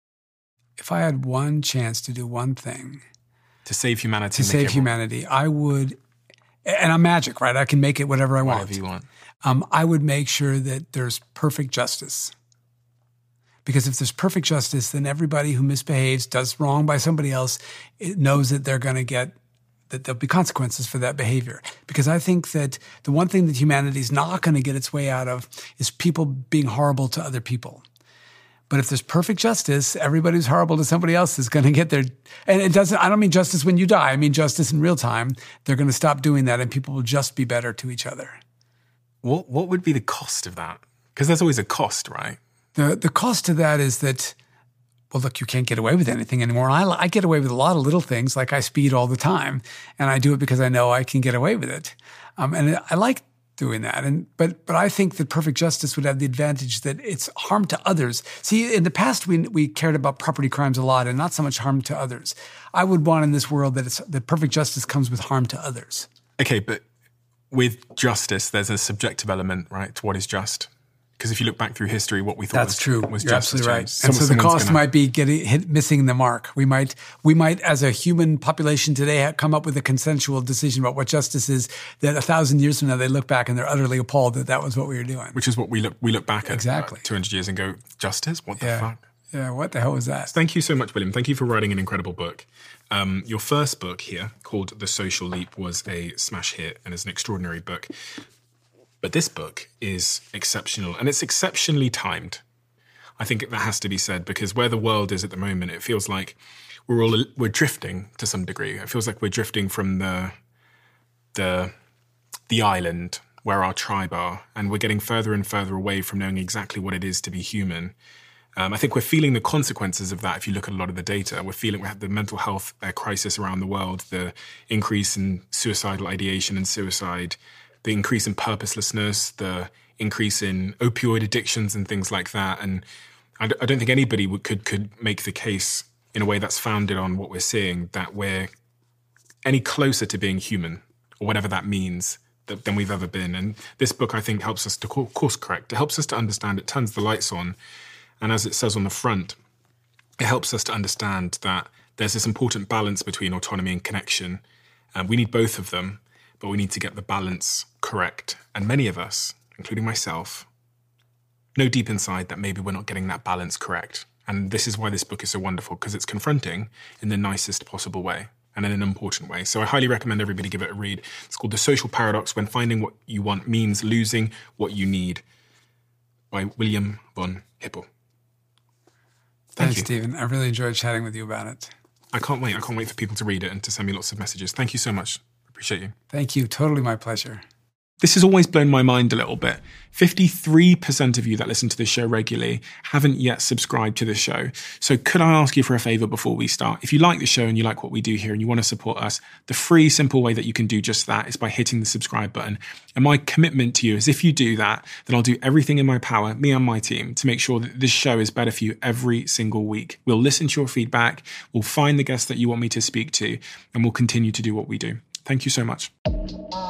If I had one chance to do one thing to save humanity, to save humanity, I would, and I'm magic, right? I can make it whatever I want. Whatever you want. Um, I would make sure that there's perfect justice. Because if there's perfect justice, then everybody who misbehaves, does wrong by somebody else, it knows that they're going to get, that there'll be consequences for that behavior. Because I think that the one thing that humanity is not going to get its way out of is people being horrible to other people. But if there's perfect justice, everybody who's horrible to somebody else is going to get their, and it doesn't, I don't mean justice when you die, I mean justice in real time. They're going to stop doing that and people will just be better to each other. What what would be the cost of that? Because there's always a cost, right? The the cost to that is that, well, look, you can't get away with anything anymore. I, I get away with a lot of little things, like I speed all the time, and I do it because I know I can get away with it. Um, and I like doing that. And but but I think that perfect justice would have the advantage that it's harm to others. See, in the past we we cared about property crimes a lot and not so much harm to others. I would want in this world that it's that perfect justice comes with harm to others. Okay, but with justice, there's a subjective element, right, to what is just. Because if you look back through history, what we thought That's was, true. was You're just absolutely right. changed. And so the cost gonna... might be getting hit, missing the mark. We might, we might, as a human population today, come up with a consensual decision about what justice is. That a thousand years from now, they look back and they're utterly appalled that that was what we were doing. Which is what we look we look back at exactly uh, two hundred years and go, justice? What the yeah. fuck? Yeah, what the hell was that? Thank you so much, William. Thank you for writing an incredible book. Um, your first book here, called The Social Leap, was a smash hit and is an extraordinary book. But this book is exceptional, and it's exceptionally timed. I think that has to be said, because where the world is at the moment, it feels like we're all we're drifting to some degree. It feels like we're drifting from the the the island where our tribe are, and we're getting further and further away from knowing exactly what it is to be human. Um, I think we're feeling the consequences of that. If you look at a lot of the data, we're feeling we have the mental health uh, crisis around the world, the increase in suicidal ideation and suicide, the increase in purposelessness, the increase in opioid addictions and things like that. And I, d- I don't think anybody would, could could make the case in a way that's founded on what we're seeing that we're any closer to being human, or whatever that means, th- than we've ever been. And this book, I think, helps us to co- course correct. It helps us to understand. It turns the lights on. And as it says on the front, it helps us to understand that there's this important balance between autonomy and connection. And we need both of them, but we need to get the balance correct. And many of us, including myself, know deep inside that maybe we're not getting that balance correct. And this is why this book is so wonderful, because it's confronting in the nicest possible way and in an important way. So I highly recommend everybody give it a read. It's called The Social Paradox: When Finding What You Want Means Losing What You Need, by William von Hippel. Thank Thanks, you. Stephen. I really enjoyed chatting with you about it. I can't wait. I can't wait for people to read it and to send me lots of messages. Thank you so much. Appreciate you. Thank you. Totally my pleasure. This has always blown my mind a little bit. fifty-three percent of you that listen to this show regularly haven't yet subscribed to the show. So could I ask you for a favor before we start? If you like the show and you like what we do here and you want to support us, the free, simple way that you can do just that is by hitting the subscribe button. And my commitment to you is if you do that, then I'll do everything in my power, me and my team, to make sure that this show is better for you every single week. We'll listen to your feedback, we'll find the guests that you want me to speak to, and we'll continue to do what we do. Thank you so much.